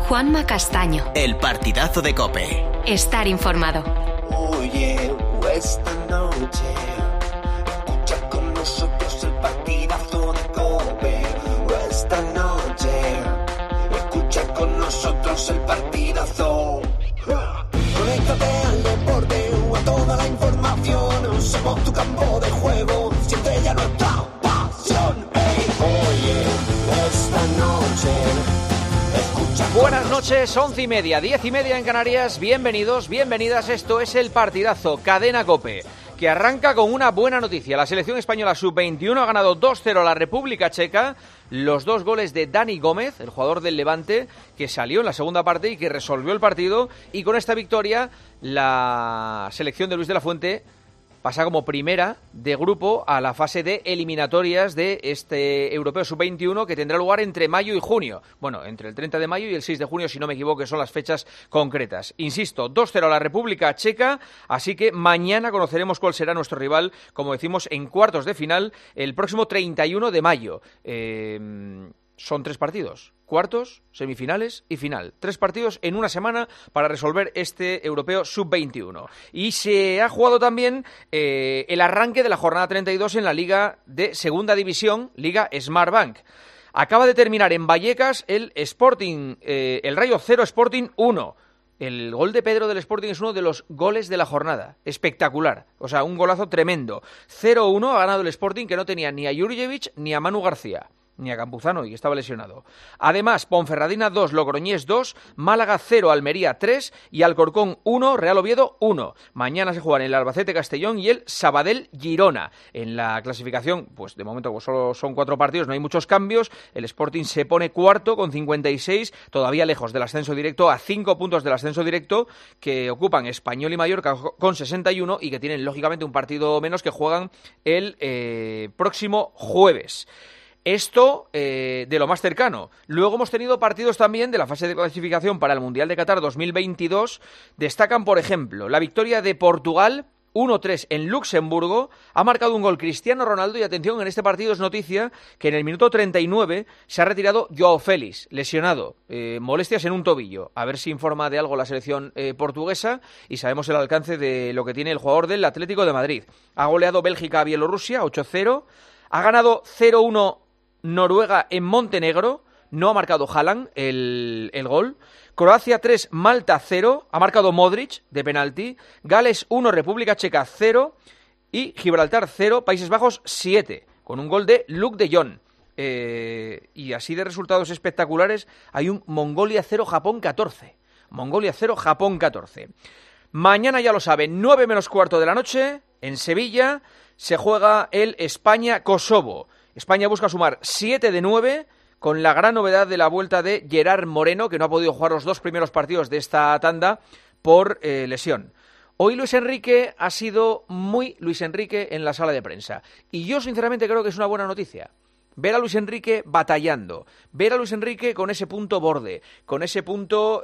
Juanma Castaño. El partidazo de COPE. Estar informado. Oye, esta noche escucha con nosotros el partidazo de COPE. Esta noche escucha con nosotros el partidazo. Conéctate al deporte o a toda la información. Somos tu campo de juego. Siente ya nuestra pasión. Hey, oye, esta noche. Buenas noches, 11:30, 10:30 en Canarias. Bienvenidos, bienvenidas. Esto es el partidazo Cadena COPE, que arranca con una buena noticia. La selección española sub-21 ha ganado 2-0 a la República Checa. Los 2 goles de Dani Gómez, el jugador del Levante, que salió en la segunda parte y que resolvió el partido. Y con esta victoria, la selección de Luis de la Fuente pasa como primera de grupo a la fase de eliminatorias de este Europeo Sub-21 que tendrá lugar entre mayo y junio. Bueno, entre el 30 de mayo y el 6 de junio, si no me equivoco, son las fechas concretas. Insisto, 2-0 a la República Checa, así que mañana conoceremos cuál será nuestro rival, como decimos, en cuartos de final, el próximo 31 de mayo. Son 3 partidos. Cuartos, semifinales y final. 3 partidos en una semana para resolver este Europeo Sub-21. Y se ha jugado también el arranque de la jornada 32 en la Liga de Segunda División, Liga Smartbank. Acaba de terminar en Vallecas el Sporting, el Rayo 0, Sporting 1. El gol de Pedro del Sporting es uno de los goles de la jornada. Espectacular. O sea, un golazo tremendo. 0-1 ha ganado el Sporting, que no tenía ni a Jurjevic ni a Manu García, ni a Campuzano, y que estaba lesionado. Además, Ponferradina 2, Logroñés 2, Málaga 0, Almería 3 y Alcorcón 1, Real Oviedo 1. Mañana se juegan el Albacete Castellón y el Sabadell Girona. En la clasificación, pues de momento pues solo son 4 partidos, no hay muchos cambios. El Sporting se pone cuarto con 56, todavía lejos del ascenso directo, a 5 puntos del ascenso directo, que ocupan Español y Mallorca con 61 y que tienen lógicamente un partido menos que juegan el próximo jueves. Esto de lo más cercano. Luego hemos tenido partidos también de la fase de clasificación para el Mundial de Qatar 2022. Destacan, por ejemplo, la victoria de Portugal 1-3 en Luxemburgo. Ha marcado un gol Cristiano Ronaldo y atención, en este partido es noticia que en el minuto 39 se ha retirado Joao Félix, lesionado, molestias en un tobillo. A ver si informa de algo la selección portuguesa y sabemos el alcance de lo que tiene el jugador del Atlético de Madrid. Ha goleado Bélgica a Bielorrusia 8-0. Ha ganado 0-1 Noruega en Montenegro, no ha marcado Haaland el gol. Croacia 3, Malta 0, ha marcado Modric de penalti. Gales 1, República Checa 0 y Gibraltar 0, Países Bajos 7, con un gol de Luuk de Jong. Y así de resultados espectaculares hay un Mongolia 0, Japón 14. Mongolia 0, Japón 14. Mañana, ya lo saben, 9 menos cuarto de la noche, en Sevilla, se juega el España-Kosovo. España busca sumar 7 de 9, con la gran novedad de la vuelta de Gerard Moreno, que no ha podido jugar los 2 primeros partidos de esta tanda por lesión. Hoy Luis Enrique ha sido muy Luis Enrique en la sala de prensa. Y yo sinceramente creo que es una buena noticia. Ver a Luis Enrique batallando, ver a Luis Enrique con ese punto borde, con ese punto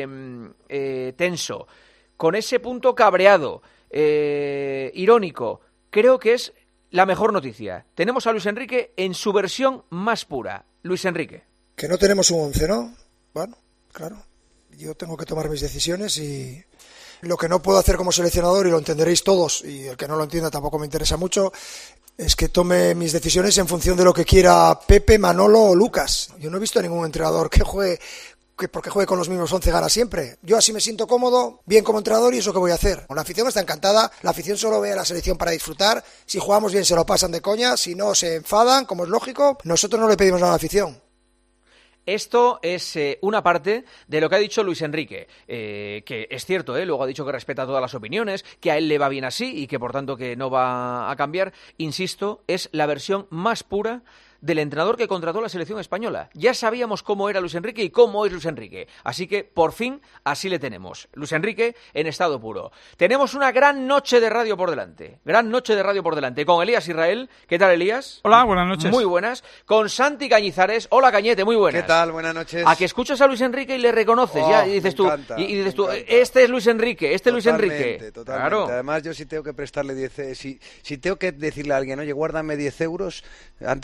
tenso, con ese punto cabreado, irónico. Creo que es la mejor noticia. Tenemos a Luis Enrique en su versión más pura. Luis Enrique. Que no tenemos un 11, ¿no? Bueno, claro. Yo tengo que tomar mis decisiones y lo que no puedo hacer como seleccionador, y lo entenderéis todos, y el que no lo entienda tampoco me interesa mucho, es que tome mis decisiones en función de lo que quiera Pepe, Manolo o Lucas. Yo no he visto a ningún entrenador que juegue, que porque juegue con los mismos 11 gana siempre. Yo así me siento cómodo, bien como entrenador, y eso que voy a hacer. La afición está encantada, la afición solo ve a la selección para disfrutar. Si jugamos bien se lo pasan de coña, si no se enfadan, como es lógico. Nosotros no le pedimos nada a la afición. Esto es una parte de lo que ha dicho Luis Enrique, que es cierto, luego ha dicho que respeta todas las opiniones, que a él le va bien así y que por tanto que no va a cambiar. Insisto, es la versión más pura del entrenador que contrató la selección española. Ya sabíamos cómo era Luis Enrique y cómo es Luis Enrique. Así que, por fin, así le tenemos. Luis Enrique en estado puro. Tenemos una gran noche de radio por delante. Gran noche de radio por delante. Con Elías Israel. ¿Qué tal, Elías? Hola, buenas noches. Muy buenas. Con Santi Cañizares. Hola, Cañete, muy buenas. ¿Qué tal? Buenas noches. A que escuchas a Luis Enrique y le reconoces ya. Y dices tú, este es Luis Enrique, este es Luis Enrique. Totalmente. Claro. Además, yo si tengo que prestarle 10... Si tengo que decirle a alguien, oye, guárdame 10 euros, antes se lo digo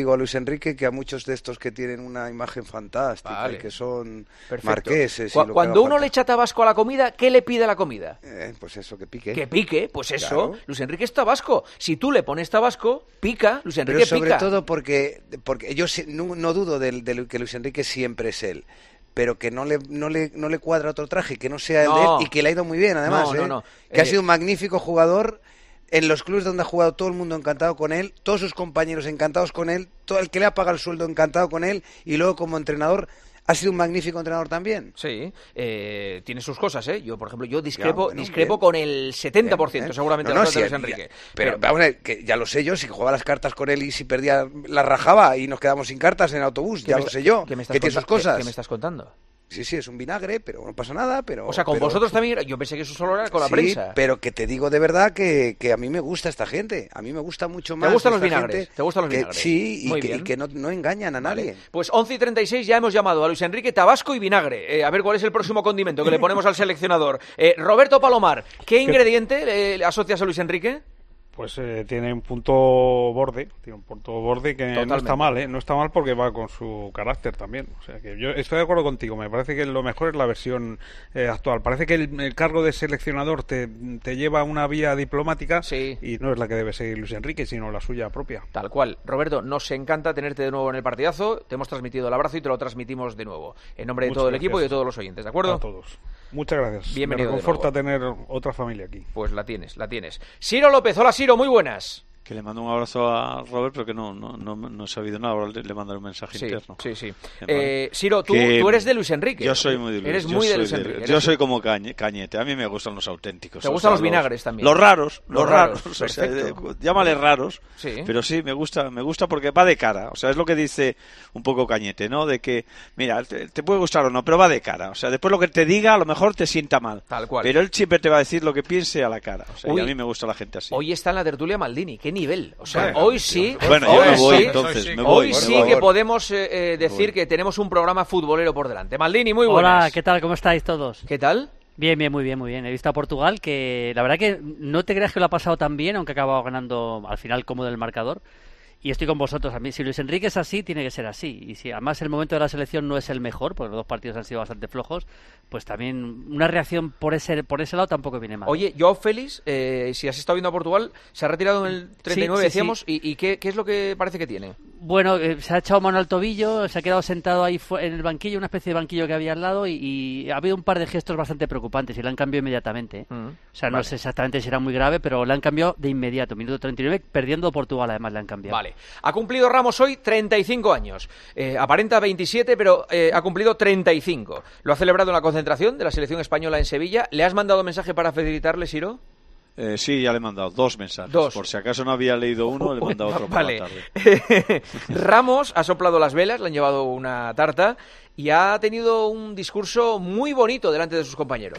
digo a Luis Enrique que a muchos de estos que tienen una imagen fantástica, que son marqueses. Cuando uno le echa tabasco a la comida, ¿qué le pide a la comida? Pues eso, que pique. Que pique, pues eso. Claro. Luis Enrique es tabasco. Si tú le pones tabasco, pica. Luis Enrique pica. Pero sobre todo porque yo no dudo de que Luis Enrique siempre es él. Pero que no le cuadra otro traje, que no sea el de él, y que le ha ido muy bien, además. Que ha sido un magnífico jugador. En los clubes donde ha jugado, todo el mundo encantado con él, todos sus compañeros encantados con él, todo el que le ha pagado el sueldo encantado con él, y luego como entrenador ha sido un magnífico entrenador también. Sí, tiene sus cosas, ¿eh? Yo, por ejemplo, discrepo con el 70%, seguramente, de Luis Enrique. Pero vamos a ver, que ya lo sé yo, si jugaba las cartas con él y si perdía, las rajaba y nos quedamos sin cartas en el autobús, ya lo sé yo, que tiene sus cosas. ¿Qué me estás contando? Sí, es un vinagre, pero no pasa nada. O sea, con vosotros también, yo pensé que eso solo era con la prensa. Sí, pero que te digo de verdad que a mí me gusta esta gente. A mí me gusta mucho más. ¿Te gustan los vinagres? ¿Te gustan los vinagres? Sí, y que no engañan a nadie. Pues 11:36 ya hemos llamado a Luis Enrique tabasco y vinagre. A ver cuál es el próximo condimento que le ponemos al seleccionador. Roberto Palomar, ¿qué ingrediente le asocias a Luis Enrique? Pues tiene un punto borde que no está mal, ¿eh? No está mal porque va con su carácter también. O sea que yo estoy de acuerdo contigo, me parece que lo mejor es la versión actual. Parece que el cargo de seleccionador te lleva a una vía diplomática y no es la que debe seguir Luis Enrique, sino la suya propia. Tal cual. Roberto, nos encanta tenerte de nuevo en el partidazo, te hemos transmitido el abrazo y te lo transmitimos de nuevo. En nombre de todo el equipo y de todos los oyentes, ¿de acuerdo? A todos. Muchas gracias. Bienvenido. Me reconforta tener otra familia aquí. Pues la tienes. Ciro López, hola Ciro, muy buenas. Que le mando un abrazo a Robert, pero que no he sabido nada. Ahora le mandaré un mensaje interno. Sí. Ciro, tú eres de Luis Enrique. Yo soy muy de Luis. Eres muy de Luis Enrique. Yo soy como Cañete. A mí me gustan los auténticos. ¿Te gustan los vinagres también? Los raros. O sea, llámale raros. Sí. Pero sí, me gusta porque va de cara. O sea, es lo que dice un poco Cañete, ¿no? De que, mira, te puede gustar o no, pero va de cara. O sea, después lo que te diga a lo mejor te sienta mal. Tal cual. Pero él siempre te va a decir lo que piense a la cara. O sea, y a mí me gusta la gente así. Hoy está en la tertulia Maldini. ¿Qué nivel? O sea, hoy sí. Bueno, yo me voy entonces. Hoy sí que podemos decir que tenemos un programa futbolero por delante. Maldini, muy buenas. Hola, ¿qué tal? ¿Cómo estáis todos? ¿Qué tal? Bien, muy bien. He visto a Portugal, que la verdad que no te creas que lo ha pasado tan bien, aunque ha acabado ganando al final cómodo el marcador. Y estoy con vosotros. A mí, si Luis Enrique es así, tiene que ser así. Y si además el momento de la selección no es el mejor, porque los dos partidos han sido bastante flojos, pues también una reacción por ese lado tampoco viene mal. Oye, Joao Félix, si has estado viendo a Portugal, se ha retirado en el 39, decíamos, sí. ¿Y qué es lo que parece que tiene? Bueno, se ha echado mano al tobillo, se ha quedado sentado ahí en el banquillo, una especie de banquillo que había al lado, y ha habido un par de gestos bastante preocupantes y le han cambiado inmediatamente. O sea, no sé exactamente si era muy grave, pero le han cambiado de inmediato. Minuto 39, perdiendo Portugal, además le han cambiado. Vale. Ha cumplido Ramos hoy 35 años. Aparenta 27, pero ha cumplido 35. Lo ha celebrado en la concentración de la selección española en Sevilla. ¿Le has mandado mensaje para felicitarle, Ciro? Sí, ya le he mandado 2 mensajes. Por si acaso no había leído uno, le he mandado otro por la tarde. Ramos ha soplado las velas, le han llevado una tarta y ha tenido un discurso muy bonito delante de sus compañeros.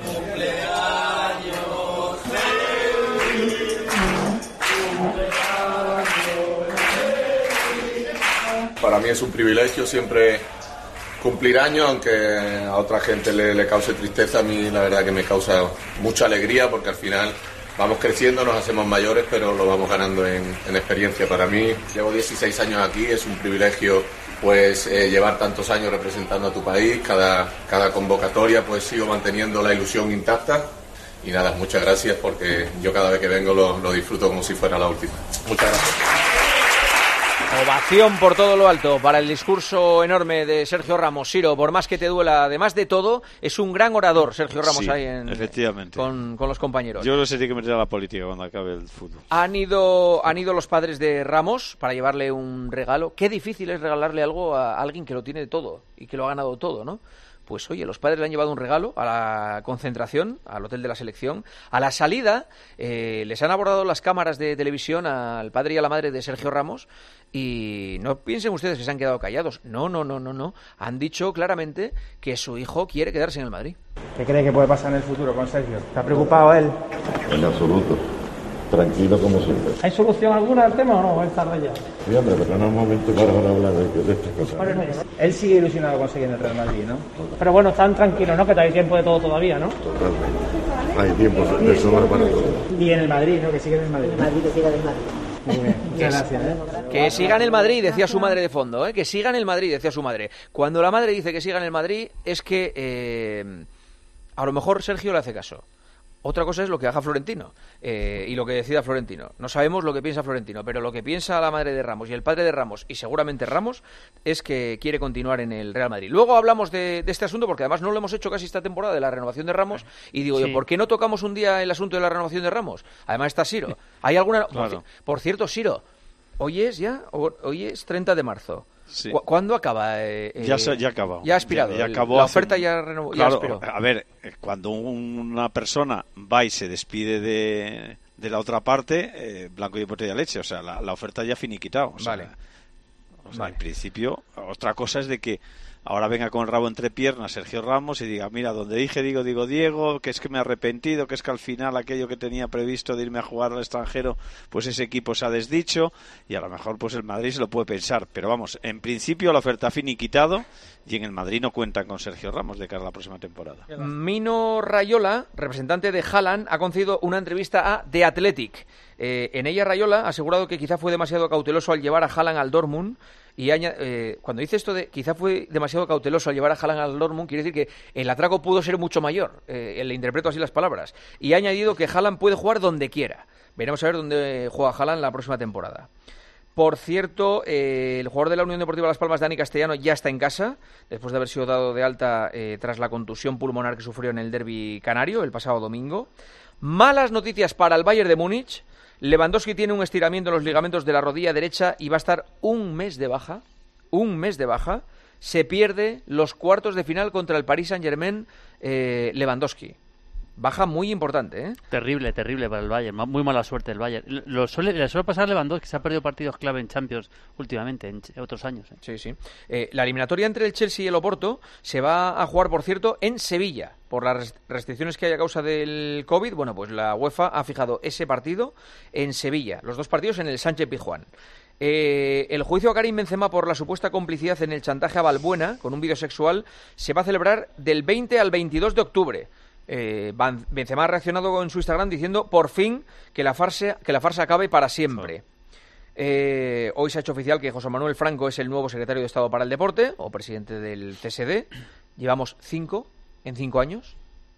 Para mí es un privilegio siempre cumplir años, aunque a otra gente le cause tristeza. A mí la verdad que me causa mucha alegría porque al final vamos creciendo, nos hacemos mayores, pero lo vamos ganando en experiencia. Para mí, llevo 16 años aquí, es un privilegio pues llevar tantos años representando a tu país. Cada convocatoria pues sigo manteniendo la ilusión intacta. Y nada, muchas gracias porque yo cada vez que vengo lo disfruto como si fuera la última. Muchas gracias. Ovación por todo lo alto para el discurso enorme de Sergio Ramos. Ciro, por más que te duela, además de todo, es un gran orador Sergio Ramos ahí efectivamente. Con los compañeros. Yo no sé si hay que meter a la política cuando acabe el fútbol. Han ido los padres de Ramos para llevarle un regalo. Qué difícil es regalarle algo a alguien que lo tiene todo y que lo ha ganado todo, ¿no? Pues oye, los padres le han llevado un regalo a la concentración, al hotel de la selección. A la salida les han abordado las cámaras de televisión al padre y a la madre de Sergio Ramos y no piensen ustedes que se han quedado callados. No. Han dicho claramente que su hijo quiere quedarse en el Madrid. ¿Qué cree que puede pasar en el futuro con Sergio? ¿Está preocupado él? En absoluto. Tranquilo como siempre. ¿Hay solución alguna al tema o no? ¿Es tarde ya? Sí, hombre, pero no es momento para hablar de estas cosas. Bueno, él sigue ilusionado con seguir en el Real Madrid, ¿no? Pero bueno, están tranquilos, ¿no? Que hay tiempo de todo todavía, ¿no? Totalmente. Hay tiempo de sobra para todo. Y en el Madrid, ¿no? Que sigue en el Madrid. El Madrid que siga en el Madrid. Muy bien. Que siga en el Madrid, decía su madre de fondo, que siga en el Madrid, decía su madre. Cuando la madre dice que siga en el Madrid es que a lo mejor Sergio le hace caso. Otra cosa es lo que haga Florentino y lo que decida Florentino. No sabemos lo que piensa Florentino, pero lo que piensa la madre de Ramos y el padre de Ramos, y seguramente Ramos, es que quiere continuar en el Real Madrid. Luego hablamos de este asunto, porque además no lo hemos hecho casi esta temporada, de la renovación de Ramos, y digo yo, ¿por qué no tocamos un día el asunto de la renovación de Ramos? Además está Siro. ¿Hay alguna? Claro. Por cierto, Siro, hoy es 30 de marzo. Sí. ¿Cuándo acaba? Ya acabó. Ya ha expirado. Ya acabó la oferta ya renovó. Claro, a ver, cuando una persona va y se despide de la otra parte, blanco y botella de leche. O sea, la oferta ya finiquitado. Vale. En principio, otra cosa es de que ahora venga con el rabo entre piernas Sergio Ramos y diga, mira, donde digo Diego, que es que me he arrepentido, que es que al final aquello que tenía previsto de irme a jugar al extranjero, pues ese equipo se ha desdicho, y a lo mejor pues el Madrid se lo puede pensar, pero vamos, en principio la oferta ha finiquitado y en el Madrid no cuentan con Sergio Ramos de cara a la próxima temporada. Mino Raiola, representante de Haaland, ha concedido una entrevista a The Athletic. En ella Raiola ha asegurado que quizá fue demasiado cauteloso al llevar a Haaland al Dortmund. Y cuando dice esto de quizá fue demasiado cauteloso al llevar a Haaland al Dortmund, quiere decir que el atraco pudo ser mucho mayor. Le interpreto así las palabras. Y ha añadido que Haaland puede jugar donde quiera. Veremos a ver dónde juega Haaland la próxima temporada. Por cierto, el jugador de la Unión Deportiva Las Palmas, Dani Castellano, ya está en casa, después de haber sido dado de alta tras la contusión pulmonar que sufrió en el derbi canario el pasado domingo. Malas noticias para el Bayern de Múnich. Lewandowski tiene un estiramiento en los ligamentos de la rodilla derecha y va a estar un mes de baja. Se pierde los cuartos de final contra el Paris Saint-Germain, Lewandowski. Baja muy importante, ¿eh? Terrible para el Bayern. Muy mala suerte el Bayern. Le suele pasar a Lewandowski, que se ha perdido partidos clave en Champions últimamente, en otros años. Sí. La eliminatoria entre el Chelsea y el Oporto se va a jugar, por cierto, en Sevilla. Por las restricciones que hay a causa del COVID, bueno, pues la UEFA ha fijado ese partido en Sevilla. Los dos partidos en el Sánchez-Pizjuán. El juicio a Karim Benzema por la supuesta complicidad en el chantaje a Balbuena con un vídeo sexual se va a celebrar del 20 al 22 de octubre. Benzema ha reaccionado en su Instagram diciendo por fin que la farsa acabe para siempre. Hoy se ha hecho oficial que José Manuel Franco es el nuevo secretario de Estado para el Deporte o presidente del CSD. Llevamos 5 en 5 años.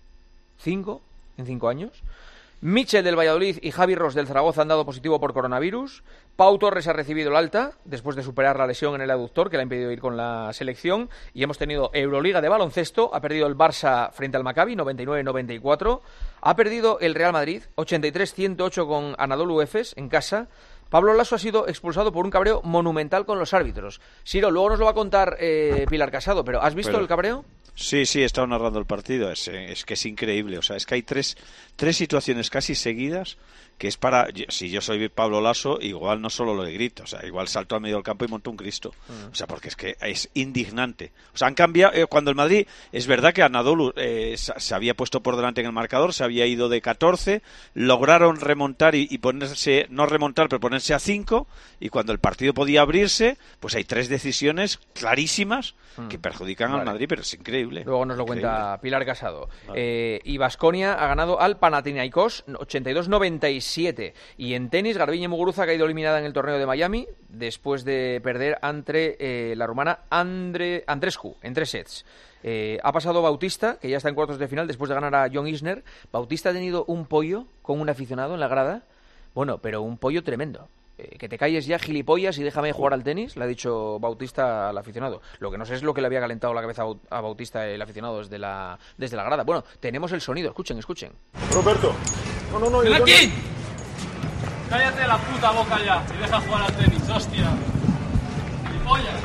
5 en 5 años. Michel del Valladolid y Javi Ros del Zaragoza han dado positivo por coronavirus. Pau Torres ha recibido el alta después de superar la lesión en el aductor que le ha impedido ir con la selección. Y hemos tenido Euroliga de baloncesto. Ha perdido el Barça frente al Maccabi, 99-94. Ha perdido el Real Madrid, 83-108 con Anadolu Efes en casa. Pablo Laso ha sido expulsado por un cabreo monumental con los árbitros. Siro, luego nos lo va a contar Pilar Casado, pero ¿has visto el cabreo? Sí, he estado narrando el partido, es que es increíble, o sea, es que hay tres situaciones casi seguidas que es para, si yo soy Pablo Laso, igual no solo lo grito, o sea, igual salto al medio del campo y monto un Cristo, o sea, porque es que es indignante, o sea, han cambiado, cuando el Madrid, es verdad que Anadolu se había puesto por delante en el marcador, se había ido de 14, lograron remontar y ponerse, no remontar, pero ponerse a 5, y cuando el partido podía abrirse, pues hay 3 decisiones clarísimas que perjudican al Madrid, pero es increíble. Luego nos lo cuenta Pilar Casado. Y Baskonia ha ganado al Panathinaikos 82-97. Y en tenis, Garbiñe Muguruza ha caído eliminada en el torneo de Miami después de perder ante la rumana Andreescu en 3 sets. Ha pasado Bautista, que ya está en cuartos de final después de ganar a John Isner. Bautista ha tenido un pollo con un aficionado en la grada. Bueno, pero un pollo tremendo. Que te calles ya, gilipollas, y déjame jugar al tenis, le ha dicho Bautista al aficionado. Lo que no sé es lo que le había calentado la cabeza a Bautista el aficionado desde la grada. Bueno, tenemos el sonido, escuchen. Roberto, no. ¡Ven aquí! Cállate la puta boca ya y deja jugar al tenis, hostia. ¡Gilipollas!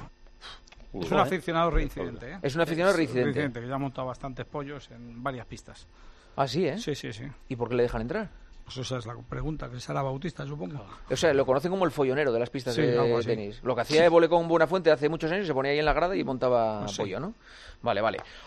Es un aficionado reincidente, ¿eh? Es un aficionado reincidente. Que ya ha montado bastantes pollos en varias pistas. ¿Ah, sí, eh? Sí. ¿Y por qué le dejan entrar? Pues esa es la pregunta, que será Bautista, supongo. O sea, lo conocen como el follonero de las pistas de tenis. Lo que hacía Évole con Buenafuente hace muchos años, se ponía ahí en la grada y montaba pollo, ¿no? Vale.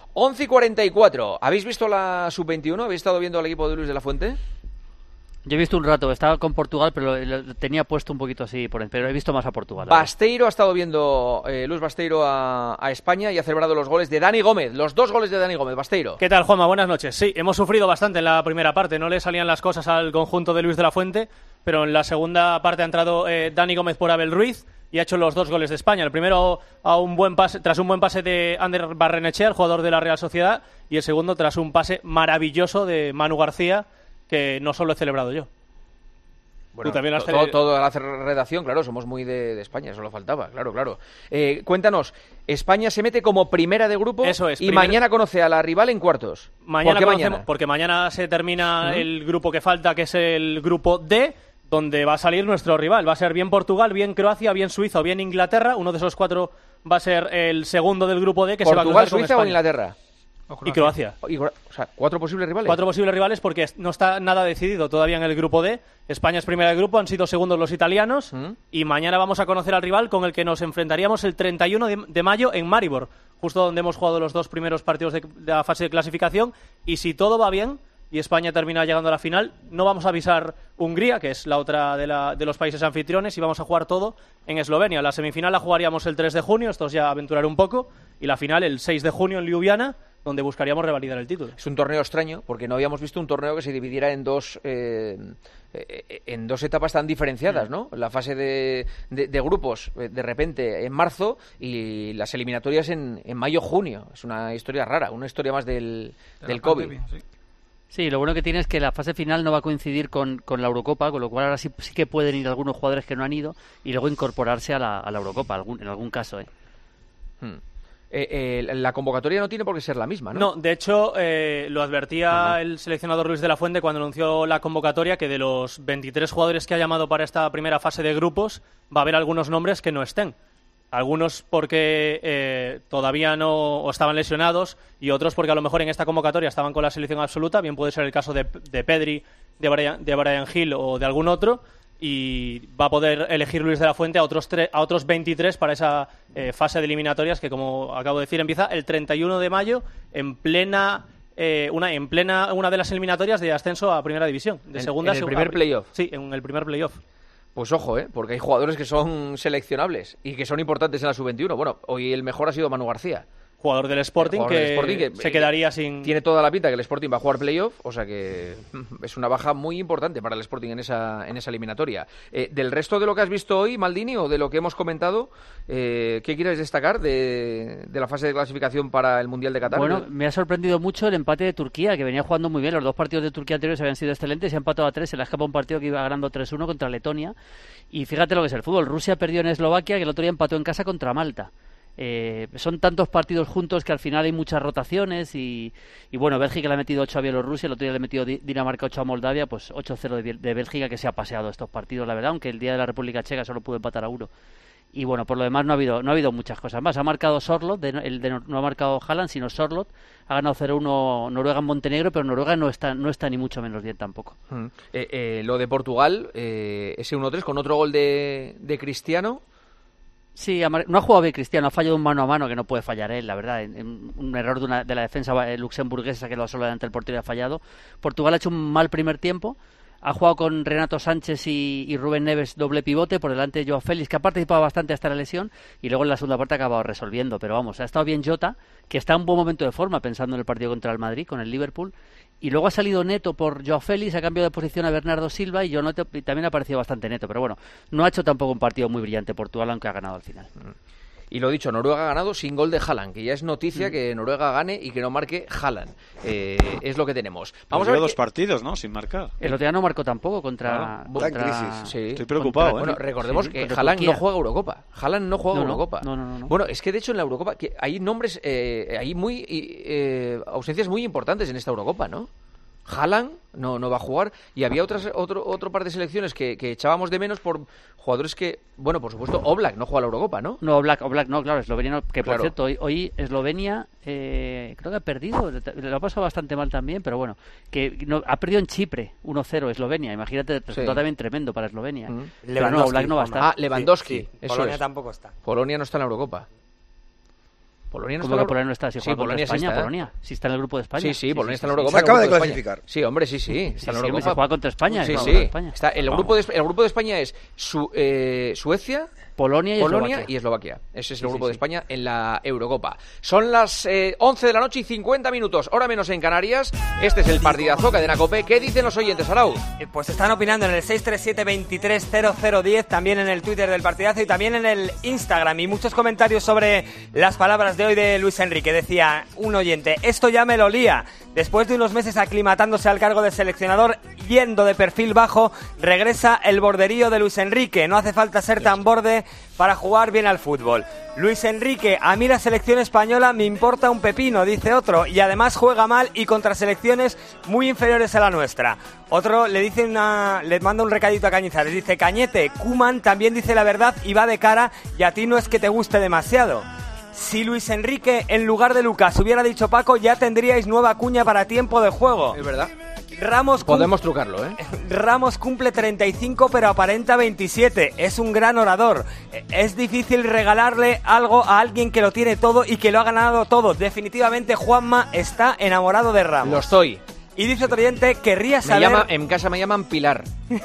11:44. ¿Habéis visto la Sub-21? ¿Habéis estado viendo al equipo de Luis de la Fuente? Yo he visto un rato, estaba con Portugal, pero lo tenía puesto un poquito así, pero he visto más a Portugal. Basteiro ha estado viendo, Luis Basteiro, a España y ha celebrado los goles de Dani Gómez, los 2 goles de Dani Gómez. Basteiro. ¿Qué tal, Juanma? Buenas noches. Sí, hemos sufrido bastante en la primera parte, no le salían las cosas al conjunto de Luis de la Fuente, pero en la segunda parte ha entrado Dani Gómez por Abel Ruiz y ha hecho los 2 goles de España. El primero tras un buen pase de Ander Barrenechea, el jugador de la Real Sociedad, y el segundo tras un pase maravilloso de Manu García, que no solo he celebrado yo. Bueno, toda la redacción, claro, somos muy de España, eso lo faltaba, claro. Cuéntanos, España se mete como primera de grupo. Eso es, y mañana conoce a la rival en cuartos. Porque mañana se termina el grupo que falta, que es el grupo D, donde va a salir nuestro rival. Va a ser bien Portugal, bien Croacia, bien Suiza o bien Inglaterra. Uno de esos 4 va a ser el segundo del grupo D, que se va a cruzar con Suiza España. O Inglaterra. Y Croacia. O sea, 4 posibles rivales. 4 posibles rivales porque no está nada decidido todavía en el grupo D. España es primera de grupo, han sido segundos los italianos. Y mañana vamos a conocer al rival con el que nos enfrentaríamos el 31 de mayo en Maribor, justo donde hemos jugado los 2 primeros partidos de la fase de clasificación. Y si todo va bien y España termina llegando a la final, no vamos a avisar Hungría, que es la otra de los países anfitriones, y vamos a jugar todo en Eslovenia. La semifinal la jugaríamos el 3 de junio, esto es ya aventurar un poco, y la final el 6 de junio en Ljubljana, donde buscaríamos revalidar el título. Es un torneo extraño, porque no habíamos visto un torneo que se dividiera en dos etapas tan diferenciadas, ¿no? La fase de grupos, de repente, en marzo, y las eliminatorias en mayo-junio. Es una historia rara, una historia más del COVID. Pandemia, sí. Sí, lo bueno que tiene es que la fase final no va a coincidir con la Eurocopa, con lo cual ahora sí que pueden ir algunos jugadores que no han ido y luego incorporarse a la Eurocopa, en algún caso. La convocatoria no tiene por qué ser la misma, ¿no? No, de hecho, lo advertía el seleccionador Luis de la Fuente cuando anunció la convocatoria, que de los 23 jugadores que ha llamado para esta primera fase de grupos, va a haber algunos nombres que no estén. Algunos porque todavía no o estaban lesionados, y otros porque a lo mejor en esta convocatoria estaban con la selección absoluta. Bien puede ser el caso de Pedri, de Brian Hill o de algún otro, y va a poder elegir Luis de la Fuente a otros 23 para esa fase de eliminatorias que, como acabo de decir, empieza el 31 de mayo en plena una de las eliminatorias de ascenso a Primera División, de segunda a segunda. ¿En el primer playoff? Sí, en el primer playoff. Pues ojo, porque hay jugadores que son seleccionables y que son importantes en la sub-21. Bueno, hoy el mejor ha sido Manu García. Jugador del Sporting, que se quedaría sin... Tiene toda la pinta que el Sporting va a jugar playoff, o sea que es una baja muy importante para el Sporting en esa eliminatoria. Del resto de lo que has visto hoy, Maldini, o de lo que hemos comentado, ¿qué quieres destacar de la fase de clasificación para el Mundial de Qatar? Bueno, me ha sorprendido mucho el empate de Turquía, que venía jugando muy bien. Los 2 partidos de Turquía anteriores habían sido excelentes, se ha empatado a 3, se le ha escapado un partido que iba ganando 3-1 contra Letonia. Y fíjate lo que es el fútbol. Rusia perdió en Eslovaquia, que el otro día empató en casa contra Malta. Son tantos partidos juntos que al final hay muchas rotaciones y bueno, Bélgica le ha metido 8 a Bielorrusia, el otro día le ha metido Dinamarca 8 a Moldavia, pues 8-0 de Bélgica, que se ha paseado estos partidos, la verdad, aunque el día de la República Checa solo pudo empatar a 1. Y bueno, por lo demás no ha habido muchas cosas más. Ha marcado Sorloth, no ha marcado Haaland, sino Sorloth. Ha ganado 0-1 Noruega en Montenegro, pero Noruega no está ni mucho menos bien tampoco. Lo de Portugal, ese 1-3 con otro gol de Cristiano. Sí, no ha jugado bien Cristiano, ha fallado un mano a mano que no puede fallar él, la verdad. Un error de la defensa luxemburguesa que lo solo delante del portero ha fallado. Portugal ha hecho un mal primer tiempo. Ha jugado con Renato Sánchez y Rubén Neves doble pivote, por delante de Joao Félix, que ha participado bastante hasta la lesión, y luego en la segunda parte ha acabado resolviendo. Pero vamos, ha estado bien Jota, que está en un buen momento de forma pensando en el partido contra el Madrid, con el Liverpool. Y luego ha salido Neto por Joao Félix, ha cambiado de posición a Bernardo Silva, y también ha parecido bastante Neto. Pero bueno, no ha hecho tampoco un partido muy brillante Portugal, aunque ha ganado al final. Y lo dicho, Noruega ha ganado sin gol de Haaland, que ya es noticia que Noruega gane y que no marque Haaland. Es lo que tenemos. Vamos a ver 2 partidos, ¿no? Sin marcar. El otro día no marcó tampoco contra crisis. Sí. Estoy preocupado. Bueno, recordemos que Haaland no juega Eurocopa. Haaland no juega Eurocopa. No. Bueno, es que de hecho en la Eurocopa hay nombres, hay ausencias muy importantes en esta Eurocopa, ¿no? Haaland no va a jugar, y había otro par de selecciones que echábamos de menos por jugadores que, bueno, por supuesto, Oblak no juega a la Eurocopa, ¿no? No, Oblak no, claro, Eslovenia no, que por cierto, hoy Eslovenia creo que ha perdido, lo ha pasado bastante mal también, pero bueno, que ha perdido en Chipre 1-0 Eslovenia, imagínate, resultado también tremendo para Eslovenia. Pero no, Oblak no va a estar. Lewandowski, eso Polonia es. Tampoco está. Polonia no está en la Eurocopa. Polonia no ¿Cómo está que Polonia no está? Si sí, Polonia España, sí está. Polonia. Si está en el grupo de España. Sí, Polonia está en la Eurocopa. Se acaba de clasificar. Sí, hombre, sí. Está en la Eurocopa. Se juega contra España. Sí. Está, el grupo de España es Suecia, Polonia y Eslovaquia. Ese es el grupo de España en la Eurocopa. Son las 11 de la noche y 50 minutos, hora menos en Canarias. Este es el partidazo, Cadena COPE. ¿Qué dicen los oyentes, Arau? Pues están opinando en el 637-230010, también en el Twitter del partidazo y también en el Instagram. Y muchos comentarios sobre las palabras de hoy de Luis Enrique. Decía un oyente: esto ya me lo lía. Después de unos meses aclimatándose al cargo de seleccionador, yendo de perfil bajo, regresa el borderío de Luis Enrique. No hace falta ser tan borde para jugar bien al fútbol. Luis Enrique: a mí la selección española me importa un pepino, dice otro, y además juega mal y contra selecciones muy inferiores a la nuestra. Otro le manda un recadito a Cañizares, dice: Cañete, Koeman también dice la verdad y va de cara, y a ti no es que te guste demasiado. Si Luis Enrique en lugar de Lucas hubiera dicho Paco, ya tendríais nueva cuña para tiempo de juego. Es verdad. Podemos trucarlo, ¿eh? Ramos cumple 35 pero aparenta 27. Es un gran orador. Es difícil regalarle algo a alguien que lo tiene todo y que lo ha ganado todo. Definitivamente Juanma está enamorado de Ramos. Lo estoy. Y dice otro oyente: querría saber... en casa me llaman Pilar.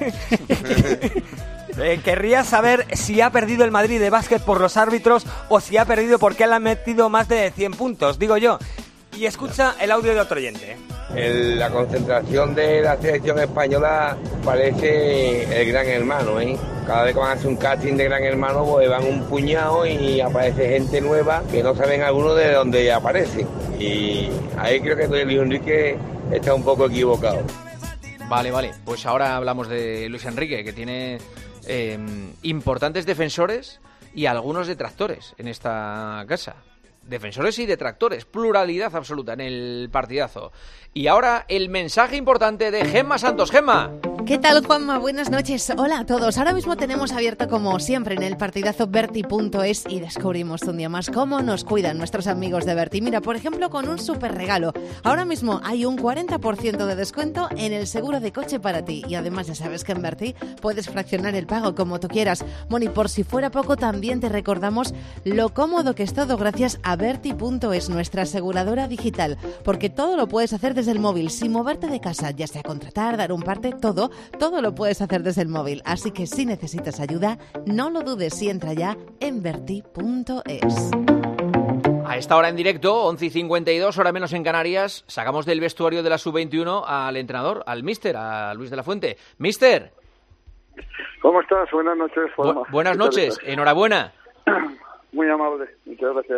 Querría saber si ha perdido el Madrid de básquet por los árbitros o si ha perdido porque le han metido más de 100 puntos, digo yo. Y escucha el audio de otro oyente. La concentración de la selección española parece el Gran Hermano, ¿eh? Cada vez que van a hacer un casting de Gran Hermano, pues van un puñado y aparece gente nueva que no saben algunos de dónde aparecen. Y ahí creo que Luis Enrique está un poco equivocado. Vale. Pues ahora hablamos de Luis Enrique, que tiene importantes defensores y algunos detractores en esta casa. Defensores y detractores, pluralidad absoluta en el partidazo. Y ahora el mensaje importante de Gemma Santos. Gemma. ¿Qué tal, Juanma? Buenas noches. Hola a todos. Ahora mismo tenemos abierto, como siempre, en el partidazo Berti.es y descubrimos un día más cómo nos cuidan nuestros amigos de Berti. Mira, por ejemplo, con un súper regalo. Ahora mismo hay un 40% de descuento en el seguro de coche para ti. Y además ya sabes que en Berti puedes fraccionar el pago como tú quieras. Bueno, y por si fuera poco, también te recordamos lo cómodo que es todo gracias a Berti.es, nuestra aseguradora digital. Porque todo lo puedes hacer desde el móvil, sin moverte de casa, ya sea contratar, dar un parte, todo lo puedes hacer desde el móvil. Así que si necesitas ayuda, no lo dudes y entra ya en Berti.es. A esta hora en directo, 11:52, hora menos en Canarias, sacamos del vestuario de la Sub-21 al entrenador, al míster, a Luis de la Fuente. ¡Míster! ¿Cómo estás? Buenas noches, Juanma. Buenas noches, enhorabuena. Muy amable, muchas gracias.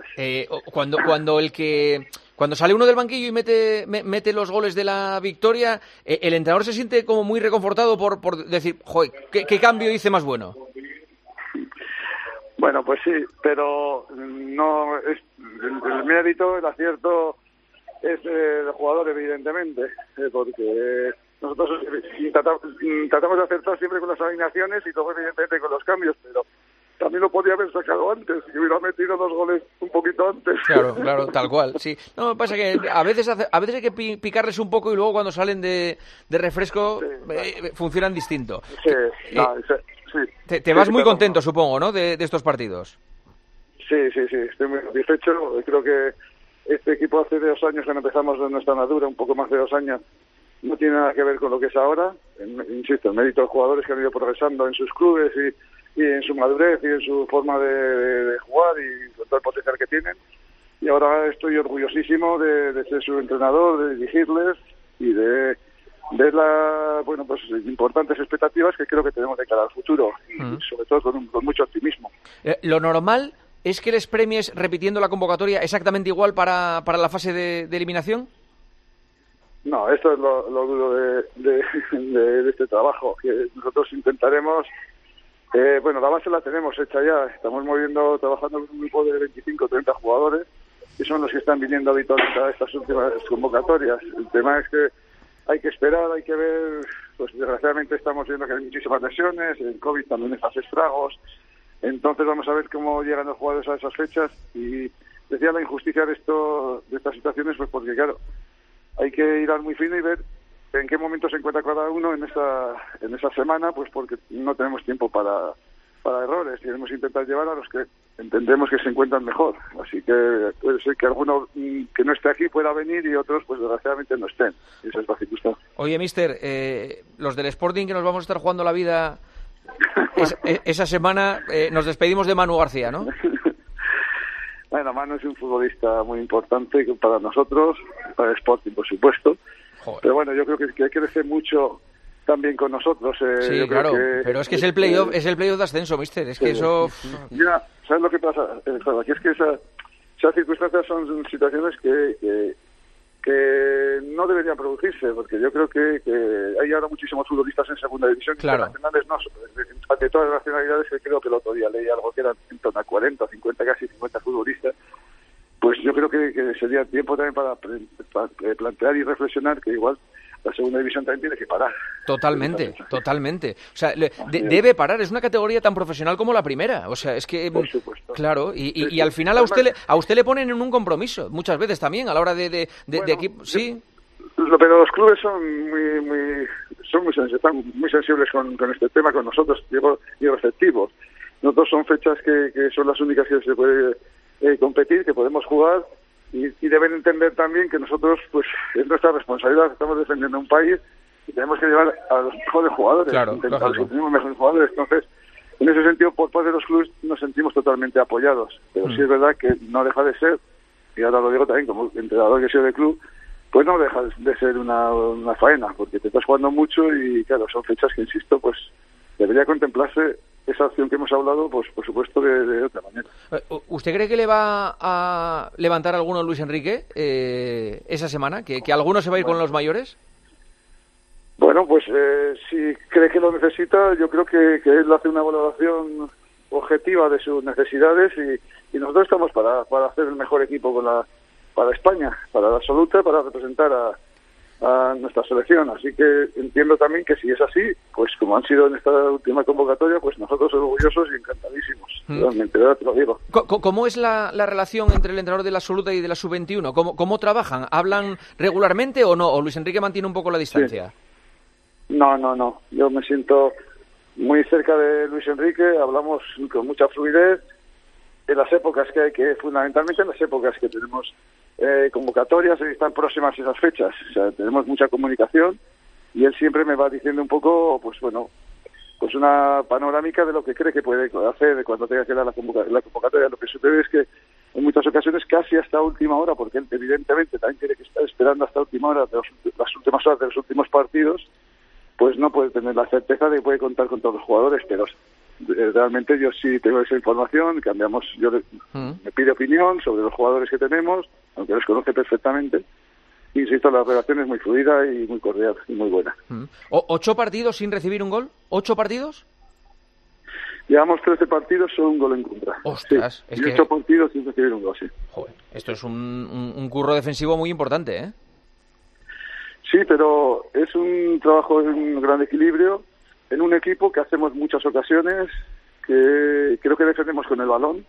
Cuando sale uno del banquillo y mete los goles de la victoria, el entrenador se siente como muy reconfortado por decir, joder, ¿qué cambio hice más bueno? Bueno, pues sí, pero no es el mérito, el acierto es del jugador, evidentemente, porque nosotros tratamos de acertar siempre con las alineaciones y luego evidentemente con los cambios, pero también lo podía haber sacado antes, si hubiera metido 2 goles un poquito antes. Claro, tal cual, sí. No, pasa que a veces hay que picarles un poco y luego cuando salen de refresco funcionan distinto. Sí, Te vas muy contento, supongo, ¿no?, de estos partidos. Sí, estoy muy satisfecho. Creo que este equipo hace 2 años que empezamos de nuestra andadura, un poco más de 2 años, no tiene nada que ver con lo que es ahora. Insisto, el mérito de los jugadores que han ido progresando en sus clubes y en su madurez y en su forma de jugar y con todo el potencial que tienen. Y ahora estoy orgullosísimo de ser su entrenador, de dirigirles y de ver pues importantes expectativas que creo que tenemos de cara al futuro y sobre todo con mucho optimismo. Lo normal es que les premies repitiendo la convocatoria exactamente igual para la fase de eliminación. No, esto es lo duro de este trabajo, que nosotros intentaremos. La base la tenemos hecha ya. Estamos trabajando con un grupo de 25 o 30 jugadores que son los que están viniendo habitualmente a estas últimas convocatorias. El tema es que hay que esperar, hay que ver. Pues desgraciadamente estamos viendo que hay muchísimas lesiones, el COVID también hace estragos. Entonces vamos a ver cómo llegan los jugadores a esas fechas. Y decía la injusticia de estas situaciones, pues porque claro, hay que ir al muy fino y ver en qué momento se encuentra cada uno en esa semana, pues porque no tenemos tiempo para errores. Queremos intentar llevar a los que entendemos que se encuentran mejor. Así que puede ser que alguno que no esté aquí pueda venir y otros, pues desgraciadamente no estén. Esa es la circunstancia. Oye, míster, los del Sporting que nos vamos a estar jugando la vida esa semana nos despedimos de Manu García, ¿no? Bueno, Manu es un futbolista muy importante para nosotros, para el Sporting, por supuesto. Joder. Pero bueno, yo creo que crece mucho también con nosotros. Sí, claro, pero es que es el playoff de ascenso, mister. Es que eso... Ya, ¿sabes lo que pasa? Aquí es que esas circunstancias son situaciones que no deberían producirse, porque yo creo que hay ahora muchísimos futbolistas en segunda división, claro. Internacionales no, de todas las nacionalidades, que creo que el otro día leí algo que eran en torno a 40, 50, casi 50 futbolistas. Pues yo creo que sería tiempo también para plantear y reflexionar que igual la segunda división también tiene que parar. Totalmente. O sea, debe parar. Es una categoría tan profesional como la primera. O sea, es que... Por supuesto. Claro, y al final a usted le ponen en un compromiso, muchas veces también, a la hora de equipo. Sí. Pero los clubes son están muy sensibles con este tema, con nosotros, y receptivos. Nosotros son fechas que son las únicas que se puede competir, que podemos jugar, y deben entender también que nosotros, pues, es nuestra responsabilidad. Estamos defendiendo un país y tenemos que llevar a los mejores jugadores, claro, a los que tenemos mejores jugadores. Entonces, en ese sentido, por parte de los clubes nos sentimos totalmente apoyados. Pero sí es verdad que no deja de ser, y ahora lo digo también como entrenador que soy del club, pues no deja de ser una faena, porque te estás jugando mucho y, claro, son fechas que, insisto, pues debería contemplarse esa opción que hemos hablado, pues por supuesto de otra manera. ¿Usted cree que le va a levantar alguno Luis Enrique esa semana? ¿Que alguno se va a ir con los mayores? Bueno, pues si cree que lo necesita, yo creo que él hace una valoración objetiva de sus necesidades y nosotros estamos para hacer el mejor equipo para España, para la absoluta, para representar a nuestra selección. Así que entiendo también que si es así, pues como han sido en esta última convocatoria, pues nosotros orgullosos y encantadísimos. Realmente, te lo digo. ¿Cómo es la relación entre el entrenador de la absoluta y de la sub-21? ¿Cómo trabajan? ¿Hablan regularmente o no? ¿O Luis Enrique mantiene un poco la distancia? Sí. No. Yo me siento muy cerca de Luis Enrique, hablamos con mucha fluidez en las épocas fundamentalmente en las épocas que tenemos convocatorias, y están próximas esas fechas. O sea, tenemos mucha comunicación y él siempre me va diciendo un poco, pues bueno, pues una panorámica de lo que cree que puede hacer cuando tenga que dar la convocatoria. Lo que sucede es que en muchas ocasiones casi hasta última hora, porque él evidentemente también tiene que estar esperando hasta última hora las últimas horas de los últimos partidos, pues no puede tener la certeza de que puede contar con todos los jugadores, pero realmente yo sí tengo esa información, yo me pide opinión sobre los jugadores que tenemos, aunque los conoce perfectamente. Insisto, la relación es muy fluida y muy cordial y muy buena. 8 partidos sin recibir un gol. ¿8 partidos? Llevamos 13 partidos, solo un gol en contra. Ostras, sí. Y 8 partidos sin recibir un gol, sí. Joder, esto es un curro defensivo muy importante, ¿eh? Sí, pero es un trabajo en un gran equilibrio, en un equipo que hacemos muchas ocasiones, que creo que defendemos con el balón,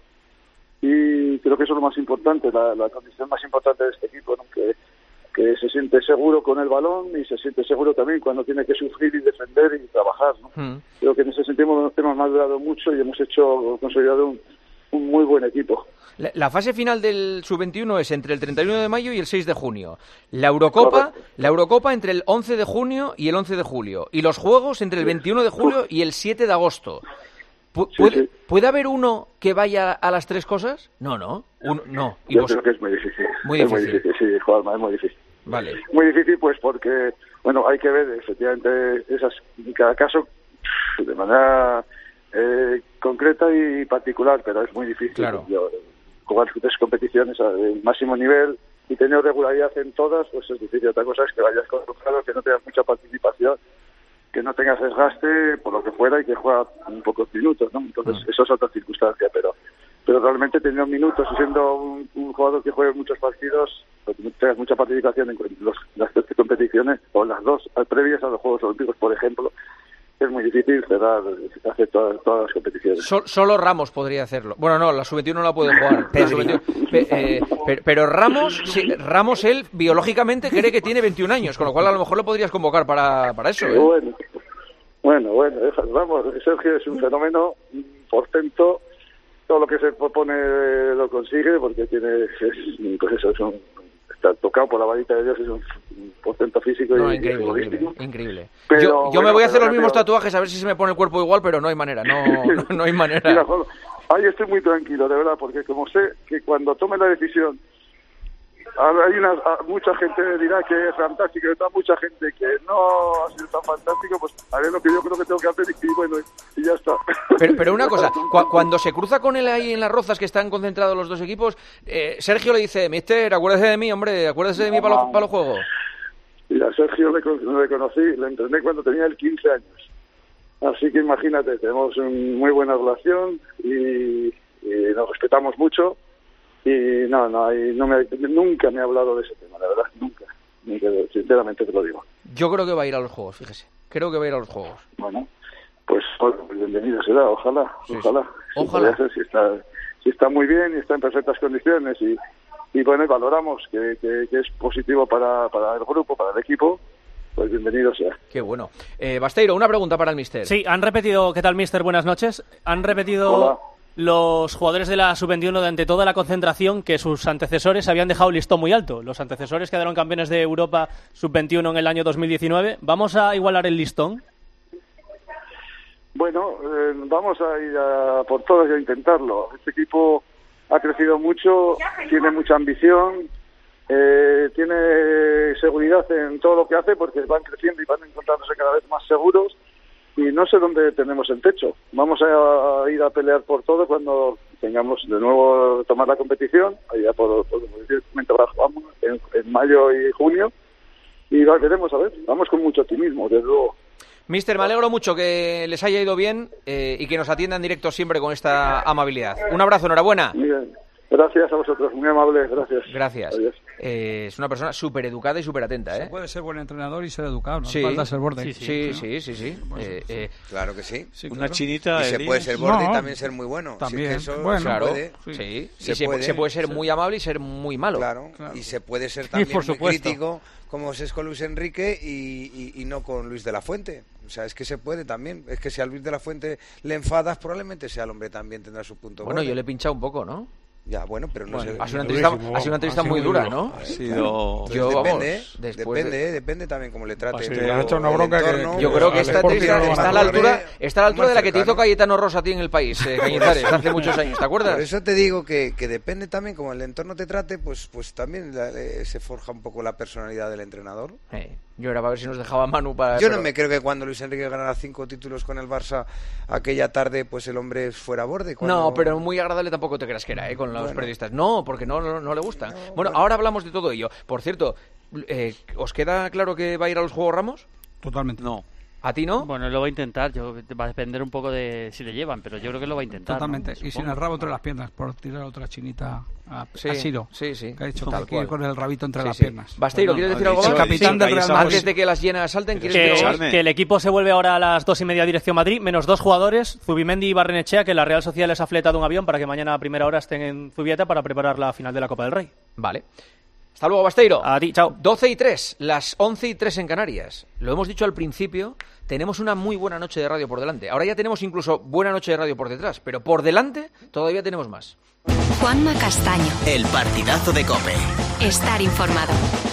y creo que eso es lo más importante, la condición más importante de este equipo, ¿no? Que se siente seguro con el balón y se siente seguro también cuando tiene que sufrir y defender y trabajar, ¿no? Creo que en ese sentido hemos madurado mucho y hemos consolidado un muy buen equipo. La fase final del Sub-21 es entre el 31 de mayo y el 6 de junio. La Eurocopa entre el 11 de junio y el 11 de julio. Y los Juegos entre el 21 de julio y el 7 de agosto. ¿Puede haber uno que vaya a las tres cosas? No. No. Yo creo que es muy difícil. Muy difícil, sí, Juanma, es muy difícil. Vale. Muy difícil, pues porque, bueno, hay que ver efectivamente cada caso de manera concreta y particular, pero es muy difícil. Claro. Jugar 3 competiciones al máximo nivel y tener regularidad en todas, pues es difícil. Otra cosa es que vayas concentrado, que no tengas mucha participación, que no tengas desgaste por lo que fuera y que juega un pocos minutos, ¿no? Entonces, eso es otra circunstancia, pero realmente teniendo minutos y siendo un jugador que juegue muchos partidos, pues tengas mucha participación en las 3 competiciones, o las 2 previas a los Juegos Olímpicos, por ejemplo, es muy difícil hacer todas las competiciones. Solo Ramos podría hacerlo. Bueno, no, la sub-21 no la puede jugar. Pero Ramos, él, biológicamente cree que tiene 21 años, con lo cual a lo mejor lo podrías convocar para eso, ¿eh? Bueno, Ramos, Sergio es un fenómeno portento. Todo lo que se propone lo consigue, porque es está tocado por la varita de Dios, es un portento físico increíble. Pero, yo me voy a hacer los mismos tatuajes a ver si se me pone el cuerpo igual, pero no hay manera, no hay manera. Mira, Juan, ahí estoy muy tranquilo, de verdad, porque como sé que cuando tome la decisión, hay mucha gente dirá que es fantástico, y mucha gente que no ha sido tan fantástico, pues haré lo que yo creo que tengo que hacer y bueno, y ya está. Pero una cosa, cuando se cruza con él ahí en las Rozas, que están concentrados los dos equipos, Sergio le dice, mister, acuérdese de mí, hombre, acuérdese de mí para los juegos. Mira, Sergio le conocí, le entrené cuando tenía él 15 años. Así que imagínate, tenemos una muy buena relación y nos respetamos mucho. Y nunca me ha hablado de ese tema, la verdad, nunca, sinceramente te lo digo. Yo creo que va a ir a los Juegos, fíjese, creo que va a ir a los Juegos. Bueno, pues bienvenido será, ojalá. Si está muy bien y está en perfectas condiciones y bueno, valoramos que es positivo para el grupo, para el equipo, pues bienvenido sea. Qué bueno. Basteiro, una pregunta para el míster. Sí, han repetido, ¿qué tal, míster? Buenas noches. Han repetido... Hola. Los jugadores de la Sub-21 durante toda la concentración que sus antecesores habían dejado el listón muy alto. Los antecesores quedaron campeones de Europa Sub-21 en el año 2019. ¿Vamos a igualar el listón? Bueno, vamos a ir por todas y a intentarlo. Este equipo ha crecido mucho, tiene mucha ambición, tiene seguridad en todo lo que hace porque van creciendo y van encontrándose cada vez más seguros. Y no sé dónde tenemos el techo. Vamos a ir a pelear por todo cuando tengamos de nuevo tomar la competición. Allá por vamos en mayo y junio. Y veremos, a ver. Vamos con mucho optimismo, desde luego. Mister, me alegro mucho que les haya ido bien y que nos atiendan directo siempre con esta amabilidad. Un abrazo, enhorabuena. Muy bien. Gracias a vosotros, muy amable, gracias. Gracias. Es una persona súper educada y súper atenta, ¿eh? Se puede ser buen entrenador y ser educado, no sí. falta ser borde. Sí. Claro que sí. Una chinita. Y se puede ser borde y también ser muy bueno. También, eso bueno. Claro, sí. Se puede ser muy amable y ser muy malo. Claro. Y se puede ser también muy crítico, como es con Luis Enrique y no con Luis de la Fuente. O sea, es que se puede también. Es que si a Luis de la Fuente le enfadas, probablemente sea el hombre también tendrá su punto. Bueno, yo le he pinchado un poco, ¿no? Ya, bueno, pero no sé. Ha sido una entrevista muy dura, ¿no? Ha sido... Depende también cómo le trate. Sí, le has hecho una bronca que... Yo creo que esta entrevista está a la altura de la que te hizo Cayetano Rosa a ti en El País, Cañizares, hace muchos años, ¿te acuerdas? Por eso te digo que depende también, como el entorno te trate, pues también se forja un poco la personalidad del entrenador. Yo era para ver si nos dejaba Manu para... Yo no me creo que cuando Luis Enrique ganara 5 títulos con el Barça aquella tarde, pues el hombre fuera borde. No, pero muy agradable tampoco te creas que era, con los periodistas. No, porque no le gusta. Bueno, ahora hablamos de todo ello. Por cierto, ¿os queda claro que va a ir a los Juegos Ramos? Totalmente. No. ¿A ti no? Bueno, lo va a intentar. Va a depender un poco de si le llevan, pero yo creo que lo va a intentar. Totalmente. ¿no? Y sin el rabo entre las piernas, por tirar otra chinita a Siro. Sí. Que ha dicho que hay que ir con el rabito entre las piernas. Basteiro, ¿quieres decir algo más? Capitán del Real Madrid. Antes de que las llenas salten, ¿quieres decir algo más? Que el equipo se vuelve ahora a las 2:30 dirección Madrid, menos 2 jugadores, Zubimendi y Barrenechea, que la Real Sociedad les ha fletado un avión para que mañana a primera hora estén en Zubieta para preparar la final de la Copa del Rey. Vale. Hasta luego, Basteiro. A ti, chao. 12:03, las 11:03 en Canarias. Lo hemos dicho al principio, tenemos una muy buena noche de radio por delante. Ahora ya tenemos incluso buena noche de radio por detrás, pero por delante todavía tenemos más. Juanma Castaño. El partidazo de COPE. Estar informado.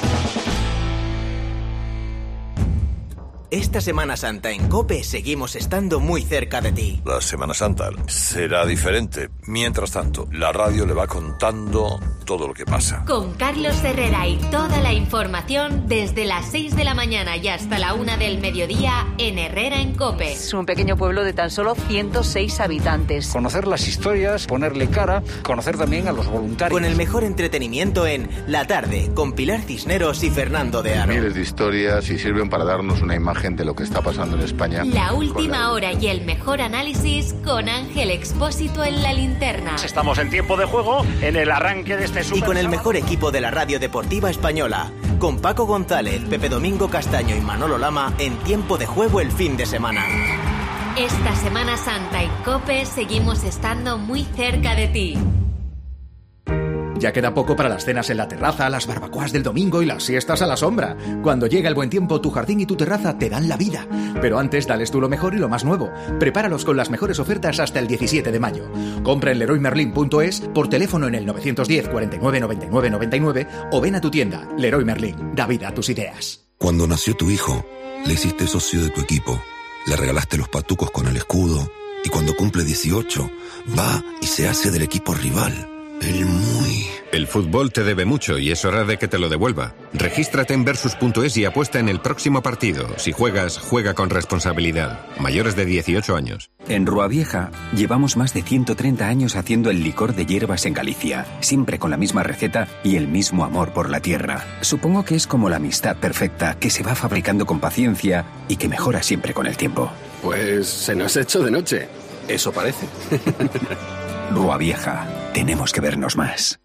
Esta Semana Santa en COPE seguimos estando muy cerca de ti. La Semana Santa será diferente. Mientras tanto, la radio le va contando todo lo que pasa. Con Carlos Herrera y toda la información desde las 6 de la mañana y hasta la 1 del mediodía en Herrera en COPE. Es un pequeño pueblo de tan solo 106 habitantes. Conocer las historias, ponerle cara, conocer también a los voluntarios. Con el mejor entretenimiento en La Tarde, con Pilar Cisneros y Fernando de Aro. Miles de historias y sirven para darnos una imagen de lo que está pasando en España. La última hora y el mejor análisis con Ángel Expósito en la linterna. Estamos en tiempo de juego, en el arranque de este y con el mejor equipo de la radio deportiva española, con Paco González, Pepe Domingo Castaño y Manolo Lama en tiempo de juego el fin de semana. Esta Semana Santa en COPE seguimos estando muy cerca de ti. Ya queda poco para las cenas en la terraza, las barbacoas del domingo y las siestas a la sombra. Cuando llega el buen tiempo, tu jardín y tu terraza te dan la vida. Pero antes, dales tú lo mejor y lo más nuevo. Prepáralos con las mejores ofertas hasta el 17 de mayo. Compra en leroymerlin.es, por teléfono en el 910 49 99 99 o ven a tu tienda. Leroy Merlin, da vida a tus ideas. Cuando nació tu hijo, le hiciste socio de tu equipo. Le regalaste los patucos con el escudo. Y cuando cumple 18, va y se hace del equipo rival. El fútbol te debe mucho y es hora de que te lo devuelva. Regístrate en Versus.es y apuesta en el próximo partido. Si juegas, juega con responsabilidad. Mayores de 18 años. En Rua Vieja llevamos más de 130 años haciendo el licor de hierbas en Galicia, siempre con la misma receta y el mismo amor por la tierra. Supongo que es como la amistad perfecta que se va fabricando con paciencia y que mejora siempre con el tiempo. Pues se nos ha hecho de noche. Eso parece. Rua Vieja. Tenemos que vernos más.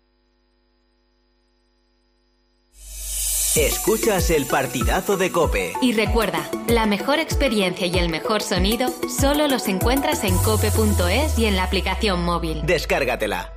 Escuchas el partidazo de COPE. Y recuerda, la mejor experiencia y el mejor sonido solo los encuentras en cope.es y en la aplicación móvil. Descárgatela.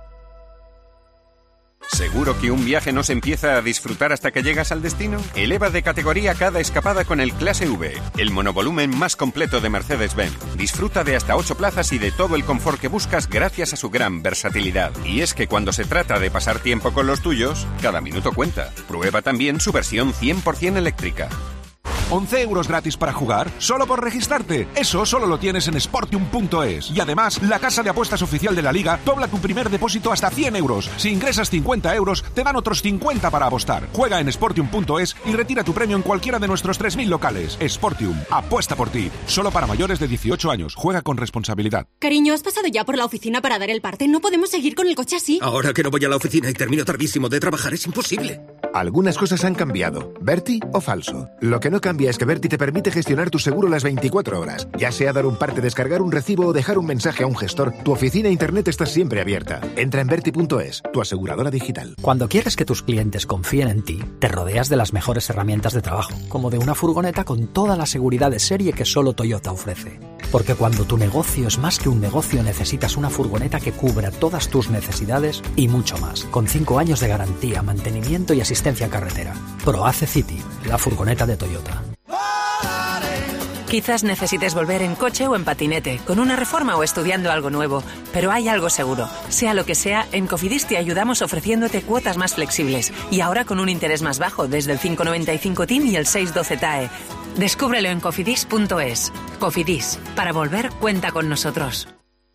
¿Seguro que un viaje no se empieza a disfrutar hasta que llegas al destino? Eleva de categoría cada escapada con el Clase V, el monovolumen más completo de Mercedes-Benz. Disfruta de hasta 8 plazas y de todo el confort que buscas gracias a su gran versatilidad. Y es que cuando se trata de pasar tiempo con los tuyos, cada minuto cuenta. Prueba también su versión 100% eléctrica. 11 euros gratis para jugar, solo por registrarte. Eso solo lo tienes en Sportium.es. Y además, la casa de apuestas oficial de la Liga dobla tu primer depósito hasta 100 euros. Si ingresas 50 euros, te dan otros 50 para apostar. Juega en Sportium.es y retira tu premio en cualquiera de nuestros 3.000 locales. Sportium, apuesta por ti. Solo para mayores de 18 años. Juega con responsabilidad. Cariño, ¿has pasado ya por la oficina para dar el parte? No podemos seguir con el coche así. Ahora que no voy a la oficina y termino tardísimo de trabajar, es imposible. Algunas cosas han cambiado. ¿Berti o falso? Lo que no cambia es que Berti te permite gestionar tu seguro las 24 horas. Ya sea dar un parte, descargar un recibo o dejar un mensaje a un gestor, tu oficina internet está siempre abierta. Entra en Berti.es, tu aseguradora digital. Cuando quieres que tus clientes confíen en ti, te rodeas de las mejores herramientas de trabajo, como de una furgoneta con toda la seguridad de serie que solo Toyota ofrece. Porque cuando tu negocio es más que un negocio, necesitas una furgoneta que cubra todas tus necesidades y mucho más, con 5 años de garantía, mantenimiento y asistencia carretera. ProAce City, la furgoneta de Toyota. Quizás necesites volver en coche o en patinete, con una reforma o estudiando algo nuevo, pero hay algo seguro. Sea lo que sea, en Cofidis te ayudamos ofreciéndote cuotas más flexibles y ahora con un interés más bajo desde el 5,95 TIN y el 6,12 TAE. Descúbrelo en cofidis.es. Cofidis, para volver cuenta con nosotros.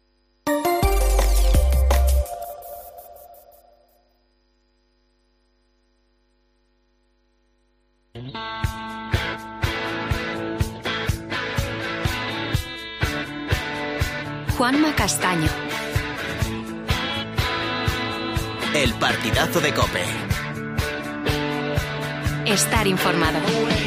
Juanma Castaño. El partidazo de COPE. Estar informado.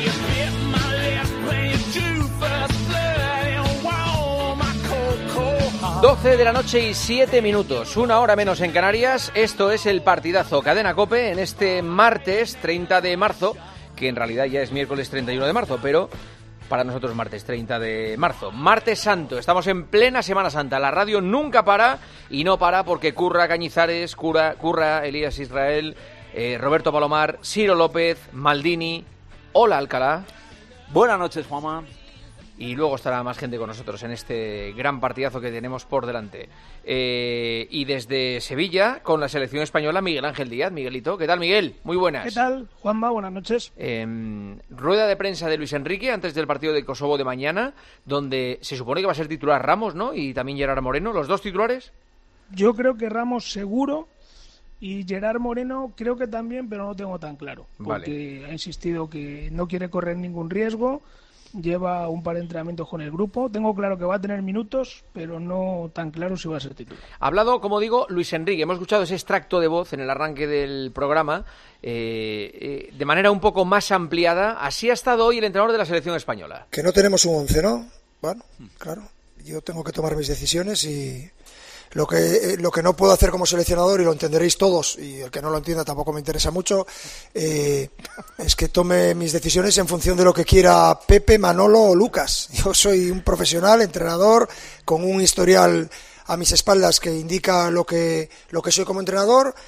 12 de la noche y 7 minutos, 1 hora menos en Canarias. Esto es el partidazo Cadena COPE en este martes 30 de marzo, que en realidad ya es miércoles 31 de marzo, pero para nosotros martes 30 de marzo. Martes Santo, estamos en plena Semana Santa. La radio nunca para y no para porque curra Cañizares, curra Elías Israel, Roberto Palomar, Ciro López, Maldini. Hola Alcalá. Buenas noches, Juanma. Y luego estará más gente con nosotros en este gran partidazo que tenemos por delante. Y desde Sevilla, con la selección española, Miguel Ángel Díaz. Miguelito, ¿qué tal, Miguel? Muy buenas. ¿Qué tal, Juanma? Buenas noches. Rueda de prensa de Luis Enrique antes del partido de Kosovo de mañana, donde se supone que va a ser titular Ramos, ¿no? Y también Gerard Moreno, ¿los dos titulares? Yo creo que Ramos seguro y Gerard Moreno creo que también, pero no lo tengo tan claro. Porque ha insistido que no quiere correr ningún riesgo. Lleva un par de entrenamientos con el grupo. Tengo claro que va a tener minutos, pero no tan claro si va a ser titular. Ha hablado, como digo, Luis Enrique. Hemos escuchado ese extracto de voz en el arranque del programa de manera un poco más ampliada. Así ha estado hoy el entrenador de la selección española. Que no tenemos un 11, ¿no? Bueno, claro. Yo tengo que tomar mis decisiones y lo que no puedo hacer como seleccionador, y lo entenderéis todos, y el que no lo entienda tampoco me interesa mucho, es que tome mis decisiones en función de lo que quiera Pepe, Manolo o Lucas. Yo soy un profesional, entrenador, con un historial a mis espaldas que indica lo que soy como entrenador,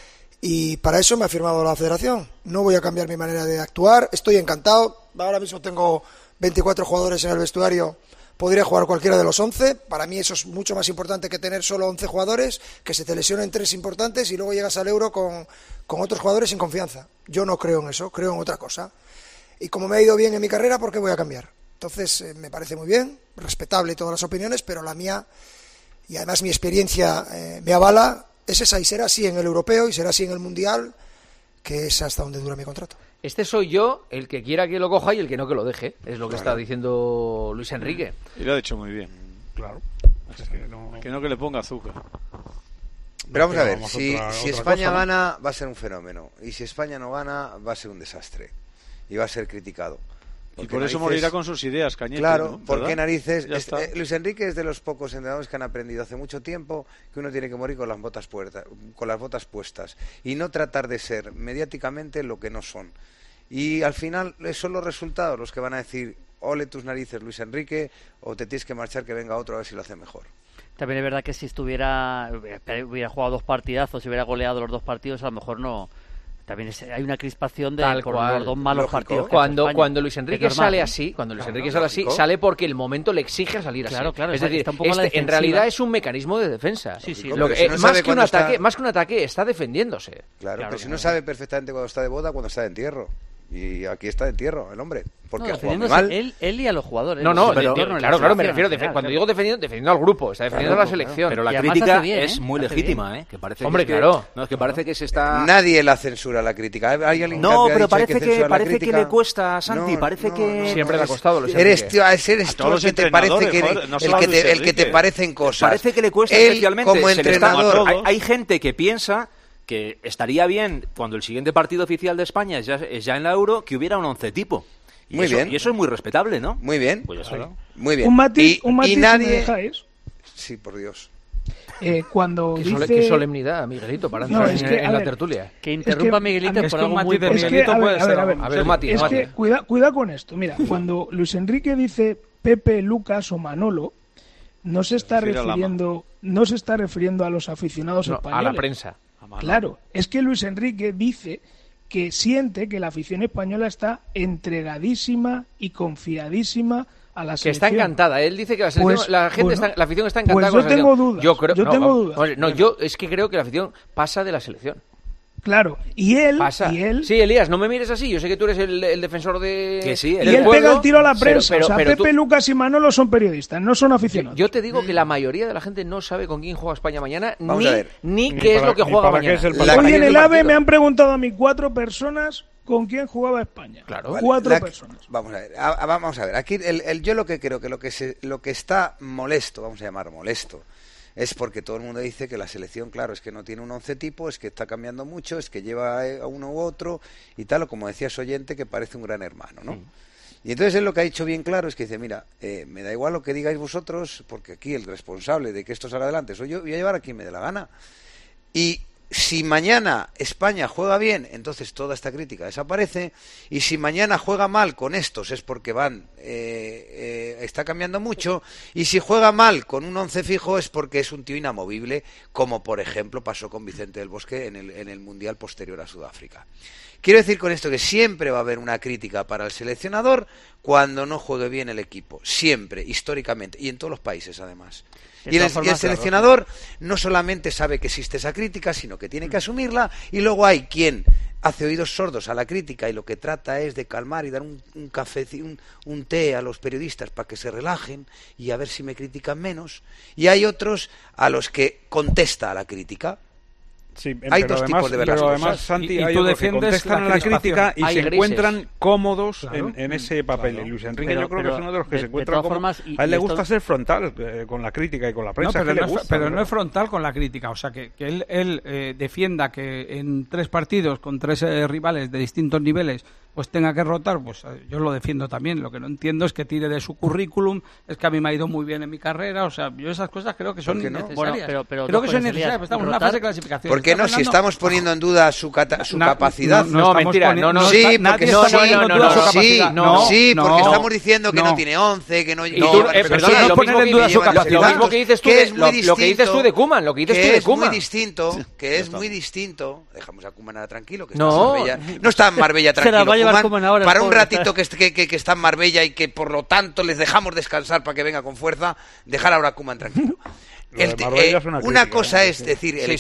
Y para eso me ha firmado la federación. No voy a cambiar mi manera de actuar. Estoy encantado. Ahora mismo tengo 24 jugadores en el vestuario. Podría jugar cualquiera de los 11. Para mí eso es mucho más importante que tener solo 11 jugadores, que se te lesionen 3 importantes y luego llegas al Euro con otros jugadores sin confianza. Yo no creo en eso, creo en otra cosa. Y como me ha ido bien en mi carrera, ¿por qué voy a cambiar? Entonces, me parece muy bien, respetable todas las opiniones, pero la mía, y además mi experiencia me avala, es esa, y será así en el Europeo y será así en el Mundial, que es hasta donde dura mi contrato. Este soy yo, el que quiera que lo coja y el que no que lo deje, es lo que está diciendo Luis Enrique. Y lo ha dicho muy bien. Claro. Es que no que le ponga azúcar. Pero vamos a ver, si España gana va a ser un fenómeno, y si España no gana va a ser un desastre, y va a ser criticado. Y por eso morirá con sus ideas, Cañete. Claro, ¿no? ¿por qué narices? Luis Enrique es de los pocos entrenadores que han aprendido hace mucho tiempo que uno tiene que morir con las botas puestas y no tratar de ser mediáticamente lo que no son. Y al final son los resultados los que van a decir, ole tus narices, Luis Enrique, o te tienes que marchar, que venga otro a ver si lo hace mejor. También es verdad que si hubiera jugado 2 partidazos, si hubiera goleado los 2 partidos, a lo mejor no... También hay una crispación de por los 2 malos partidos. Cuando Luis Enrique sale así, sale porque el momento le exige salir así. Claro, es decir, en realidad es un mecanismo de defensa. Sí. Más que un ataque, está defendiéndose. Claro, pero si no sabe perfectamente cuando está de boda, cuando está de entierro. Y aquí está de entierro el hombre, porque ha jugado mal. Él y a los jugadores. Claro, me refiero, cuando digo defendiendo al grupo, está defendiendo a la selección. Pero la crítica es muy legítima, que parece que parece que se está... Nadie la censura la crítica. No, pero parece que le cuesta, Santi, parece que... Siempre le ha costado. Eres tú el que te parece el que te parecen cosas. Parece que le cuesta especialmente. Como entrenador. Hay gente que piensa que estaría bien, cuando el siguiente partido oficial de España es ya en la Euro, que hubiera un 11 tipo. Y eso es muy respetable, ¿no? Muy bien. Pues eso, muy bien. Un matiz y nadie... si me dejáis. Sí, por Dios. Cuando qué solemnidad, Miguelito, para entrar en la tertulia. Que interrumpa Miguelito por algo muy... Es que cuidado con esto. Mira, cuando Luis Enrique dice Pepe, Lucas o Manolo, no se está refiriendo a los aficionados españoles. A la prensa. Claro, es que Luis Enrique dice que siente que la afición española está entregadísima y confiadísima a la selección. Que está encantada. Él dice que la afición está encantada con la selección. Yo tengo dudas. Tengo dudas. Yo es que creo que la afición pasa de la selección. Claro, y él... Sí, Elías, no me mires así. Yo sé que tú eres el defensor de... Que sí, y él pega el tiro a la prensa. Pepe, Lucas y Manolo son periodistas, no son aficionados. Yo te digo que la mayoría de la gente no sabe con quién juega España mañana, ni qué es lo que juega mañana. Hoy en el AVE me han preguntado a mí 4 personas con quién jugaba España. Claro. 4 personas. Vamos a ver. Aquí yo lo que creo que lo que está molesto, vamos a llamar molesto, es porque todo el mundo dice que la selección, claro, es que no tiene un 11 tipo, es que está cambiando mucho, es que lleva a uno u otro y tal, o como decía su oyente, que parece un gran hermano, ¿no? Y entonces él lo que ha dicho bien claro es que dice, mira, me da igual lo que digáis vosotros, porque aquí el responsable de que esto salga adelante soy yo, voy a llevar a quien me dé la gana. Y si mañana España juega bien, entonces toda esta crítica desaparece, y si mañana juega mal con estos es porque está cambiando mucho, y si juega mal con un 11 fijo es porque es un tío inamovible, como por ejemplo pasó con Vicente del Bosque en el Mundial posterior a Sudáfrica. Quiero decir con esto que siempre va a haber una crítica para el seleccionador cuando no juegue bien el equipo, siempre, históricamente, y en todos los países además. Y el seleccionador no solamente sabe que existe esa crítica, sino que tiene que asumirla, y luego hay quien hace oídos sordos a la crítica y lo que trata es de calmar y dar un café, un té a los periodistas para que se relajen y a ver si me critican menos, y hay otros a los que contesta a la crítica. Sí, hay dos tipos de ver las cosas. Además, Santi, hay otros que contestan a la crítica y se encuentran cómodos en ese papel. Y Luis Enrique yo creo que es uno de los que se encuentra cómodos. A él le gusta ser frontal con la crítica y con la prensa. Pero no es frontal con la crítica. O sea, que él defienda que en 3 partidos con 3 rivales de distintos niveles pues tenga que rotar, pues yo lo defiendo también. Lo que no entiendo es que tire de su currículum, es que a mí me ha ido muy bien en mi carrera, o sea, yo esas cosas creo que son necesarias. Bueno, pero creo que son necesarias, estamos en una fase de clasificación. ¿Por qué no? Si estamos poniendo en duda su capacidad. No, mentira, sí, porque sí, porque estamos diciendo que no tiene 11, que no... Perdona, lo mismo que dices tú de Koeman, lo que dices tú de Koeman. Que es muy distinto, dejamos a Koeman ahora tranquilo, que está en Marbella. No está en Marbella tranquilo, Koeman, ahora, para un ratito que está en Marbella y que por lo tanto les dejamos descansar para que venga con fuerza, dejar ahora a Koeman tranquilo. Una cosa es decir, el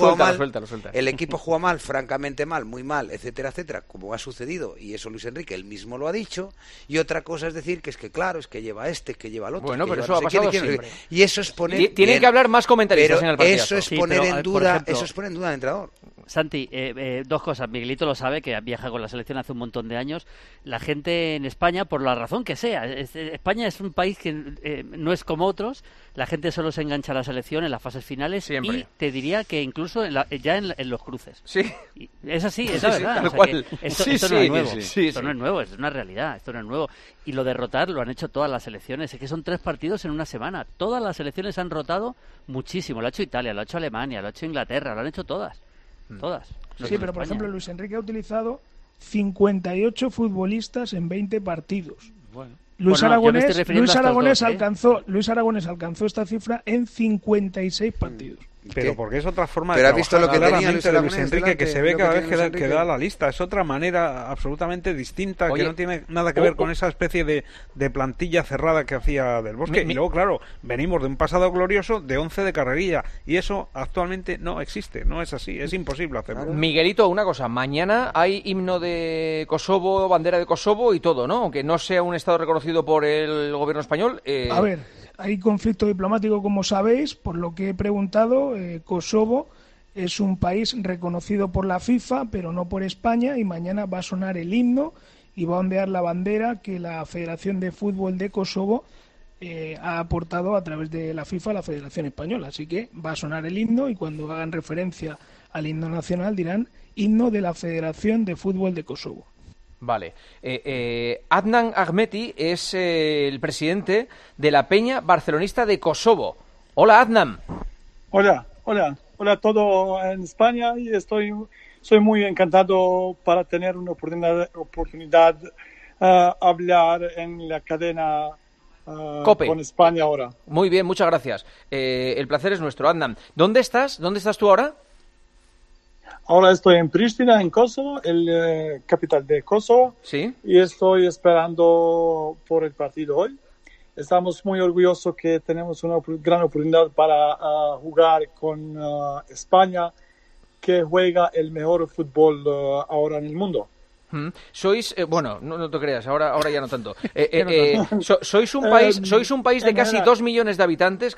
equipo juega mal, francamente mal, muy mal, etcétera, etcétera, como ha sucedido, y eso Luis Enrique él mismo lo ha dicho, y otra cosa es decir que es que claro, es que lleva que lleva al otro. Bueno, pero eso ha pasado siempre. Y eso es poner... Tienen que hablar más comentaristas en el partido. Eso es poner en duda al entrenador. Santi, dos cosas. Miguelito lo sabe, que viaja con la selección hace un montón de años. La gente en España, por la razón que sea, España es un país que no es como otros. La gente solo se engancha a la selección en las fases finales. Siempre. Y te diría que incluso en los cruces. Sí. Es así, es la verdad. Tal cual. Esto no es nuevo. Esto no es nuevo, es una realidad. Esto no es nuevo. Y lo de rotar lo han hecho todas las selecciones. Es que son 3 partidos en una semana. Todas las selecciones han rotado muchísimo. Lo ha hecho Italia, lo ha hecho Alemania, lo ha hecho Inglaterra, lo han hecho todas. Todas. Sí, pero por ejemplo Luis Enrique ha utilizado 58 futbolistas en 20 partidos. Bueno. Luis Aragonés alcanzó esta cifra en 56 partidos. Pero porque es otra forma de trabajar lo que tenía Luis Enrique, que se ve cada vez que da la lista. Es otra manera absolutamente distinta. Oye, que no tiene nada que ver con esa especie de plantilla cerrada que hacía Del Bosque. Y luego, claro, venimos de un pasado glorioso de 11 de carrerilla. Y eso actualmente no existe. No es así. Es imposible hacerlo. Miguelito, una cosa. Mañana hay himno de Kosovo, bandera de Kosovo y todo, ¿no? Aunque no sea un estado reconocido por el gobierno español. A ver... Hay conflicto diplomático, como sabéis, por lo que he preguntado. Kosovo es un país reconocido por la FIFA, pero no por España, y mañana va a sonar el himno y va a ondear la bandera que la Federación de Fútbol de Kosovo ha aportado a través de la FIFA a la Federación Española. Así que va a sonar el himno y cuando hagan referencia al himno nacional dirán himno de la Federación de Fútbol de Kosovo. Vale. Adnan Ahmeti es el presidente de la Peña Barcelonista de Kosovo. Hola, Adnan. Hola a todos en España y soy muy encantado para tener una oportunidad hablar en la cadena COPE con España ahora. Muy bien, muchas gracias. El placer es nuestro, Adnan. ¿Dónde estás? ¿Dónde estás tú ahora? Ahora estoy en Pristina, en Kosovo, el capital de Kosovo. Sí. Y estoy esperando por el partido hoy. Estamos muy orgullosos que tenemos una gran oportunidad para jugar con España, que juega el mejor fútbol ahora en el mundo. Sois, bueno, no te creas, ahora ya no tanto. Sois un país de casi 2 millones de habitantes,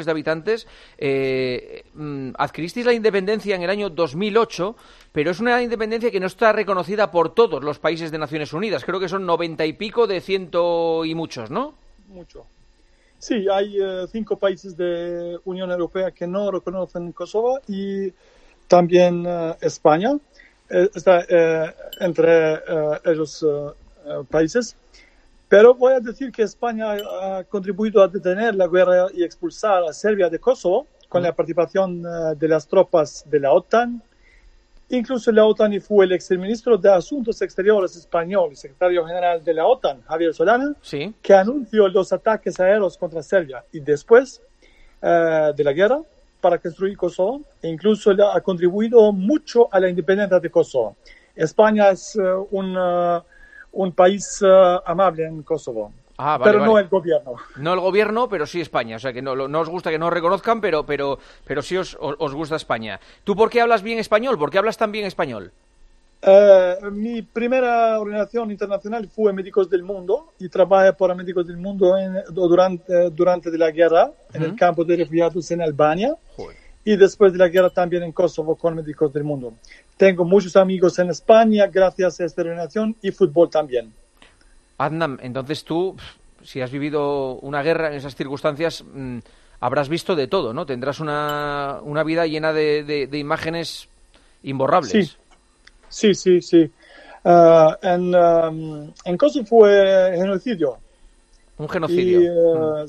adquiristeis la independencia en el año 2008, pero es una independencia que no está reconocida por todos los países de Naciones Unidas. Creo que son 90 y pico de 100 y muchos, ¿no? Mucho. Sí, hay 5 países de Unión Europea que no reconocen Kosovo y también España. Está entre esos países, pero voy a decir que España ha contribuido a detener la guerra y expulsar a Serbia de Kosovo con la participación de las tropas de la OTAN. Incluso la OTAN y fue el exministro de Asuntos Exteriores español y secretario general de la OTAN, Javier Solana, sí, que anunció los ataques aéreos contra Serbia y después de la guerra para construir Kosovo, e incluso ha contribuido mucho a la independencia de Kosovo. España es un país amable en Kosovo, pero no el gobierno. No el gobierno, pero sí España. O sea, que no os gusta que no os reconozcan, pero sí os gusta España. ¿Tú por qué hablas bien español? ¿Por qué hablas tan bien español? Mi primera organización internacional fue Médicos del Mundo y trabajé para Médicos del Mundo durante la guerra en el campo de refugiados en Albania. Joder. Y después de la guerra también en Kosovo con Médicos del Mundo. Tengo muchos amigos en España gracias a esta organización y fútbol también. Adnan, entonces tú, si has vivido una guerra en esas circunstancias, habrás visto de todo, ¿no? Tendrás una vida llena de imágenes imborrables. Sí. En Kosovo fue genocidio. Un genocidio.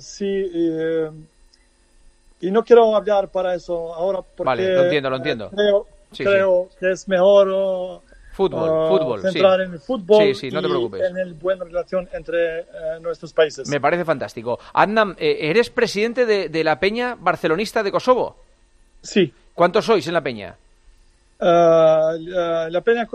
Y no quiero hablar para eso ahora porque... Vale, lo entiendo. Creo que es mejor fútbol, centrar en el fútbol sí, no te preocupes. y en la buena relación entre nuestros países. Me parece fantástico. Adnan, ¿eres presidente de la Peña Barcelonista de Kosovo? Sí. ¿Cuántos sois en la Peña? La Peña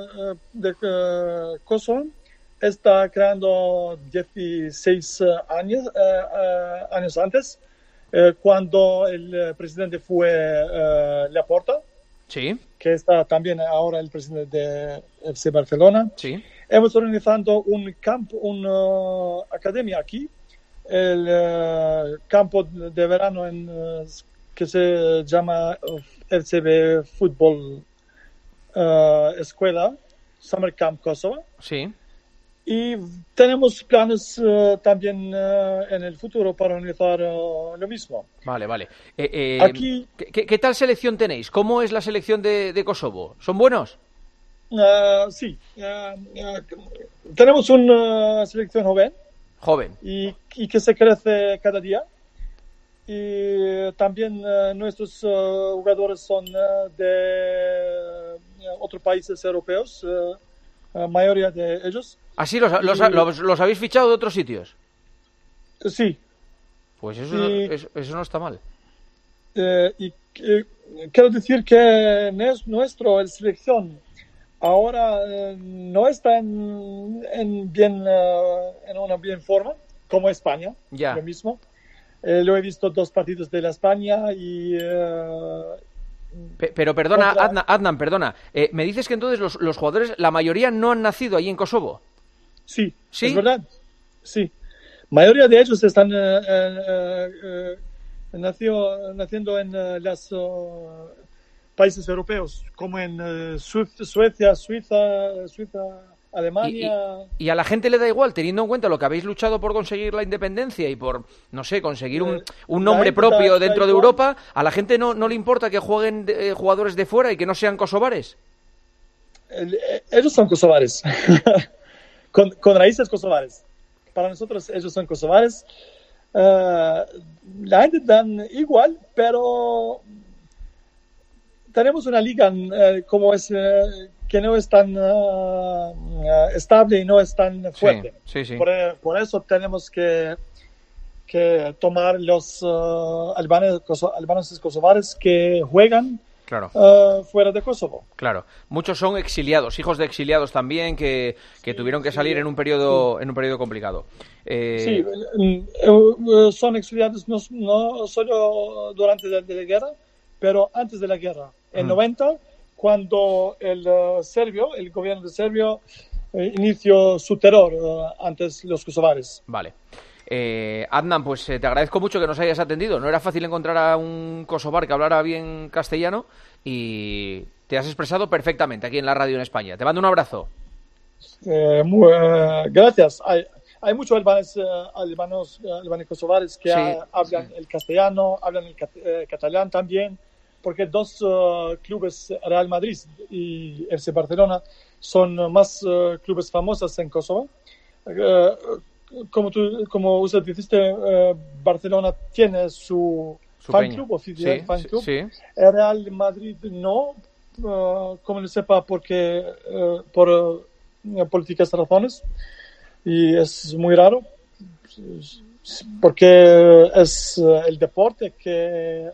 de Kosovo está creando 16 años antes, cuando el presidente fue Laporta, sí, que está también ahora el presidente de FC Barcelona. Sí. Hemos organizado una academia aquí, el campo de verano que se llama FCB Fútbol Escuela, Summer Camp Kosovo. Sí. Y tenemos planes también en el futuro para organizar lo mismo. Vale. Aquí, ¿Qué tal selección tenéis? ¿Cómo es la selección de Kosovo? ¿Son buenos? Sí. Tenemos una selección joven. Y que se crece cada día. Y también nuestros jugadores son de otros países europeos, mayoría de ellos. ¿Ah, sí? ¿Los habéis fichado de otros sitios? Sí. Pues eso no está mal. Y quiero decir que nuestra selección ahora no está en una bien forma, como España, lo mismo. Lo he visto 2 partidos de la España y... Pero perdona, Adnan, perdona. ¿Me dices que entonces los jugadores, la mayoría no han nacido ahí en Kosovo? Sí, es verdad. Sí. La mayoría de ellos están naciendo en los países europeos, como en Suecia, Suiza, Alemania. ¿Y a la gente le da igual, teniendo en cuenta lo que habéis luchado por conseguir la independencia y por, no sé, conseguir un nombre propio dentro de Europa? ¿A la gente no le importa que jueguen jugadores de fuera y que no sean kosovares? Ellos son kosovares. con raíces kosovares. Para nosotros ellos son kosovares. La gente dan igual, pero tenemos una liga como es que no es tan estable y no es tan fuerte. Sí. Por eso tenemos que tomar los albaneses kosovares que juegan fuera de Kosovo. Claro. Muchos son exiliados, hijos de exiliados también que tuvieron que salir en un periodo complicado. Sí, son exiliados no solo durante la guerra, pero antes de la guerra. En 90, cuando el gobierno de Serbia inició su terror antes los kosovares. Vale. Adnan, pues te agradezco mucho que nos hayas atendido. No era fácil encontrar a un kosovar que hablara bien castellano y te has expresado perfectamente aquí en la radio en España. Te mando un abrazo. Gracias. Hay muchos albanos kosovares que hablan el castellano, hablan el catalán también, porque 2 clubes, Real Madrid y FC Barcelona, son más clubes famosos en Kosovo. Como usted dijiste, Barcelona tiene su fan club, oficial fan club. Sí. El Real Madrid no, como lo sepa, porque por políticas razones, y es muy raro, porque es el deporte que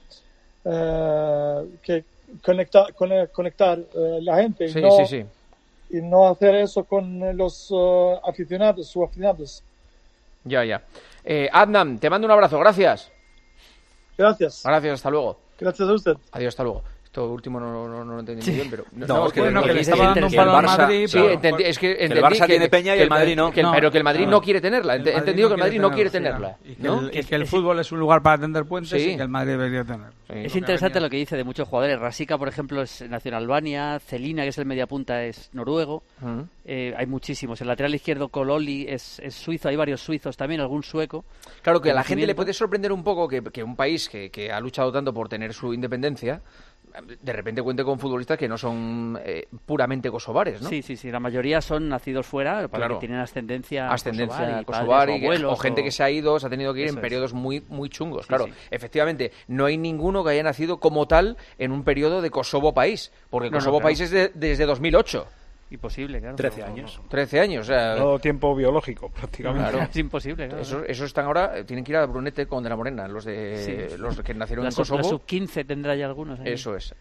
conectar la gente y no hacer eso con los aficionados. Ya. Adnan, te mando un abrazo, gracias. Gracias, hasta luego. Gracias a usted. Adiós, hasta luego. Esto último no lo entendí muy bien, pero... Es que le estaba dando un palo al Madrid... Sí, entendí que el Barça tiene Peña y el Madrid no. Pero que el Madrid no quiere tenerla. He entendido que el Madrid no quiere tenerla. Y que el fútbol es un lugar para tender puentes y que el Madrid debería tener. Es interesante lo que dice de muchos jugadores. Rasica, por ejemplo, nació en Albania. Celina, que es el mediapunta, es noruego. Hay muchísimos. El lateral izquierdo, Kololi, es suizo. Hay varios suizos también, algún sueco. Claro que a la gente le puede sorprender un poco que un país que ha luchado tanto por tener su independencia de repente cuente con futbolistas que no son puramente kosovares, ¿no? Sí, la mayoría son nacidos fuera, claro, que tienen ascendencia kosovar o gente que se ha ido, se ha tenido que ir en periodos muy chungos. Claro, efectivamente, no hay ninguno que haya nacido como tal en un periodo de Kosovo país, porque Kosovo país es desde 2008. Imposible, claro. 13 años. 13 años, o sea... Todo tiempo biológico, prácticamente. Claro. Es imposible, claro. Eso están ahora, tienen que ir a Brunete con De la Morena, los que nacieron en Kosovo. La sub-15 tendrá ya algunos. Ahí. Eso es.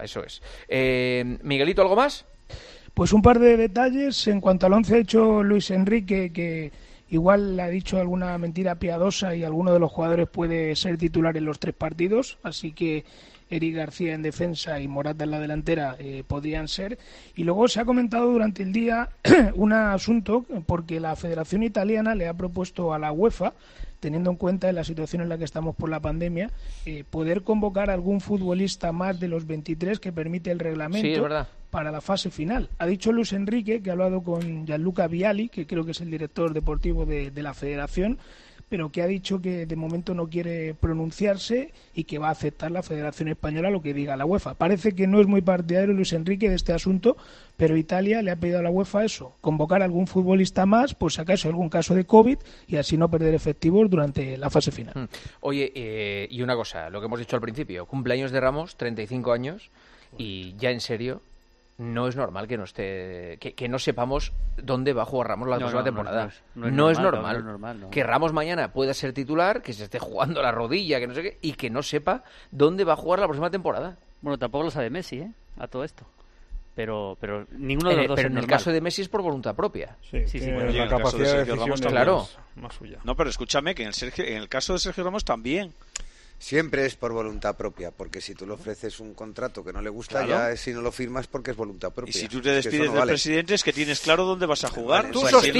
Miguelito, ¿algo más? Pues un par de detalles. En cuanto al 11 ha hecho Luis Enrique, que igual ha dicho alguna mentira piadosa y alguno de los jugadores puede ser titular en los 3 partidos, así que Eric García en defensa y Morata en la delantera podrían ser. Y luego se ha comentado durante el día un asunto, porque la Federación Italiana le ha propuesto a la UEFA, teniendo en cuenta la situación en la que estamos por la pandemia, poder convocar a algún futbolista más de los 23 que permite el reglamento para la fase final. Ha dicho Luis Enrique, que ha hablado con Gianluca Vialli, que creo que es el director deportivo de la Federación, pero que ha dicho que de momento no quiere pronunciarse y que va a aceptar la Federación Española lo que diga la UEFA. Parece que no es muy partidario Luis Enrique de este asunto, pero Italia le ha pedido a la UEFA eso, convocar a algún futbolista más, por si acaso algún caso de COVID, y así no perder efectivos durante la fase final. Oye, y una cosa, lo que hemos dicho al principio, cumpleaños de Ramos, 35 años, y ya en serio... No es normal que no sepamos dónde va a jugar Ramos la próxima temporada. No es normal. Que Ramos mañana pueda ser titular, que se esté jugando la rodilla, que no sé qué, y que no sepa dónde va a jugar la próxima temporada. Bueno, tampoco lo sabe Messi, a todo esto. Pero ninguno de los dos pero es en el caso de Messi es por voluntad propia. Sí, bueno, la capacidad de decisión claro. Es más suya. No, pero escúchame, que en el caso de Sergio Ramos también. Siempre es por voluntad propia, porque si tú le ofreces un contrato que no le gusta, ya si no lo firmas porque es voluntad propia. Y si tú te despides del presidente es que tienes claro dónde vas a jugar. Tú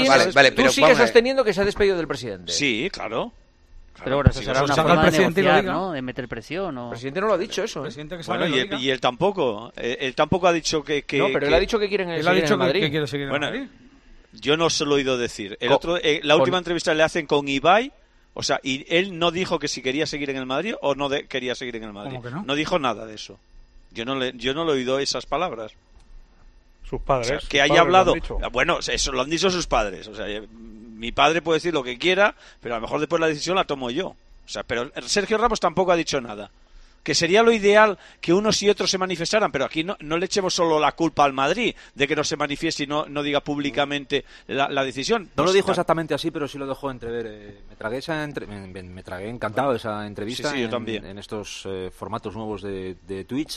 sigues sosteniendo que se ha despedido del presidente. Sí, claro. Pero bueno, eso será una forma de negociar, ¿no? De meter presión. El presidente no lo ha dicho eso. Bueno, y él tampoco. Él tampoco ha dicho que... No, pero él ha dicho que quiere seguir en Madrid. Que quiere seguir en Madrid. Yo no se lo he oído decir. La última entrevista le hacen con Ibai. O sea, y él no dijo que si quería seguir en el Madrid o no quería seguir en el Madrid. ¿Cómo que no? No dijo nada de eso. Yo no le he oído esas palabras. Sus padres. O sea, que haya hablado. Bueno, eso lo han dicho sus padres. O sea, mi padre puede decir lo que quiera, pero a lo mejor después la decisión la tomo yo. O sea, pero Sergio Ramos tampoco ha dicho nada. Que sería lo ideal que unos y otros se manifestaran, pero aquí no le echemos solo la culpa al Madrid de que no se manifieste y no diga públicamente la decisión. No lo dijo exactamente así, pero sí lo dejó entrever. Me tragué encantado esa entrevista yo también. En estos formatos nuevos de Twitch.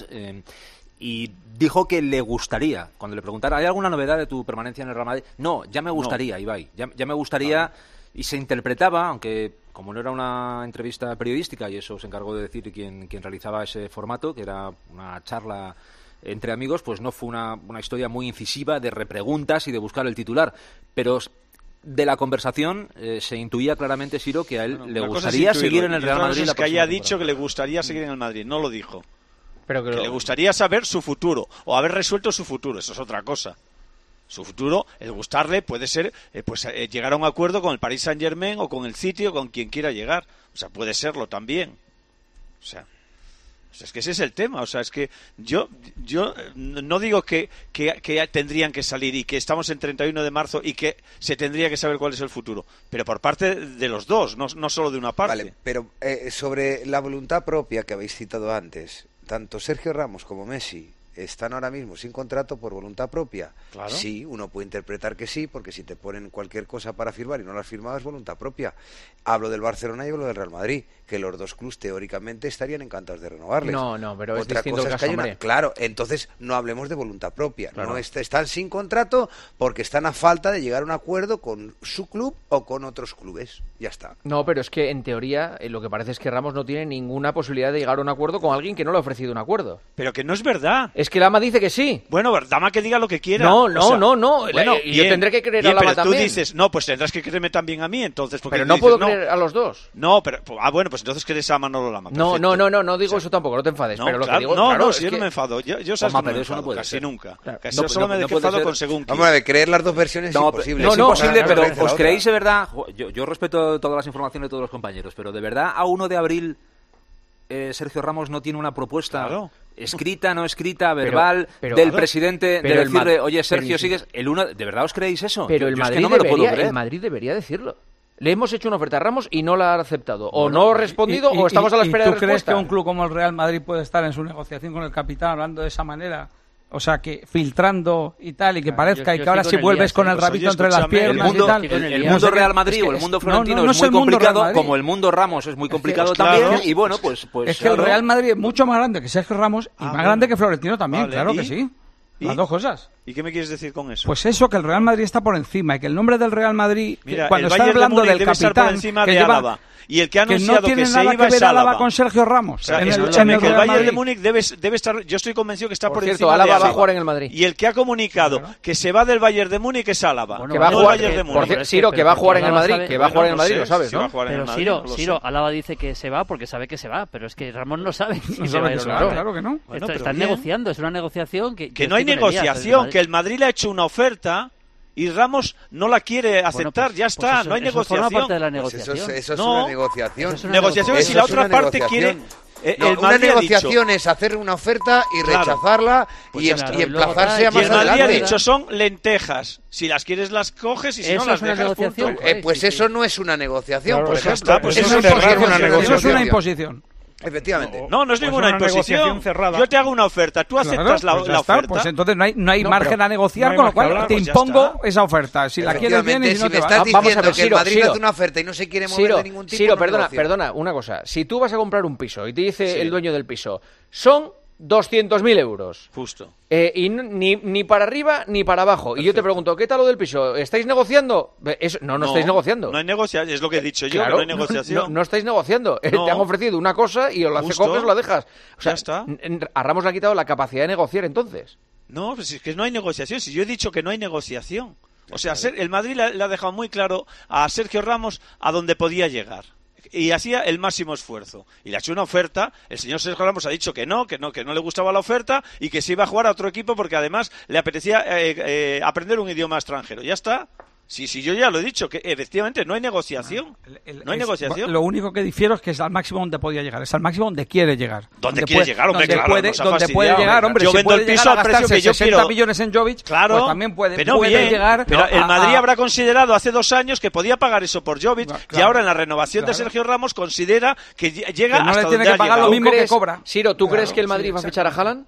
Y dijo que le gustaría, cuando le preguntara, ¿hay alguna novedad de tu permanencia en el Real Madrid? No, ya me gustaría, Ibai. Ya me gustaría, y se interpretaba, aunque... Como no era una entrevista periodística, y eso se encargó de decir quien realizaba ese formato, que era una charla entre amigos, pues no fue una historia muy incisiva de repreguntas y de buscar el titular. Pero de la conversación se intuía claramente, Siro, que a él le gustaría seguir en el Real Madrid. Es que haya dicho que le gustaría seguir en el Madrid, no lo dijo. Pero que le gustaría saber su futuro, o haber resuelto su futuro, eso es otra cosa. Su futuro, el gustarle, puede ser llegar a un acuerdo con el Paris Saint-Germain o con el City o con quien quiera llegar. O sea, puede serlo también. O sea, es que ese es el tema. O sea, es que yo no digo que tendrían que salir y que estamos en 31 de marzo y que se tendría que saber cuál es el futuro. Pero por parte de los dos, no solo de una parte. Vale, pero sobre la voluntad propia que habéis citado antes, tanto Sergio Ramos como Messi están ahora mismo sin contrato por voluntad propia. Claro. Sí, uno puede interpretar que sí, porque si te ponen cualquier cosa para firmar y no la has firmado es voluntad propia. Hablo del Barcelona y hablo del Real Madrid, que los dos clubes teóricamente estarían encantados de renovarles. No, pero otra es distinto cosa el caso, es que claro, entonces no hablemos de voluntad propia. Claro. No están sin contrato porque están a falta de llegar a un acuerdo con su club o con otros clubes. Ya está. No, pero es que en teoría lo que parece es que Ramos no tiene ninguna posibilidad de llegar a un acuerdo con alguien que no le ha ofrecido un acuerdo. Pero que no es verdad. Es que Lama dice que sí. Bueno, Lama que diga lo que quiera. No. Bueno, y yo tendré que creer a Lama pero también. Tú dices, no, pues tendrás que creerme también a mí, entonces. Pero no puedo creer a los dos. No, pero bueno, pues entonces crees a Manolo Lama. Perfecto. No digo eso tampoco, no te enfades. No, pero lo claro, que digo, yo no me enfado. Yo sabes que no me enfado, casi nunca. Casi solo me he enfadado con según quién. Vamos a ver, creer las dos versiones es imposible. No, es imposible, pero ¿os creéis de verdad? Yo respeto todas las informaciones de todos los compañeros, pero ¿de verdad a 1 de abril Sergio Ramos no tiene una propuesta escrita, no escrita, verbal, del presidente, de decirle, oye, Sergio, sigues... ¿De verdad os creéis eso? Pero el Madrid debería decirlo. Le hemos hecho una oferta a Ramos y no la ha aceptado. O no ha respondido o estamos a la espera de respuesta. ¿Tú crees que un club como el Real Madrid puede estar en su negociación con el capitán hablando de esa manera? O sea, que filtrando y tal, y que parezca, y que ahora si vuelves con el rabito entre las piernas y tal... El mundo Real Madrid o el mundo Florentino es muy complicado, como el mundo Ramos es muy complicado también, y bueno, pues... Es que el Real Madrid es mucho más grande que Sergio Ramos y más grande que Florentino también, claro que sí. Las dos cosas. ¿Y qué me quieres decir con eso? Pues eso, que el Real Madrid está por encima y que el nombre del Real Madrid, cuando está hablando del capitán, que lleva... Y el que ha anunciado que no tiene se nada iba que ver Álava con Sergio Ramos. O sea, que el Bayern de Múnich debe estar, yo estoy convencido que está por encima Álava de Álava. Va a jugar en el Madrid. Y el que ha comunicado que se va del Bayern de Múnich es Álava. Que va a jugar, Ciro, que va a jugar en el Madrid, que va a jugar en el Madrid, lo sabes, ¿no? Pero Ciro, Álava dice que se va porque sabe que se va, pero es que Ramón no sabe si se va a ir. Claro que no. Están negociando, es una negociación que no hay negociación, que el Madrid le ha hecho una oferta y Ramos no la quiere aceptar, ya está, no hay negociación. Forma parte de la negociación. Eso es una negociación. Negociación es si la otra parte quiere... una negociación es hacer una oferta y rechazarla y emplazarse a más adelante. Y el Madrid ha dicho, son lentejas. Si las quieres las coges y si no las dejas, punto. Pues eso no es una negociación, por ejemplo. Eso es una imposición. Efectivamente. No es ninguna imposición. Yo te hago una oferta, tú aceptas la oferta. Pues entonces no hay margen a negociar, con lo cual te impongo esa oferta. Si la quieres bien y si no te vas. Vamos a ver, que el Madrid hace una oferta y no se quiere mover de ningún tipo. Ciro, perdona, una cosa. Si tú vas a comprar un piso y te dice el dueño del piso, son 200.000 euros. Justo. Y ni para arriba ni para abajo. Perfecto. Y yo te pregunto, ¿qué tal lo del piso? ¿Estáis negociando? No estáis negociando. No hay negociación, es lo que he dicho yo, no hay negociación. No estáis negociando. Te han ofrecido una cosa y o la coges o la dejas. O sea, ya está. A Ramos le ha quitado la capacidad de negociar entonces. No, pues es que no hay negociación. Si yo he dicho que no hay negociación. O sea, el Madrid le ha dejado muy claro a Sergio Ramos a dónde podía llegar. Y hacía el máximo esfuerzo. Y le ha hecho una oferta, el señor Sergio Ramos ha dicho que no le gustaba la oferta y que se iba a jugar a otro equipo porque además le apetecía aprender un idioma extranjero. Ya está. Sí, yo ya lo he dicho, que efectivamente no hay negociación. No hay negociación. Lo único que difiero es que es al máximo donde podía llegar, es al máximo donde quiere llegar. ¿Dónde quiere llegar? Hombre, donde claro, donde puede llegar, hombre. Yo si vendo el piso al precio que yo 60 quiero. millones en Jovic, claro, pues también puede bien, llegar. Pero el Madrid habrá considerado hace 2 años que podía pagar eso por Jovic, y ahora en la renovación de Sergio Ramos considera que llega no hasta le tiene donde que pagar lo mismo que cobra. Ciro, ¿tú crees que el Madrid va a fichar a Haaland?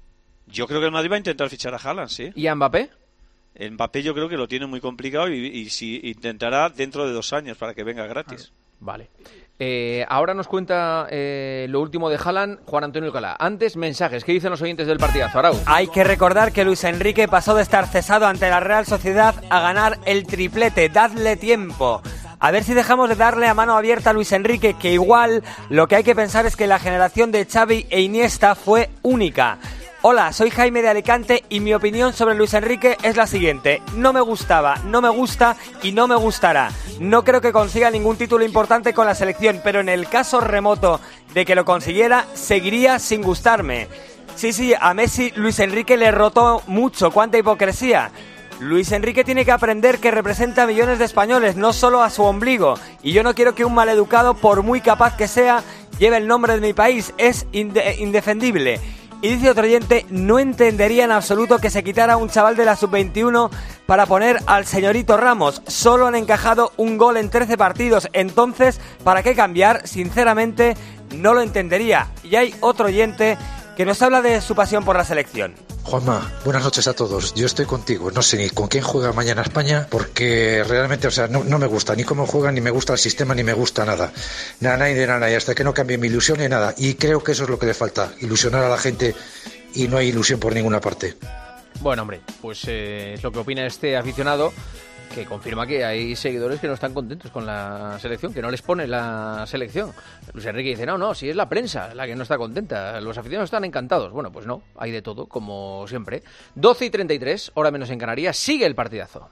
Yo creo que el Madrid va a intentar fichar a Haaland, sí. ¿Y a Mbappé? Mbappé yo creo que lo tiene muy complicado y si intentará dentro de 2 años para que venga gratis. Vale. Ahora nos cuenta lo último de Haaland, Juan Antonio Alcalá. Antes, mensajes. ¿Qué dicen los oyentes del partidazo, Arau? Hay que recordar que Luis Enrique pasó de estar cesado ante la Real Sociedad a ganar el triplete. Dadle tiempo. A ver si dejamos de darle a mano abierta a Luis Enrique, que igual lo que hay que pensar es que la generación de Xavi e Iniesta fue única. Hola, soy Jaime de Alicante y mi opinión sobre Luis Enrique es la siguiente. No me gustaba, no me gusta y no me gustará. No creo que consiga ningún título importante con la selección, pero en el caso remoto de que lo consiguiera, seguiría sin gustarme. Sí, a Messi Luis Enrique le rotó mucho, cuánta hipocresía. Luis Enrique tiene que aprender que representa a millones de españoles, no solo a su ombligo. Y yo no quiero que un maleducado, por muy capaz que sea, lleve el nombre de mi país. Es indefendible. Y dice otro oyente, no entendería en absoluto que se quitara a un chaval de la sub-21 para poner al señorito Ramos. Solo han encajado un gol en 13 partidos. Entonces, ¿para qué cambiar? Sinceramente, no lo entendería. Y hay otro oyente que nos habla de su pasión por la selección. Juanma, buenas noches a todos. Yo estoy contigo. No sé ni con quién juega mañana España porque realmente, no me gusta ni cómo juegan, ni me gusta el sistema, ni me gusta nada. Nada y hasta que no cambie mi ilusión ni nada. Y creo que eso es lo que le falta, ilusionar a la gente y no hay ilusión por ninguna parte. Bueno, hombre, pues es lo que opina este aficionado, que confirma que hay seguidores que no están contentos con la selección, que no les pone la selección. Luis Enrique dice, no, si es la prensa la que no está contenta, los aficionados están encantados. Bueno, pues no, hay de todo, como siempre. 12:33, hora menos en Canarias, sigue el partidazo.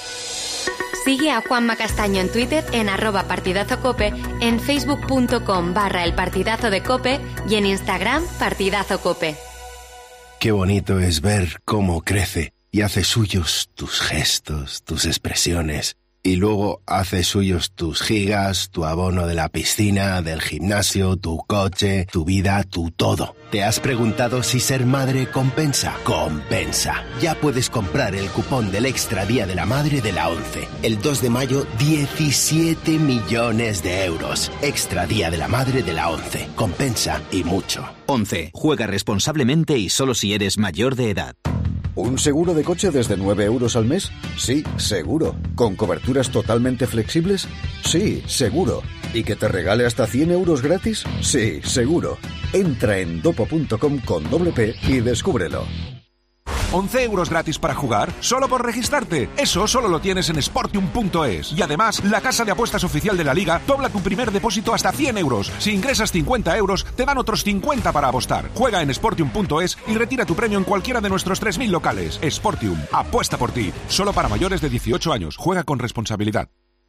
Sigue a Juanma Castaño en Twitter en @partidazocope, en facebook.com/elpartidazo de Cope y en Instagram partidazocope. Qué bonito es ver cómo crece y hace suyos tus gestos, tus expresiones. y luego haces suyos tus gigas, tu abono de la piscina, del gimnasio, tu coche, tu vida, tu todo. ¿Te has preguntado si ser madre compensa? Compensa. Ya puedes comprar el cupón del Extra Día de la Madre de la ONCE. El 2 de mayo, 17 millones de euros. Extra Día de la Madre de la ONCE. Compensa y mucho. ONCE. Juega responsablemente y solo si eres mayor de edad. ¿Un seguro de coche desde 9 euros al mes? Sí, seguro. ¿Con coberturas totalmente flexibles? Sí, seguro. ¿Y que te regale hasta 100 euros gratis? Sí, seguro. Entra en dopo.com con doble P y descúbrelo. 11 euros gratis para jugar, solo por registrarte. Eso solo lo tienes en Sportium.es. Y además, la casa de apuestas oficial de la Liga dobla tu primer depósito hasta 100 euros. Si ingresas 50 euros, te dan otros 50 para apostar. Juega en Sportium.es y retira tu premio en cualquiera de nuestros 3.000 locales. Sportium, apuesta por ti. Solo para mayores de 18 años. Juega con responsabilidad.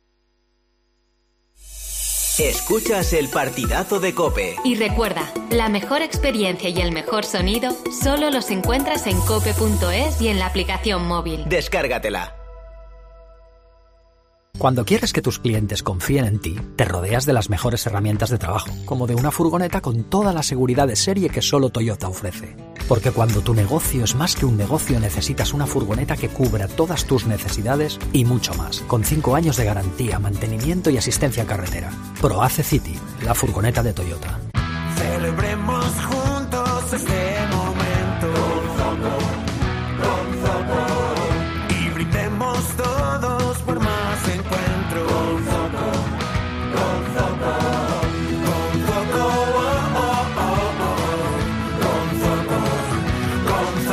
Escuchas el partidazo de COPE. Y recuerda, la mejor experiencia y el mejor sonido solo los encuentras en cope.es y en la aplicación móvil. Descárgatela. Cuando quieres que tus clientes confíen en ti, te rodeas de las mejores herramientas de trabajo, como de una furgoneta con toda la seguridad de serie que solo Toyota ofrece. Porque cuando tu negocio es más que un negocio, necesitas una furgoneta que cubra todas tus necesidades y mucho más, con 5 años de garantía, mantenimiento y asistencia en carretera. ProAce City, la furgoneta de Toyota. Celebremos juntos este momento con Zoco, y brindemos todos por más encuentros con Zoco, con Zoco, con Zoco, con Zoco, con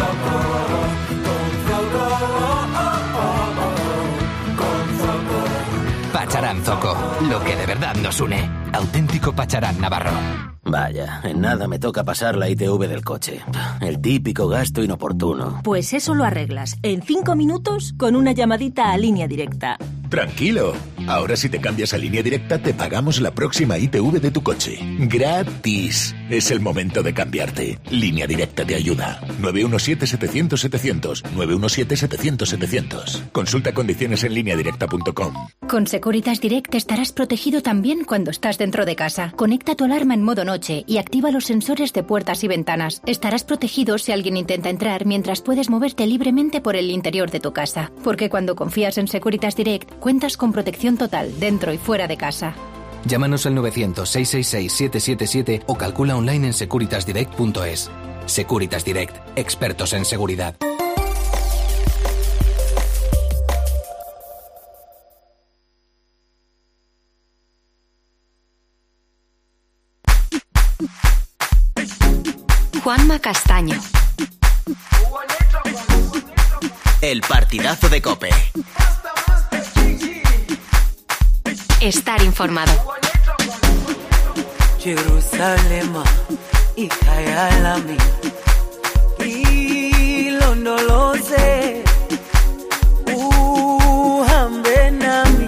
Zoco, con Zoco. Pacharán Zoco, lo que de verdad nos une. Auténtico Pacharán Navarro. Vaya, en nada me toca pasar la ITV del coche. El típico gasto inoportuno. Pues eso lo arreglas en 5 minutos con una llamadita a Línea Directa. Tranquilo. Ahora si te cambias a Línea Directa te pagamos la próxima ITV de tu coche. ¡Gratis! Es el momento de cambiarte. Línea Directa te ayuda. 917-700-700. 917-700-700. Consulta condiciones en lineadirecta.com. Con Securitas Direct estarás protegido también cuando estás dentro de casa. Conecta tu alarma en modo noche y activa los sensores de puertas y ventanas. Estarás protegido si alguien intenta entrar mientras puedes moverte libremente por el interior de tu casa. Porque cuando confías en Securitas Direct, cuentas con protección total dentro y fuera de casa. Llámanos al 900-666-777 o calcula online en securitasdirect.es. Securitas Direct, expertos en seguridad. Juanma Castaño. El partidazo de COPE. Estar informado. Jerusalem, Ikayalami, Ilondoloze, Uhambenami,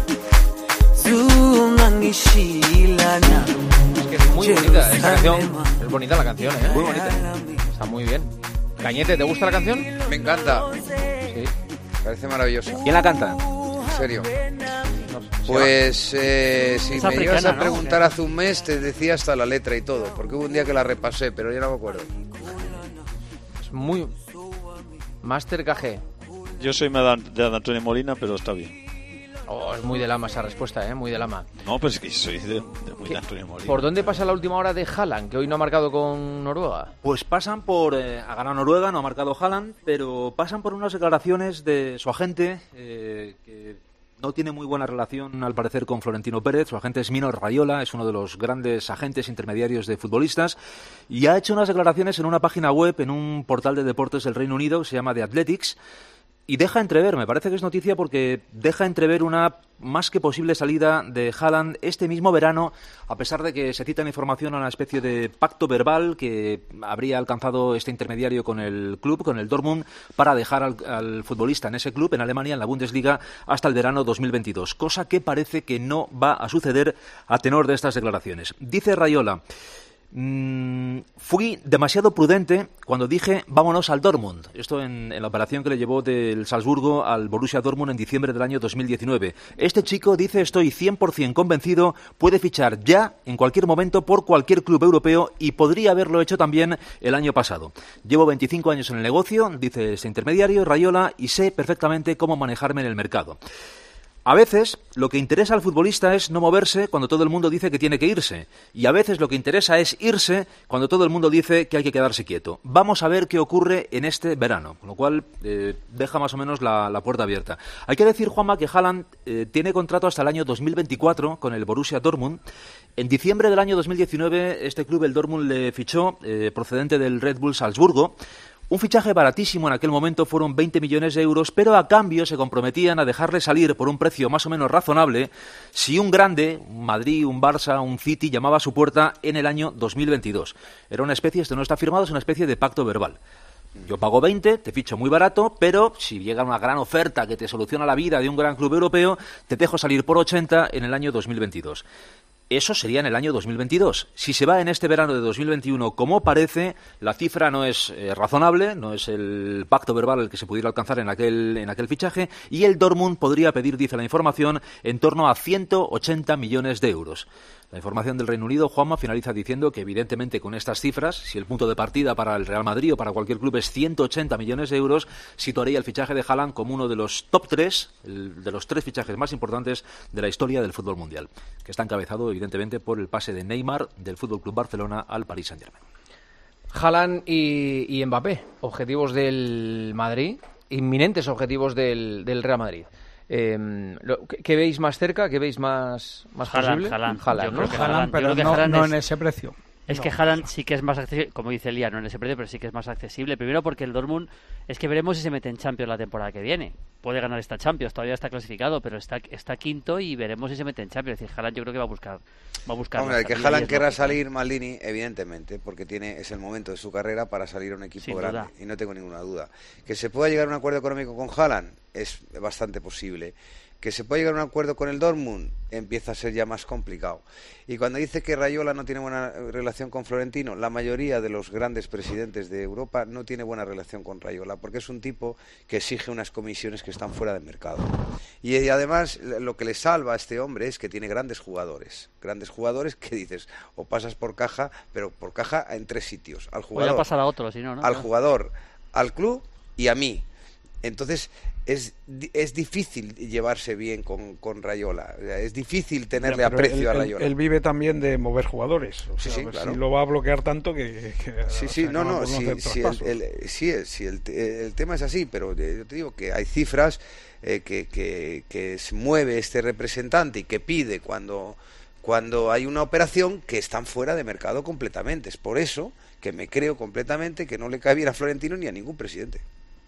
Zungangishilana. Es que es muy bonita esa canción. Es bonita la canción, ¿eh? Muy bonita. Está muy bien. Cañete, ¿te gusta la canción? Me encanta. Sí. Parece maravillosa. ¿Quién la canta? En serio. Pues si me ibas a preguntar hace un mes te decía hasta la letra y todo, porque hubo un día que la repasé, pero ya no me acuerdo. Es muy... Master KG. Yo soy de Antonio Molina, pero está bien. Oh, es muy de lama esa respuesta, ¿eh? Muy de lama. No, pues es que soy de Antonio Molina. ¿Por dónde pasa la última hora de Haaland, que hoy no ha marcado con Noruega? Pues pasan por... ha ganado Noruega, no ha marcado Haaland, pero pasan por unas declaraciones de su agente, que no tiene muy buena relación, al parecer, con Florentino Pérez. Su agente es Mino Raiola, es uno de los grandes agentes intermediarios de futbolistas, y ha hecho unas declaraciones en una página web, en un portal de deportes del Reino Unido, que se llama The Athletics, y deja entrever, me parece que es noticia porque deja entrever una más que posible salida de Haaland este mismo verano, a pesar de que se cita en información a una especie de pacto verbal que habría alcanzado este intermediario con el club, con el Dortmund, para dejar al futbolista en ese club, en Alemania, en la Bundesliga, hasta el verano 2022, cosa que parece que no va a suceder a tenor de estas declaraciones. Dice Raiola: Fui demasiado prudente cuando dije vámonos al Dortmund. Esto en la operación que le llevó del Salzburgo al Borussia Dortmund en diciembre del año 2019. Este chico dice estoy 100% convencido, puede fichar ya, en cualquier momento, por cualquier club europeo y podría haberlo hecho también el año pasado. Llevo 25 años en el negocio, dice ese intermediario, Raiola, y sé perfectamente cómo manejarme en el mercado. A veces lo que interesa al futbolista es no moverse cuando todo el mundo dice que tiene que irse. Y a veces lo que interesa es irse cuando todo el mundo dice que hay que quedarse quieto. Vamos a ver qué ocurre en este verano, con lo cual deja más o menos la puerta abierta. Hay que decir, Juanma, que Haaland tiene contrato hasta el año 2024 con el Borussia Dortmund. En diciembre del año 2019 este club, el Dortmund, le fichó procedente del Red Bull Salzburgo. Un fichaje baratísimo en aquel momento, fueron 20 millones de euros, pero a cambio se comprometían a dejarle salir por un precio más o menos razonable si un grande, un Madrid, un Barça, un City, llamaba a su puerta en el año 2022. Era una especie, esto no está firmado, es una especie de pacto verbal. Yo pago 20, te ficho muy barato, pero si llega una gran oferta que te soluciona la vida de un gran club europeo, te dejo salir por 80 en el año 2022. Eso sería en el año 2022. Si se va en este verano de 2021, como parece, la cifra no es razonable, no es el pacto verbal el que se pudiera alcanzar en aquel fichaje, y el Dortmund podría pedir, dice la información, en torno a 180 millones de euros. La información del Reino Unido, Juanma, finaliza diciendo que evidentemente con estas cifras, si el punto de partida para el Real Madrid o para cualquier club es 180 millones de euros, situaría el fichaje de Haaland como uno de los top 3, de los 3 fichajes más importantes de la historia del fútbol mundial, que está encabezado evidentemente por el pase de Neymar del FC Barcelona al Paris Saint-Germain. Haaland y Mbappé, objetivos del Madrid, inminentes objetivos del Real Madrid. ¿Qué veis más cerca? ¿Qué veis más posible? Haaland, ¿no? Haaland, pero no en ese precio. Es que Haaland sí que es más accesible, como dice Lía, no en ese precio, pero sí que es más accesible. Primero porque el Dortmund, es que veremos si se mete en Champions la temporada que viene. Puede ganar esta Champions, todavía está clasificado, pero está quinto y veremos si se mete en Champions. Es decir, Haaland yo creo que va a buscar. Hombre, que Haaland querrá salir, Maldini, evidentemente, porque es el momento de su carrera para salir a un equipo grande, y no tengo ninguna duda. Que se pueda llegar a un acuerdo económico con Haaland es bastante posible. Que se pueda llegar a un acuerdo con el Dortmund empieza a ser ya más complicado. Y cuando dice que Raiola no tiene buena relación con Florentino, la mayoría de los grandes presidentes de Europa no tiene buena relación con Raiola, porque es un tipo que exige unas comisiones que están fuera del mercado. Y además lo que le salva a este hombre es que tiene grandes jugadores que dices, o pasas por caja, pero por caja en 3 sitios. Al jugador, o ya pasar a otro, si no, ¿no? Al jugador, al club y a mí. Entonces es difícil llevarse bien con Raiola, es difícil tenerle aprecio a Raiola. Él vive también de mover jugadores, o sea, claro. Si lo va a bloquear tanto que el tema es así, pero yo te digo que hay cifras que se mueve este representante y que pide cuando hay una operación que están fuera de mercado completamente. Es por eso que me creo completamente que no le cae bien a Florentino ni a ningún presidente.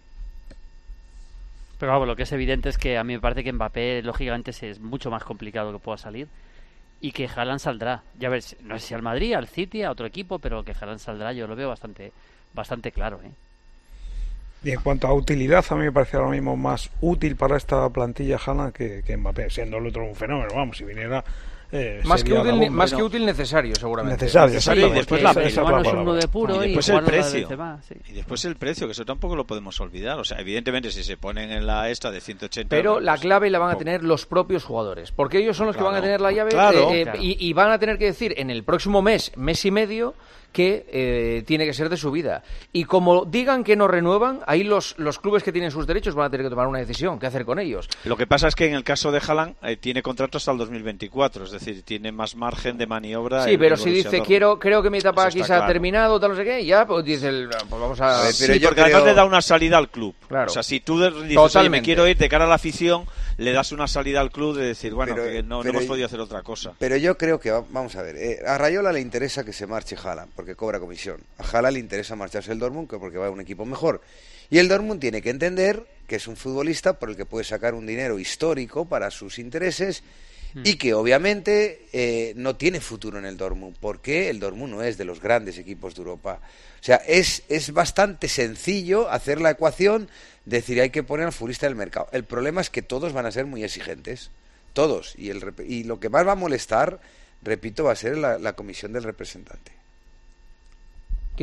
Pero vamos, lo que es evidente es que a mí me parece que Mbappé, lógicamente, es mucho más complicado que pueda salir y que Haaland saldrá. Ya ves, no sé si al Madrid, al City, a otro equipo, pero que Haaland saldrá, yo lo veo bastante claro, ¿eh? Y en cuanto a utilidad, a mí me parece ahora mismo más útil para esta plantilla Haaland que Mbappé, siendo el otro un fenómeno. Vamos, si viniera... más que útil, necesario, seguramente. Necesario, y después el precio. Sí. Y después el precio, que eso tampoco lo podemos olvidar. O sea, evidentemente, si se ponen en la esta de 180... Pero la clave la van a tener los propios jugadores, porque ellos son los que van a tener la llave y van a tener que decir en el próximo mes y medio, que tiene que ser de su vida. Y como digan que no renuevan, ahí los clubes que tienen sus derechos van a tener que tomar una decisión, qué hacer con ellos. Lo que pasa es que en el caso de Haaland tiene contrato hasta el 2024, es decir, tiene más margen de maniobra. Sí, pero si dice, creo que mi etapa aquí se ha terminado, tal no sé qué, ya pues dice, pues vamos a... Pero porque además le da una salida al club. Claro. O sea, si tú dices, oye, me quiero ir de cara a la afición, le das una salida al club de decir, bueno, que no hemos podido hacer otra cosa. Pero yo creo que, vamos a ver, a Raiola le interesa que se marche Haaland, porque cobra comisión. A Haaland le interesa marcharse el Dortmund porque va a un equipo mejor. Y el Dortmund tiene que entender que es un futbolista por el que puede sacar un dinero histórico para sus intereses y que obviamente no tiene futuro en el Dortmund, porque el Dortmund no es de los grandes equipos de Europa. O sea, es bastante sencillo hacer la ecuación, decir hay que poner al futbolista en el mercado. El problema es que todos van a ser muy exigentes, todos, y lo que más va a molestar, repito, va a ser la comisión del representante.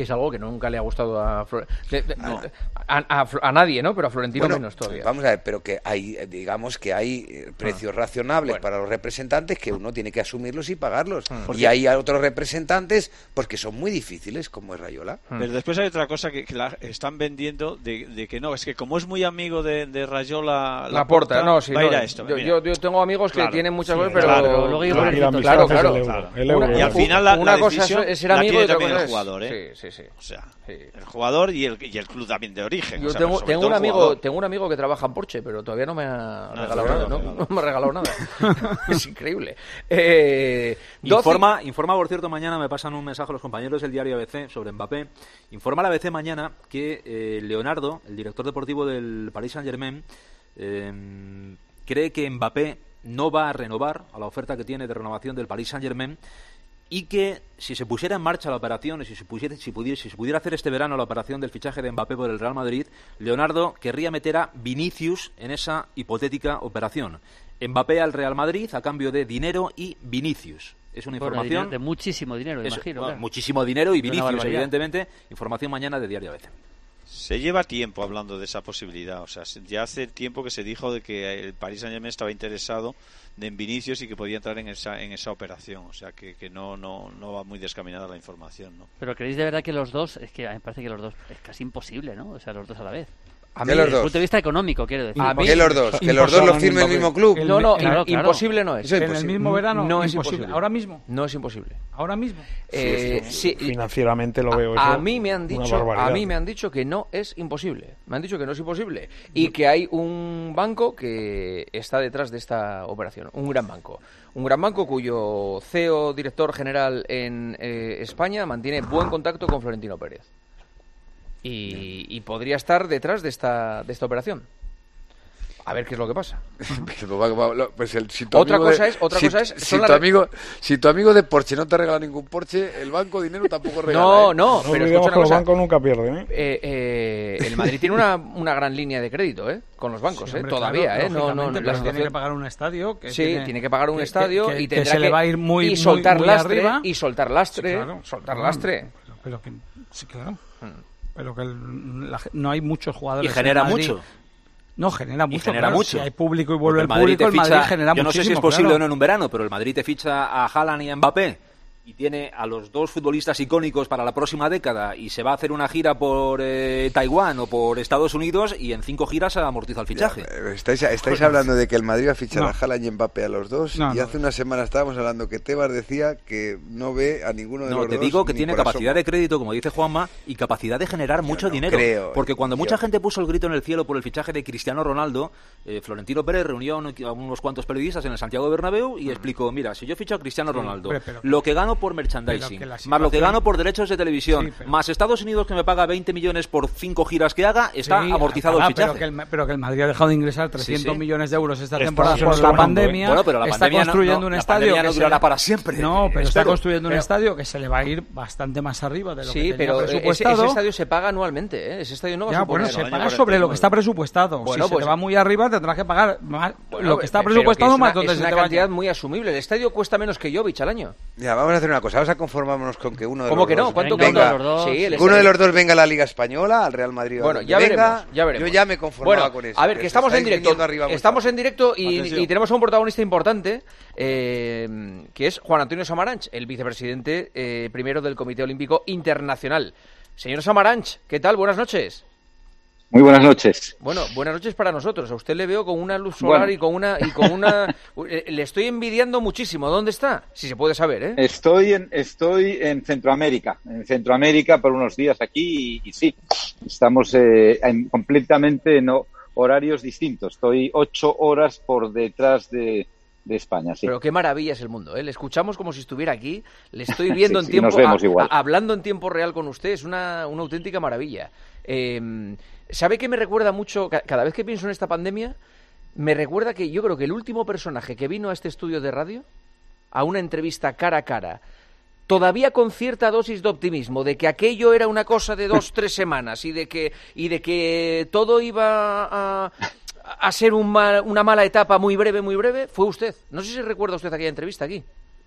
que es algo que nunca le ha gustado a nadie, ¿no? Pero a Florentino menos todavía. Vamos a ver, pero que hay, digamos que hay precios razonables para los representantes que uno tiene que asumirlos y pagarlos. Y hay otros representantes pues que son muy difíciles, como es Rayola. Pero después hay otra cosa que la están vendiendo de que no, es que como es muy amigo de Rayola Laporta, va a ir a esto. Yo tengo amigos que tienen muchas cosas, pero claro. Y al final una cosa es ser amigo y otra cosa es el jugador, ¿eh? Sí. O sea, el jugador y el club también de origen. Yo tengo un amigo que trabaja en Porsche, pero todavía no me ha regalado nada. No me ha regalado nada. Es increíble. Informa, por cierto, mañana me pasan un mensaje a los compañeros del diario ABC sobre Mbappé. Informa la ABC mañana que Leonardo, el director deportivo del Paris Saint-Germain, cree que Mbappé no va a renovar a la oferta que tiene de renovación del Paris Saint-Germain, y que si se pusiera en marcha la operación y si se pudiera hacer este verano la operación del fichaje de Mbappé por el Real Madrid, Leonardo querría meter a Vinicius en esa hipotética operación. Mbappé al Real Madrid a cambio de dinero y Vinicius. Es una información de muchísimo dinero, imagino. Claro. Muchísimo dinero y Vinicius, evidentemente. Información mañana de Diario ABC. Se lleva tiempo hablando de esa posibilidad. O sea, ya hace tiempo que se dijo de que el Paris Saint-Germain estaba interesado en Vinicius y que podía entrar en esa operación. O sea, que no va muy descaminada la información, ¿no? Pero ¿creéis de verdad que los dos, es que me parece que los dos es casi imposible, ¿no? O sea, los dos a la vez. A mí, desde el punto de vista económico, quiero decir. Que los dos lo firme el mismo club. Claro. Imposible no es. En el mismo verano no es imposible. ¿Ahora mismo? No es imposible. ¿Ahora mismo? Sí. Financieramente lo veo. A mí me han dicho que no es imposible. Me han dicho que no es imposible y que hay un banco que está detrás de esta operación. Un gran banco cuyo CEO, director general en España, mantiene buen contacto con Florentino Pérez. Y podría estar detrás de esta operación. A ver qué es lo que pasa. Si tu amigo de Porsche no te regala ningún Porsche, el banco dinero tampoco regala. No pero olvidemos que los bancos nunca pierden. El Madrid tiene una gran línea de crédito, con los bancos, todavía, pero tiene que pagar un estadio. Tiene que pagar un estadio y tendrá se le va a ir muy soltar lastre arriba. Y soltar lastre, lastre. Pero que sí, claro. Pero que no hay muchos jugadores. Y genera mucho. No, genera mucho. Mucho. Si hay público y vuelve el público, el Madrid genera muchísimo. Yo no sé si es posible o no en un verano, pero el Madrid te ficha a Haaland y a Mbappé y tiene a los dos futbolistas icónicos para la próxima década y se va a hacer una gira por Taiwán o por Estados Unidos y en 5 giras amortiza el fichaje. Estáis hablando de que el Madrid va a fichar a Haaland y Mbappé a los dos y hace una semana estábamos hablando que Tebas decía que no ve a ninguno de los dos. No, te digo que tiene capacidad de crédito, como dice Juanma, y capacidad de generar mucho dinero. Porque cuando mucha gente puso el grito en el cielo por el fichaje de Cristiano Ronaldo, Florentino Pérez reunió a unos cuantos periodistas en el Santiago Bernabéu y explicó, mira, si yo ficho a Cristiano Ronaldo, lo que gano por merchandising, más lo que gano por derechos de televisión, más Estados Unidos que me paga 20 millones por 5 giras que haga, está amortizado el fichaje. Pero que el Madrid ha dejado de ingresar 300 millones de euros esta temporada por la pandemia. Bueno, pero la está construyendo un estadio. La pandemia no durará para siempre. No, pero está construyendo un estadio que se le va a ir bastante más arriba de lo que tenía presupuestado. Ese estadio se paga anualmente, Ese estadio no va a suponer. Se paga sobre lo que está presupuestado. Si se te va muy arriba, tendrás que pagar lo que está presupuestado más donde se te va. Es una cantidad muy asumible. El estadio cuesta menos que Jovic al año. Ya, vamos a hacer una cosa. Vamos a conformarnos con que uno de ¿Cómo que no? ¿Cuánto venga los dos? Uno de los dos venga a la Liga Española, al Real Madrid. Bueno, ya veremos. Yo ya me conformaba con eso. A ver, que estamos en directo. Estamos en directo y tenemos a un protagonista importante, que es Juan Antonio Samaranch, el vicepresidente primero del Comité Olímpico Internacional. Señor Samaranch, ¿qué tal? Buenas noches. Muy buenas noches. Bueno, buenas noches para nosotros. A usted le veo con una luz solar y con una le estoy envidiando muchísimo. ¿Dónde está? Si se puede saber, Estoy en Centroamérica. En Centroamérica por unos días aquí y sí, estamos completamente en horarios distintos. Estoy 8 horas por detrás de España, sí. Pero qué maravilla es el mundo, Le escuchamos como si estuviera aquí, le estoy viendo en tiempo, nos vemos igual. Hablando en tiempo real con usted, es una auténtica maravilla. ¿Sabe qué me recuerda mucho? Cada vez que pienso en esta pandemia, me recuerda que yo creo que el último personaje que vino a este estudio de radio, a una entrevista cara a cara, todavía con cierta dosis de optimismo, de que aquello era una cosa de 2-3 semanas y de que todo iba a ser una mala etapa muy breve, fue usted. No sé si recuerda usted aquella entrevista aquí.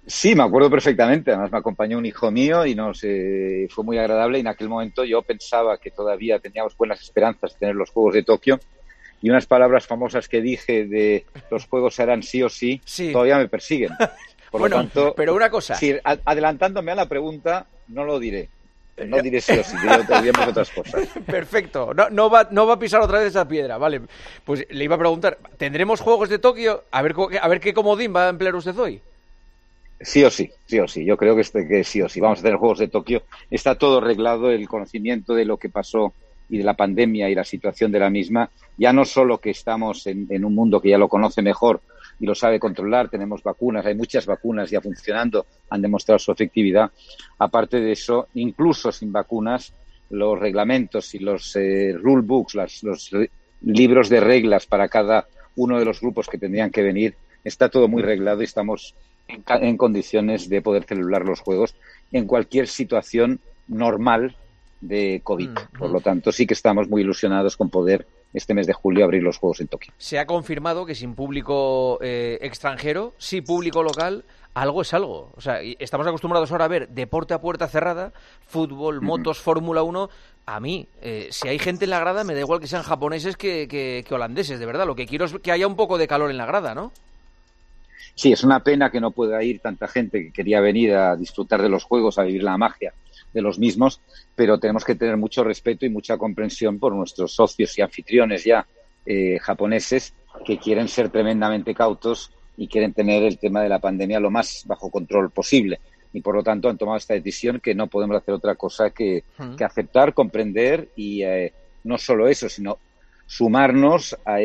Sí, me acuerdo perfectamente. Además me acompañó un hijo mío y fue muy agradable. Y en aquel momento yo pensaba que todavía teníamos buenas esperanzas de tener los Juegos de Tokio. Y unas palabras famosas que dije de los Juegos serán sí o sí, todavía me persiguen. Por lo tanto, pero una cosa. Si, adelantándome a la pregunta, no lo diré. No diré sí o sí, diremos otras cosas. Perfecto. No va a pisar otra vez esa piedra. Vale. Pues le iba a preguntar, ¿tendremos Juegos de Tokio? A ver qué comodín va a emplear usted hoy. Sí o sí. Yo creo que sí o sí. Vamos a tener Juegos de Tokio. Está todo arreglado, el conocimiento de lo que pasó y de la pandemia y la situación de la misma. Ya no solo que estamos en un mundo que ya lo conoce mejor y lo sabe controlar, tenemos vacunas, hay muchas vacunas ya funcionando, han demostrado su efectividad. Aparte de eso, incluso sin vacunas, los reglamentos y los rule books, los libros de reglas para cada uno de los grupos que tendrían que venir, está todo muy reglado y estamos en condiciones de poder celebrar los Juegos en cualquier situación normal de COVID. Por lo tanto, sí que estamos muy ilusionados con poder este mes de julio abrir los Juegos en Tokio. Se ha confirmado que sin público extranjero, sí público local, algo es algo. O sea, estamos acostumbrados ahora a ver deporte a puerta cerrada, fútbol, motos, Fórmula 1. A mí, si hay gente en la grada, me da igual que sean japoneses que holandeses, de verdad. Lo que quiero es que haya un poco de calor en la grada, ¿no? Sí, es una pena que no pueda ir tanta gente que quería venir a disfrutar de los Juegos, a vivir la magia de los mismos, pero tenemos que tener mucho respeto y mucha comprensión por nuestros socios y anfitriones ya japoneses, que quieren ser tremendamente cautos y quieren tener el tema de la pandemia lo más bajo control posible. Y por lo tanto han tomado esta decisión que no podemos hacer otra cosa que aceptar, comprender y no solo eso, sino sumarnos a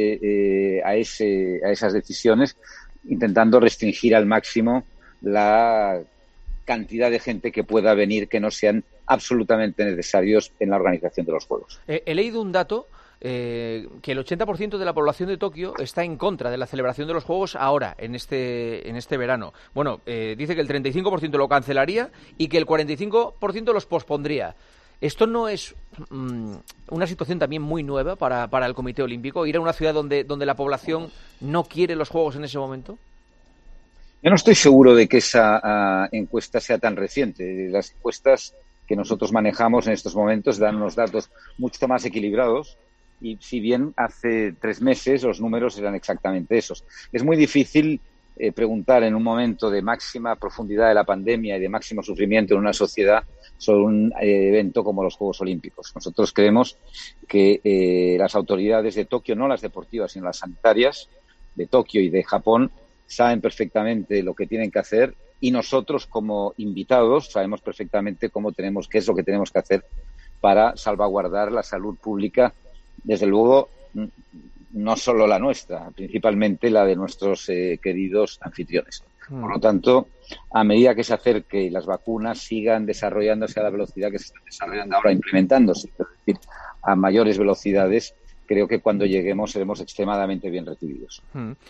esas decisiones, intentando restringir al máximo la cantidad de gente que pueda venir que no sean absolutamente necesarios en la organización de los Juegos. He leído un dato que el 80% de la población de Tokio está en contra de la celebración de los Juegos ahora, en este verano. Bueno, dice que el 35% lo cancelaría y que el 45% los pospondría. ¿Esto no es una situación también muy nueva para el Comité Olímpico? ¿Ir a una ciudad donde la población no quiere los Juegos en ese momento? Yo no estoy seguro de que esa encuesta sea tan reciente. Las encuestas que nosotros manejamos en estos momentos dan unos datos mucho más equilibrados y si bien hace 3 meses los números eran exactamente esos. Es muy difícil preguntar en un momento de máxima profundidad de la pandemia y de máximo sufrimiento en una sociedad sobre un evento como los Juegos Olímpicos. Nosotros creemos que las autoridades de Tokio, no las deportivas, sino las sanitarias de Tokio y de Japón, saben perfectamente lo que tienen que hacer y nosotros como invitados sabemos perfectamente qué es lo que tenemos que hacer para salvaguardar la salud pública, desde luego no solo la nuestra, principalmente la de nuestros queridos anfitriones. Por lo tanto, a medida que se acerque y las vacunas sigan desarrollándose a la velocidad que se están desarrollando ahora, implementándose, es decir, a mayores velocidades, creo que cuando lleguemos seremos extremadamente bien recibidos.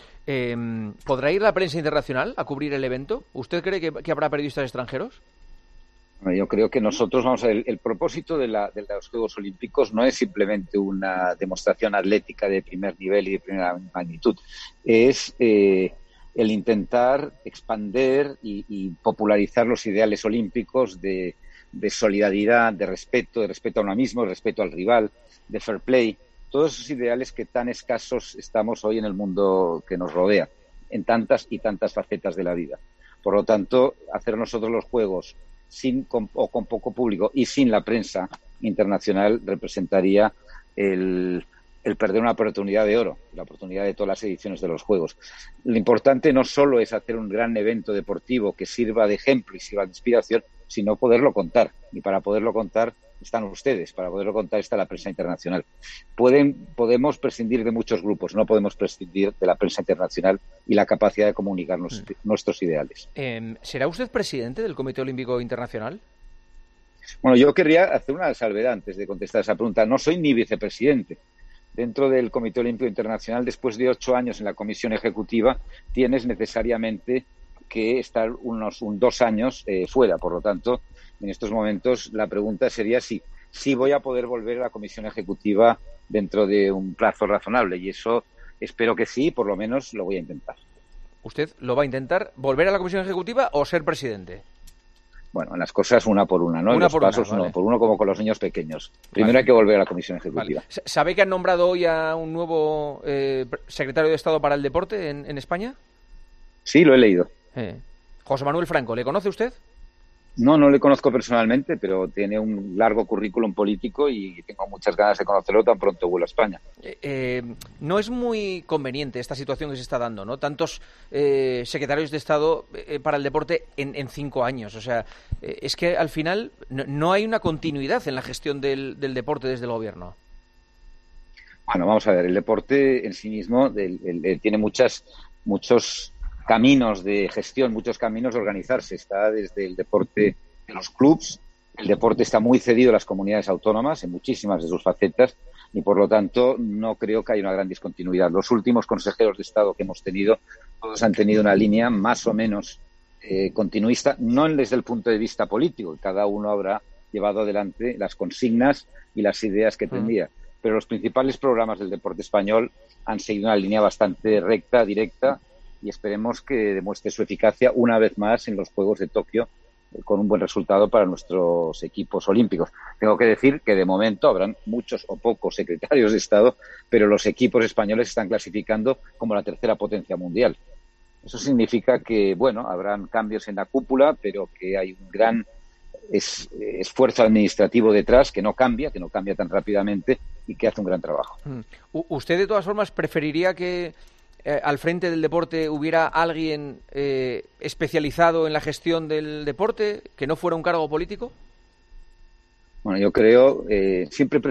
¿Podrá ir la prensa internacional a cubrir el evento? ¿Usted cree que habrá periodistas extranjeros? Bueno, yo creo que nosotros, el propósito de los Juegos Olímpicos no es simplemente una demostración atlética de primer nivel y de primera magnitud. Es el intentar expandir y popularizar los ideales olímpicos de solidaridad, de respeto a uno mismo, de respeto al rival, de fair play. Todos esos ideales que tan escasos estamos hoy en el mundo que nos rodea, en tantas y tantas facetas de la vida. Por lo tanto, hacer nosotros los Juegos con poco público y sin la prensa internacional representaría el perder una oportunidad de oro, la oportunidad de todas las ediciones de los Juegos. Lo importante no solo es hacer un gran evento deportivo que sirva de ejemplo y sirva de inspiración, sino poderlo contar. Y para poderlo contar están ustedes, para poderlo contar está la prensa internacional. Podemos prescindir de muchos grupos, no podemos prescindir de la prensa internacional y la capacidad de comunicar nuestros ideales. ¿Será usted presidente del Comité Olímpico Internacional? Bueno, yo querría hacer una salvedad antes de contestar esa pregunta. No soy ni vicepresidente. Dentro del Comité Olímpico Internacional, después de 8 años en la Comisión Ejecutiva, tienes necesariamente que estar unos 2 años fuera. Por lo tanto, en estos momentos la pregunta sería si voy a poder volver a la Comisión Ejecutiva dentro de un plazo razonable. Y eso espero que sí, por lo menos lo voy a intentar. ¿Usted lo va a intentar volver a la comisión ejecutiva o ser presidente? Bueno, en las cosas una por una, ¿no? En los pasos uno por uno, como con los niños pequeños. Primero hay que volver a la comisión ejecutiva. Vale. ¿Sabe que han nombrado hoy a un nuevo secretario de Estado para el deporte en España? Sí, lo he leído. José Manuel Franco, ¿le conoce usted? No le conozco personalmente, pero tiene un largo currículum político y tengo muchas ganas de conocerlo tan pronto vuelva a España. No es muy conveniente esta situación que se está dando, ¿no? Tantos secretarios de Estado para el deporte en 5 años. O sea, es que al final no hay una continuidad en la gestión del deporte desde el gobierno. Bueno, vamos a ver, el deporte en sí mismo tiene muchos caminos de gestión, muchos caminos de organizarse. Está desde el deporte de los clubs, el deporte está muy cedido a las comunidades autónomas en muchísimas de sus facetas y, por lo tanto, no creo que haya una gran discontinuidad. Los últimos consejeros de Estado que hemos tenido, todos han tenido una línea más o menos continuista, no desde el punto de vista político, cada uno habrá llevado adelante las consignas y las ideas que tendría. Pero los principales programas del deporte español han seguido una línea bastante recta, directa, y esperemos que demuestre su eficacia una vez más en los Juegos de Tokio con un buen resultado para nuestros equipos olímpicos. Tengo que decir que de momento habrán muchos o pocos secretarios de Estado, pero los equipos españoles están clasificando como la tercera potencia mundial. Eso significa que, bueno, habrán cambios en la cúpula, pero que hay un gran esfuerzo administrativo detrás que no cambia tan rápidamente y que hace un gran trabajo. ¿Usted, de todas formas, preferiría que al frente del deporte hubiera alguien especializado en la gestión del deporte, que no fuera un cargo político? Bueno, yo creo, siempre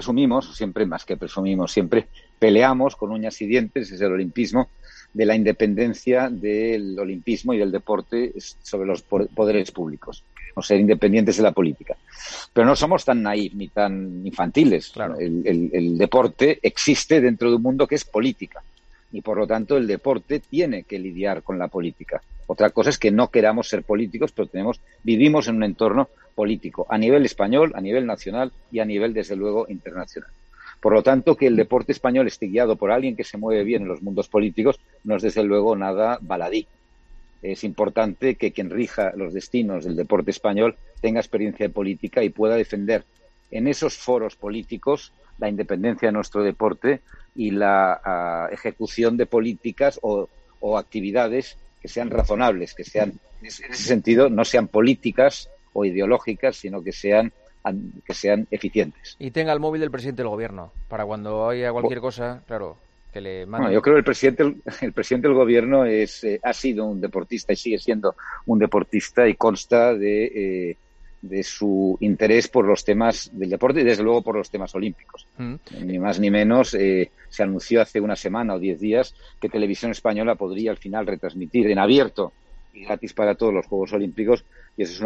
peleamos con uñas y dientes desde el olimpismo de la independencia del olimpismo y del deporte sobre los poderes públicos. Queremos ser independientes de la política. Pero no somos tan naif ni tan infantiles. Claro. El deporte existe dentro de un mundo que es política. Y, por lo tanto, el deporte tiene que lidiar con la política. Otra cosa es que no queramos ser políticos, pero vivimos en un entorno político, a nivel español, a nivel nacional y a nivel, desde luego, internacional. Por lo tanto, que el deporte español esté guiado por alguien que se mueve bien en los mundos políticos no es, desde luego, nada baladí. Es importante que quien rija los destinos del deporte español tenga experiencia de política y pueda defender en esos foros políticos la independencia de nuestro deporte y la ejecución de políticas o actividades que sean razonables, que sean, en ese sentido, no sean políticas o ideológicas, sino que sean eficientes. Y tenga el móvil del presidente del gobierno, para cuando haya cualquier cosa, claro, que le mande. Bueno, yo creo que el presidente del gobierno ha sido un deportista y sigue siendo un deportista y consta de su interés por los temas del deporte y, desde luego, por los temas olímpicos. Ni más ni menos, se anunció hace una semana o 10 días que Televisión Española podría al final retransmitir en abierto y gratis para todos los Juegos Olímpicos, y eso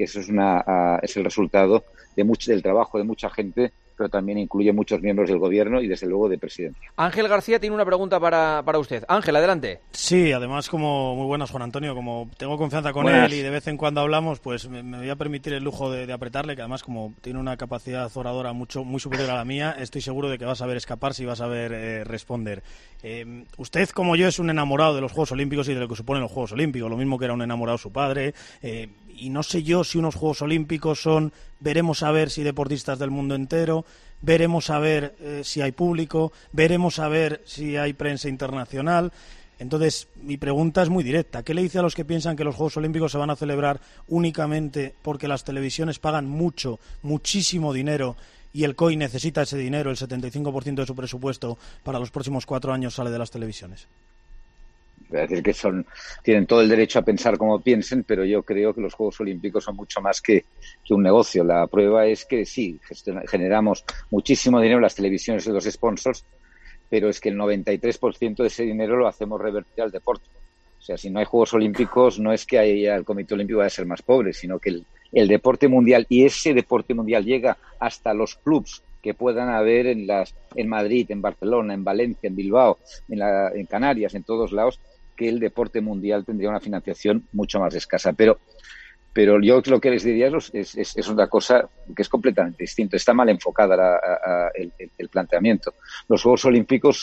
es el resultado del trabajo de mucha gente, pero también incluye muchos miembros del gobierno y, desde luego, de presidencia. Ángel García tiene una pregunta para usted. Ángel, adelante. Sí, además, como muy buenas, Juan Antonio, como tengo confianza con él y de vez en cuando hablamos, pues me voy a permitir el lujo de apretarle, que además, como tiene una capacidad oradora muy superior a la mía, estoy seguro de que va a saber escaparse y va a saber responder. Usted, como yo, es un enamorado de los Juegos Olímpicos y de lo que suponen los Juegos Olímpicos, lo mismo que era un enamorado su padre, y no sé yo si unos Juegos Olímpicos veremos a ver si deportistas del mundo entero, veremos a ver si hay público, veremos a ver si hay prensa internacional. Entonces, mi pregunta es muy directa. ¿Qué le dice a los que piensan que los Juegos Olímpicos se van a celebrar únicamente porque las televisiones pagan muchísimo dinero y el COI necesita ese dinero, el 75% de su presupuesto para los próximos 4 años sale de las televisiones? Es decir, que tienen todo el derecho a pensar como piensen, pero yo creo que los Juegos Olímpicos son mucho más que un negocio. La prueba es que sí, generamos muchísimo dinero en las televisiones y los sponsors, pero es que el 93% de ese dinero lo hacemos revertir al deporte. O sea, si no hay Juegos Olímpicos, no es que el Comité Olímpico vaya a ser más pobre, sino que el deporte mundial, y ese deporte mundial llega hasta los clubs que puedan haber en Madrid, en Barcelona, en Valencia, en Bilbao, en Canarias, en todos lados, que el deporte mundial tendría una financiación mucho más escasa. Pero yo lo que les diría es una cosa que es completamente distinta. Está mal enfocada el planteamiento. Los Juegos Olímpicos son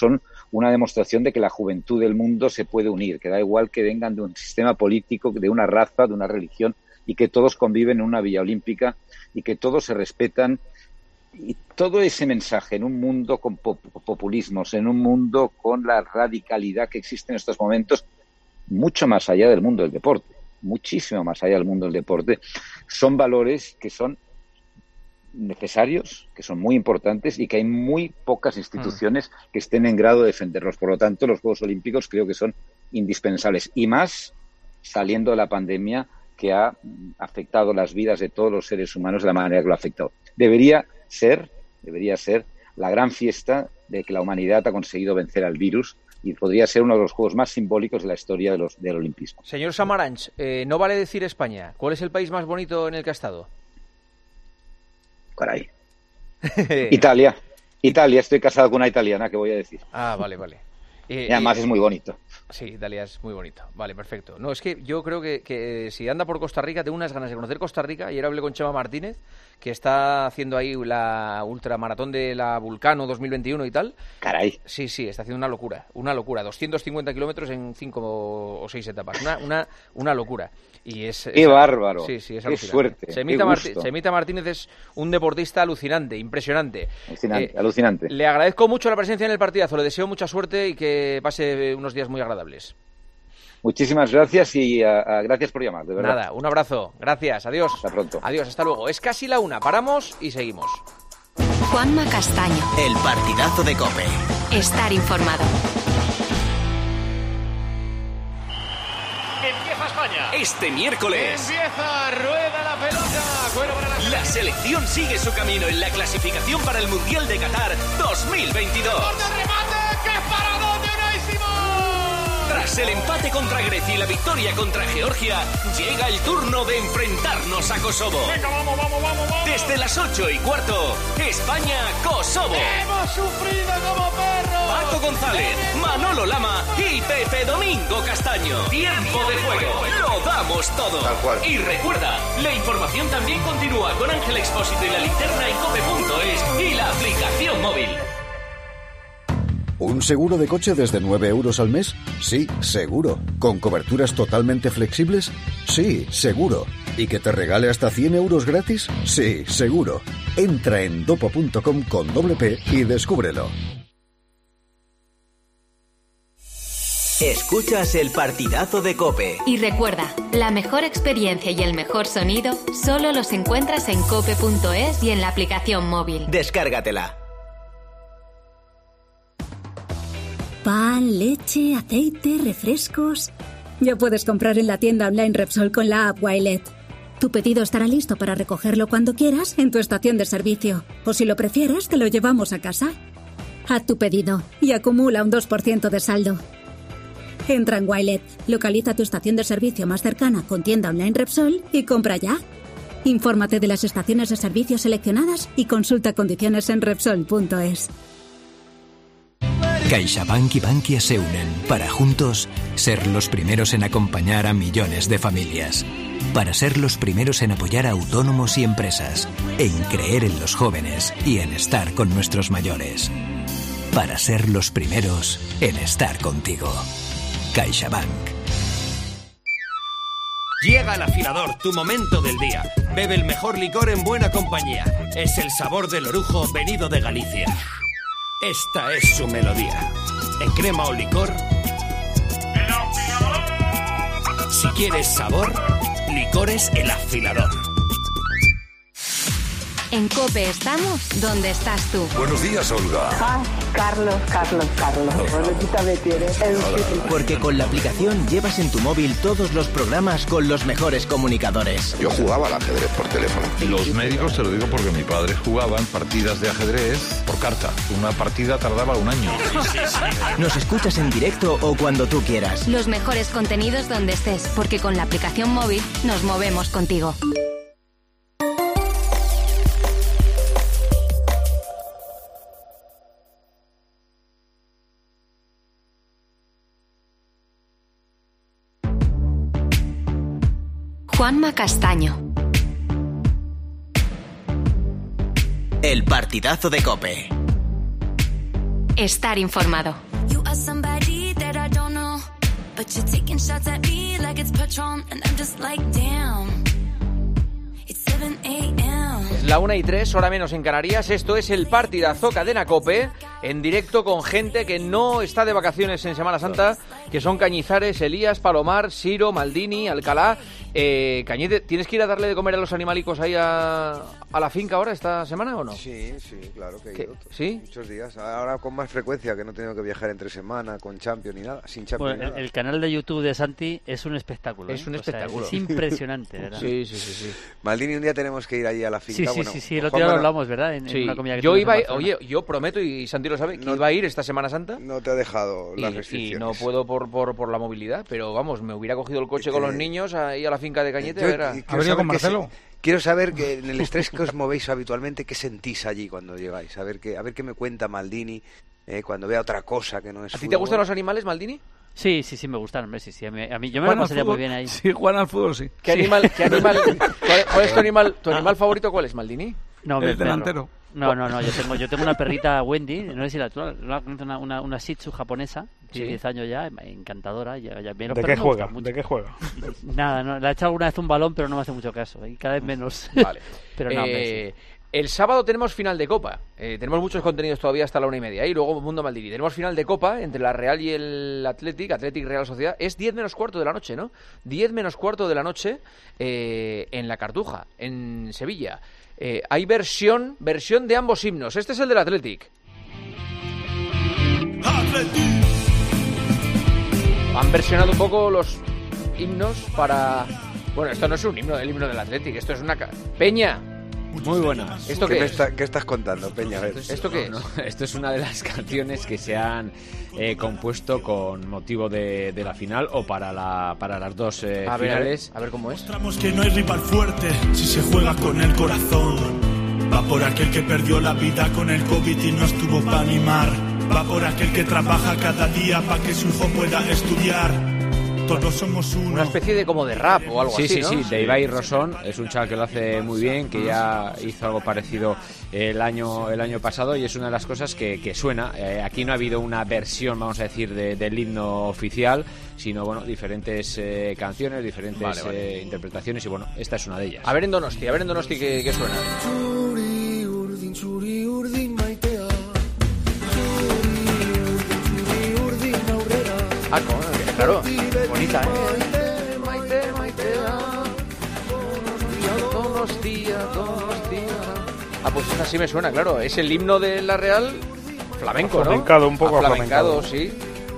una demostración de que la juventud del mundo se puede unir, que da igual que vengan de un sistema político, de una raza, de una religión, y que todos conviven en una villa olímpica y que todos se respetan. Y todo ese mensaje en un mundo con populismos, en un mundo con la radicalidad que existe en estos momentos, mucho más allá del mundo del deporte, muchísimo más allá del mundo del deporte, son valores que son necesarios, que son muy importantes y que hay muy pocas instituciones que estén en grado de defenderlos. Por lo tanto, los Juegos Olímpicos creo que son indispensables, y más saliendo de la pandemia que ha afectado las vidas de todos los seres humanos de la manera que lo ha afectado. Debería ser la gran fiesta de que la humanidad ha conseguido vencer al virus, y podría ser uno de los juegos más simbólicos de la historia del olimpismo. Señor Samaranch, no vale decir España. ¿Cuál es el país más bonito en el que ha estado? Caray. Italia, estoy casado con una italiana, ¿qué voy a decir? Ah, vale. Y además es muy bonito. Sí, Italia es muy bonito. Vale, perfecto. No, es que yo creo que si anda por Costa Rica, tengo unas ganas de conocer Costa Rica. Ayer hablé con Chema Martínez, que está haciendo ahí la ultramaratón de la Vulcano 2021 y tal. Caray. Sí, está haciendo una locura. 250 kilómetros en 5 o 6 etapas. Una locura. Y ¡Qué bárbaro! Sí, es ¡Qué suerte! Semita Martínez es un deportista alucinante, impresionante. Alucinante. Le agradezco mucho la presencia en el partidazo, le deseo mucha suerte y que pase unos días muy agradables. Muchísimas gracias y gracias por llamar, de verdad. Nada, un abrazo. Gracias, adiós. Hasta pronto. Adiós, hasta luego. Es casi la 1, paramos y seguimos. Juanma Castaño. El partidazo de COPE. Estar informado. Empieza España. Este miércoles. Empieza, rueda la pelota. La selección sigue su camino en la clasificación para el Mundial de Qatar 2022. ¡Remate! ¡Qué paradón de Unai Simón! Tras el empate contra Grecia y la victoria contra Georgia, llega el turno de enfrentarnos a Kosovo. Venga, vamos. Desde las 8:15, España-Kosovo. ¡Hemos sufrido como perros! Paco González, Manolo Lama y Pepe Domingo Castaño. Tiempo de juego. Lo damos todo. Tal cual. Y recuerda, la información también continúa con Ángel Expósito y la linterna en cope.es y la aplicación móvil. ¿Un seguro de coche desde 9 euros al mes? Sí, seguro. ¿Con coberturas totalmente flexibles? Sí, seguro. ¿Y que te regale hasta 100 euros gratis? Sí, seguro. Entra en dopo.com con doble P y descúbrelo. Escuchas el partidazo de COPE. Y recuerda, la mejor experiencia y el mejor sonido solo los encuentras en cope.es y en la aplicación móvil. Descárgatela. Pan, leche, aceite, refrescos. Ya puedes comprar en la tienda online Repsol con la app Wilet. Tu pedido estará listo para recogerlo cuando quieras en tu estación de servicio. O si lo prefieres, te lo llevamos a casa. Haz tu pedido y acumula un 2% de saldo. Entra en Wilet, localiza tu estación de servicio más cercana con tienda online Repsol y compra ya. Infórmate de las estaciones de servicio seleccionadas y consulta condiciones en Repsol.es. CaixaBank y Bankia se unen para juntos ser los primeros en acompañar a millones de familias. Para ser los primeros en apoyar a autónomos y empresas. En creer en los jóvenes y en estar con nuestros mayores. Para ser los primeros en estar contigo. CaixaBank. Llega el afilador, tu momento del día. Bebe el mejor licor en buena compañía. Es el sabor del orujo venido de Galicia. Esta es su melodía. En crema o licor. ¡El afilador! Si quieres sabor, licores El Afilador. En COPE estamos donde estás tú. Buenos días, Olga. Carlos. Porque con la aplicación llevas en tu móvil todos los programas con los mejores comunicadores. Yo jugaba al ajedrez por teléfono. Los médicos, te lo digo porque mi padre jugaban partidas de ajedrez por carta. Una partida tardaba un año. Nos escuchas en directo o cuando tú quieras. Los mejores contenidos donde estés, porque con la aplicación móvil nos movemos contigo. Juanma Castaño. El partidazo de COPE. Estar informado. You somebody that I don't know. But you're taking shots at me like it's Patron, and I'm just like, damn. It's 7 a.m. Es la 1:03, hora menos en Canarias. Esto es el partidazo Cadena COPE, en directo con gente que no está de vacaciones en Semana Santa, que son Cañizares, Elías, Palomar, Siro, Maldini, Alcalá. Cañete, ¿tienes que ir a darle de comer a los animalicos ahí a la finca ahora, esta semana, o no? Sí, claro que he ido. ¿Sí? Muchos días. Ahora con más frecuencia, que no he tenido que viajar entre semana, con Champions ni nada, sin Champions bueno, el canal de YouTube de Santi es un espectáculo. Es un espectáculo. Es impresionante, ¿verdad? Sí. Maldini, un día tenemos que ir allí a la finca. Sí, el otro día lo hablamos, ¿verdad? En una comida que yo iba, yo prometo, y Santi lo sabe, que iba a ir esta Semana Santa. No te ha dejado las restricciones. Y no puedo por la movilidad, pero vamos, me hubiera cogido el coche con los niños ahí a la finca de Cañete. ¿Ha venido con Marcelo? Quiero saber que en el estrés que os movéis habitualmente, ¿qué sentís allí cuando llegáis? A ver qué me cuenta Maldini cuando vea otra cosa que no es ¿A ti te gustan los animales, Maldini? Sí, me gustan, hombre, sí. A mí yo me lo pasaría muy bien ahí. Sí, juegan al fútbol, sí. ¿Qué animal cuál es tu animal favorito? ¿Cuál es, Maldini? No, el delantero. No, yo tengo una perrita Wendy, no sé si una Shih Tzu japonesa, tiene 10 años ya, encantadora. ¿De qué juega? Nada, no, le ha echado alguna vez un balón, pero no me hace mucho caso, y cada vez menos. Vale. Pero no, el sábado tenemos final de Copa. Tenemos muchos contenidos todavía hasta la 1:30. Y luego Mundo Maldini. Tenemos final de Copa entre la Real y el Athletic Real Sociedad. Es 10 menos cuarto de la noche, ¿no? 10 menos cuarto de la noche en la Cartuja, en Sevilla. Hay versión de ambos himnos. Este es el del Athletic. Han versionado un poco los himnos para... Bueno, esto no es un himno, el himno del Athletic. Esto es una... Peña. Muy buenas. ¿Esto qué es? ¿Qué estás contando, Peña? A ver. ¿Esto qué es? No, esto es una de las canciones que se han compuesto con motivo de la final o para las dos finales. A ver cómo es. Mostramos que no hay rival fuerte si se juega con el corazón. Va por aquel que perdió la vida con el COVID y no estuvo para animar. Va por aquel que trabaja cada día para que su hijo pueda estudiar. Todos somos uno. Una especie de como de rap o algo así, ¿no? Sí, de Ibai Rosón, es un chaval que lo hace muy bien, que ya hizo algo parecido el año pasado y es una de las cosas que suena. Aquí no ha habido una versión, vamos a decir, del himno oficial, sino bueno, diferentes canciones, diferentes interpretaciones y bueno, esta es una de ellas. A ver en Donosti qué suena. Claro, bonita, Maite. Todos los días. Pues así me suena, claro. Es el himno de la Real flamenco, ¿no? Flamencado, un poco flamencado, sí.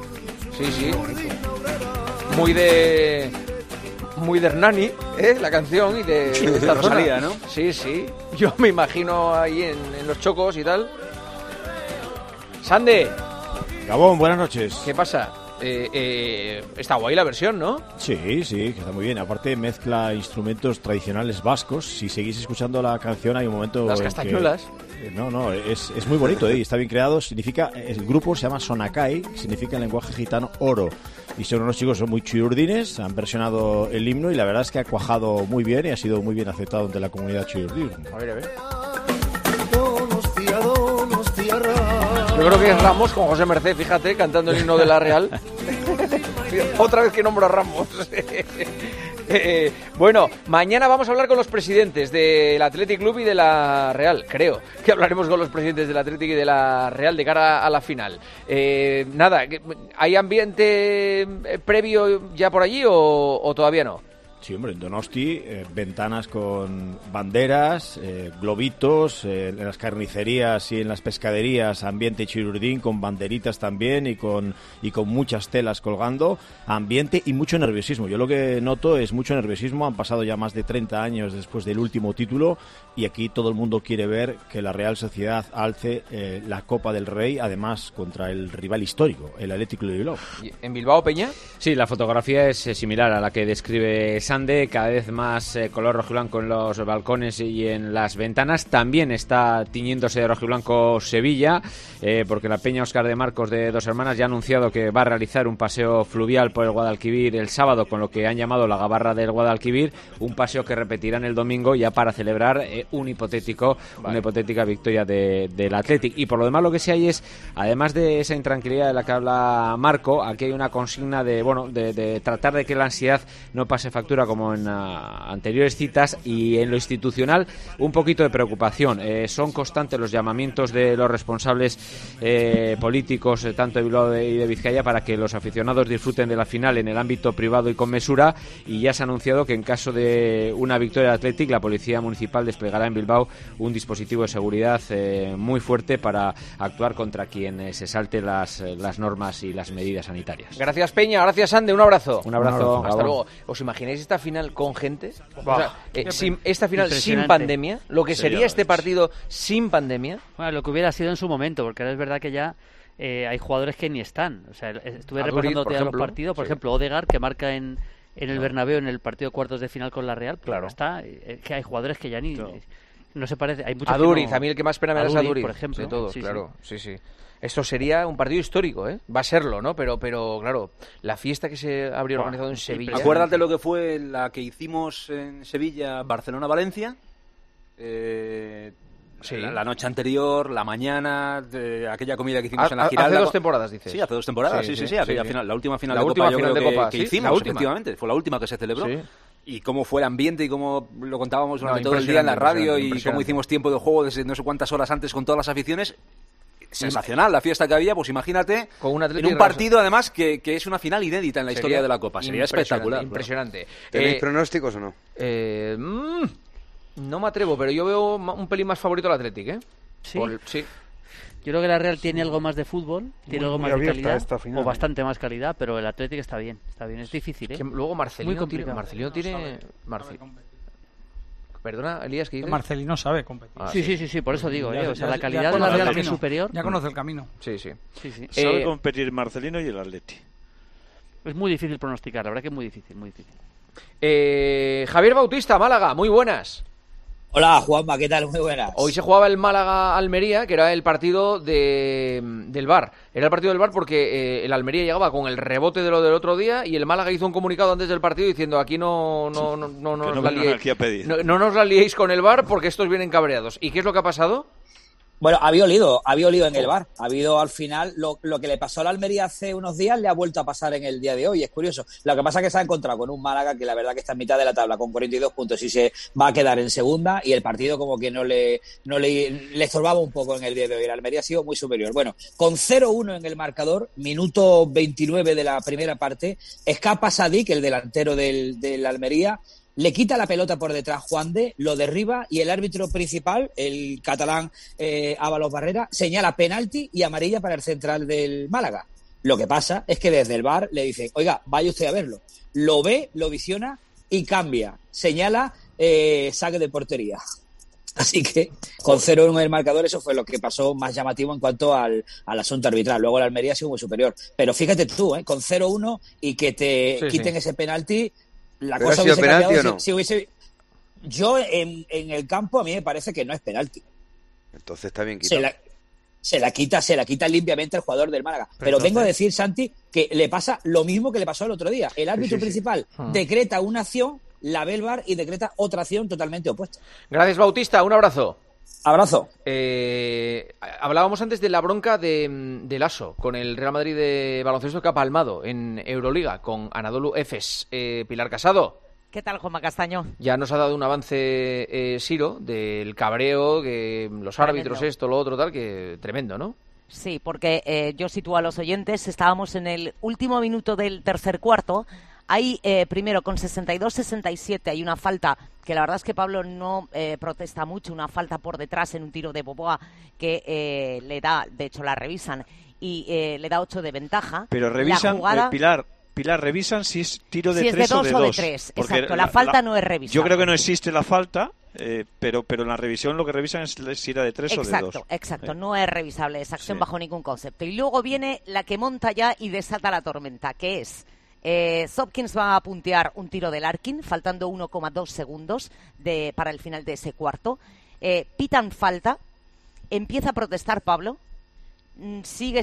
Muy de Hernani, la canción y de esta Rosalía, ¿no? Sí. Yo me imagino ahí en los chocos y tal. Sande. Gabón, buenas noches. ¿Qué pasa? Está guay la versión, ¿no? Sí, que está muy bien. Aparte mezcla instrumentos tradicionales vascos. Si seguís escuchando la canción hay un momento... Las castañuelas. Es muy bonito, está bien creado. Significa, el grupo se llama Sonakai, significa en lenguaje gitano oro. Y son unos chicos, son muy chirurdines, han versionado el himno y la verdad es que ha cuajado muy bien y ha sido muy bien aceptado entre la comunidad chirurdín. A ver. Yo creo que es Ramos con José Merced, fíjate, cantando el himno de la Real. Otra vez que nombro a Ramos. Bueno, mañana vamos a hablar con los presidentes del Athletic Club y de la Real. Creo que hablaremos con los presidentes del Athletic y de la Real de cara a la final. ¿Hay ambiente previo ya por allí o todavía no? Sí, hombre, en Donosti, ventanas con banderas, globitos, en las carnicerías y en las pescaderías, ambiente chirurdín con banderitas también y con muchas telas colgando, ambiente y mucho nerviosismo. Yo lo que noto es mucho nerviosismo, han pasado ya más de 30 años después del último título y aquí todo el mundo quiere ver que la Real Sociedad alce la Copa del Rey, además contra el rival histórico, el Athletic Club de Bilbao. ¿En Bilbao, Peña? Sí, la fotografía es similar a la que describe Sande, cada vez más color rojiblanco en los balcones y en las ventanas. También está tiñéndose de rojiblanco Sevilla, porque la Peña Óscar de Marcos de Dos Hermanas ya ha anunciado que va a realizar un paseo fluvial por el Guadalquivir el sábado, con lo que han llamado la Gabarra del Guadalquivir, un paseo que repetirán el domingo ya para celebrar una hipotética victoria del Athletic. Y por lo demás, lo que sí hay es, además de esa intranquilidad de la que habla Marco, aquí hay una consigna de tratar de que la ansiedad no pase factura como en anteriores citas, y en lo institucional un poquito de preocupación. Son constantes los llamamientos de los responsables políticos, tanto de Bilbao y de Vizcaya, para que los aficionados disfruten de la final en el ámbito privado y con mesura, y ya se ha anunciado que en caso de una victoria del Athletic, la Policía Municipal desplegará en Bilbao un dispositivo de seguridad muy fuerte para actuar contra quien se salte las normas y las medidas sanitarias. Gracias, Peña. Gracias, Ande. Un abrazo. Un abrazo. Hasta luego. ¿Os imagináis esta final con gente? O sea, esta final sin pandemia, lo que sería este partido sin pandemia. Bueno, lo que hubiera sido en su momento, porque ahora es verdad que ya hay jugadores que ni están. O sea, estuve repasando los partidos, por ejemplo, Odegaard, que marca en el Bernabéu en el partido de cuartos de final con la Real, claro, está, que hay jugadores que ya ni no se parece. Hay muchos. A Duriz, a mí el que más pena me da es a Duriz, por ejemplo. De todos, claro, sí. Esto sería un partido histórico, ¿eh? Va a serlo, ¿no? Pero claro, la fiesta que se habría organizado en Sevilla. Acuérdate lo que fue la que hicimos en Sevilla, Barcelona-Valencia. La noche anterior, la mañana, aquella comida que hicimos en la Giralda. Hace 2 temporadas, dices. Sí, hace 2 temporadas, aquella final, la última final de Copa que hicimos, efectivamente. Fue la última que se celebró. Sí. Y cómo fue el ambiente y cómo lo contábamos durante todo el día en la radio y cómo hicimos tiempo de juego desde no sé cuántas horas antes con todas las aficiones. Sensacional la fiesta que había, pues imagínate, con en un partido además que es una final inédita en la historia de la Copa. Sería espectacular. Impresionante. ¿Tenéis pronósticos o no? No me atrevo, pero yo veo un pelín más favorito al Athletic, ¿eh? Sí. Yo creo que la Real tiene algo más de fútbol, tiene algo más de calidad, o bastante más calidad, pero el Athletic está bien. Es difícil, ¿eh? Que luego Marcelino tiene... Perdona, Elías, ¿qué dices? Marcelino sabe competir. Sí, por eso digo, o sea, la calidad de la Real es superior. Ya conoce el camino. Sí. Sabe competir Marcelino y el Atleti. Es muy difícil pronosticar, la verdad que es muy difícil. Javier Bautista, Málaga, muy buenas. Hola, Juanma, ¿qué tal? Muy buenas. Hoy se jugaba el Málaga-Almería, que era el partido del VAR. Era el partido del VAR porque el Almería llegaba con el rebote de lo del otro día y el Málaga hizo un comunicado antes del partido diciendo aquí no nos la liéis con el VAR porque estos vienen cabreados. ¿Y qué es lo que ha pasado? Bueno, había olido en el VAR. Ha habido al final lo que le pasó a la Almería hace unos días, le ha vuelto a pasar en el día de hoy. Es curioso. Lo que pasa es que se ha encontrado con un Málaga que la verdad que está en mitad de la tabla con 42 puntos y se va a quedar en segunda, y el partido como que no le estorbaba un poco en el día de hoy. La Almería ha sido muy superior. Bueno, con 0-1 en el marcador, minuto 29 de la primera parte, escapa Sadik, el delantero del Almería. Le quita la pelota por detrás Juan de, lo derriba y el árbitro principal, el catalán Ábalos Barrera, señala penalti y amarilla para el central del Málaga. Lo que pasa es que desde el VAR le dicen, oiga, vaya usted a verlo. Lo ve, lo visiona y cambia. Señala saque de portería. Así que con 0-1 en el marcador eso fue lo que pasó más llamativo en cuanto al asunto arbitral. Luego la Almería ha sido muy superior. Pero fíjate tú, con 0-1 y que te quiten ese penalti... La ¿Pero cosa ha sido penalti o no? Si hubiese... Yo en el campo a mí me parece que no es penalti. Entonces está bien quitado. Se la quita limpiamente el jugador del Málaga. Pero entonces... vengo a decir, Santi, que le pasa lo mismo que le pasó el otro día. El árbitro principal decreta una acción, la ve el VAR y decreta otra acción totalmente opuesta. Gracias, Bautista. Un abrazo. Abrazo. Hablábamos antes de la bronca del ASO con el Real Madrid de baloncesto que ha palmado en Euroliga con Anadolu Efes. Pilar Casado. ¿Qué tal, Juanma Castaño? Ya nos ha dado un avance Siro del cabreo, que los árbitros, esto, lo otro, tal, que tremendo, ¿no? Sí, porque yo sitúo a los oyentes, estábamos en el último minuto del tercer cuarto. Hay, primero, con 62-67, hay una falta que la verdad es que Pablo no protesta mucho, una falta por detrás en un tiro de Boboa que le da, de hecho la revisan, y le da 8 de ventaja. Pero revisan, jugada... Pilar, revisan si es tiro de 3 o de 2. Si es de 2 o de 3, exacto, la falta no es revisada. Yo creo que no existe la falta, pero en la revisión lo que revisan es si era de 3 o de 2. Exacto, no es revisable esa acción bajo ningún concepto. Y luego viene la que monta ya y desata la tormenta, que es... Hopkins va a puntear un tiro de Larkin, faltando 1,2 segundos para el final de ese cuarto. Pitan falta, empieza a protestar Pablo, sigue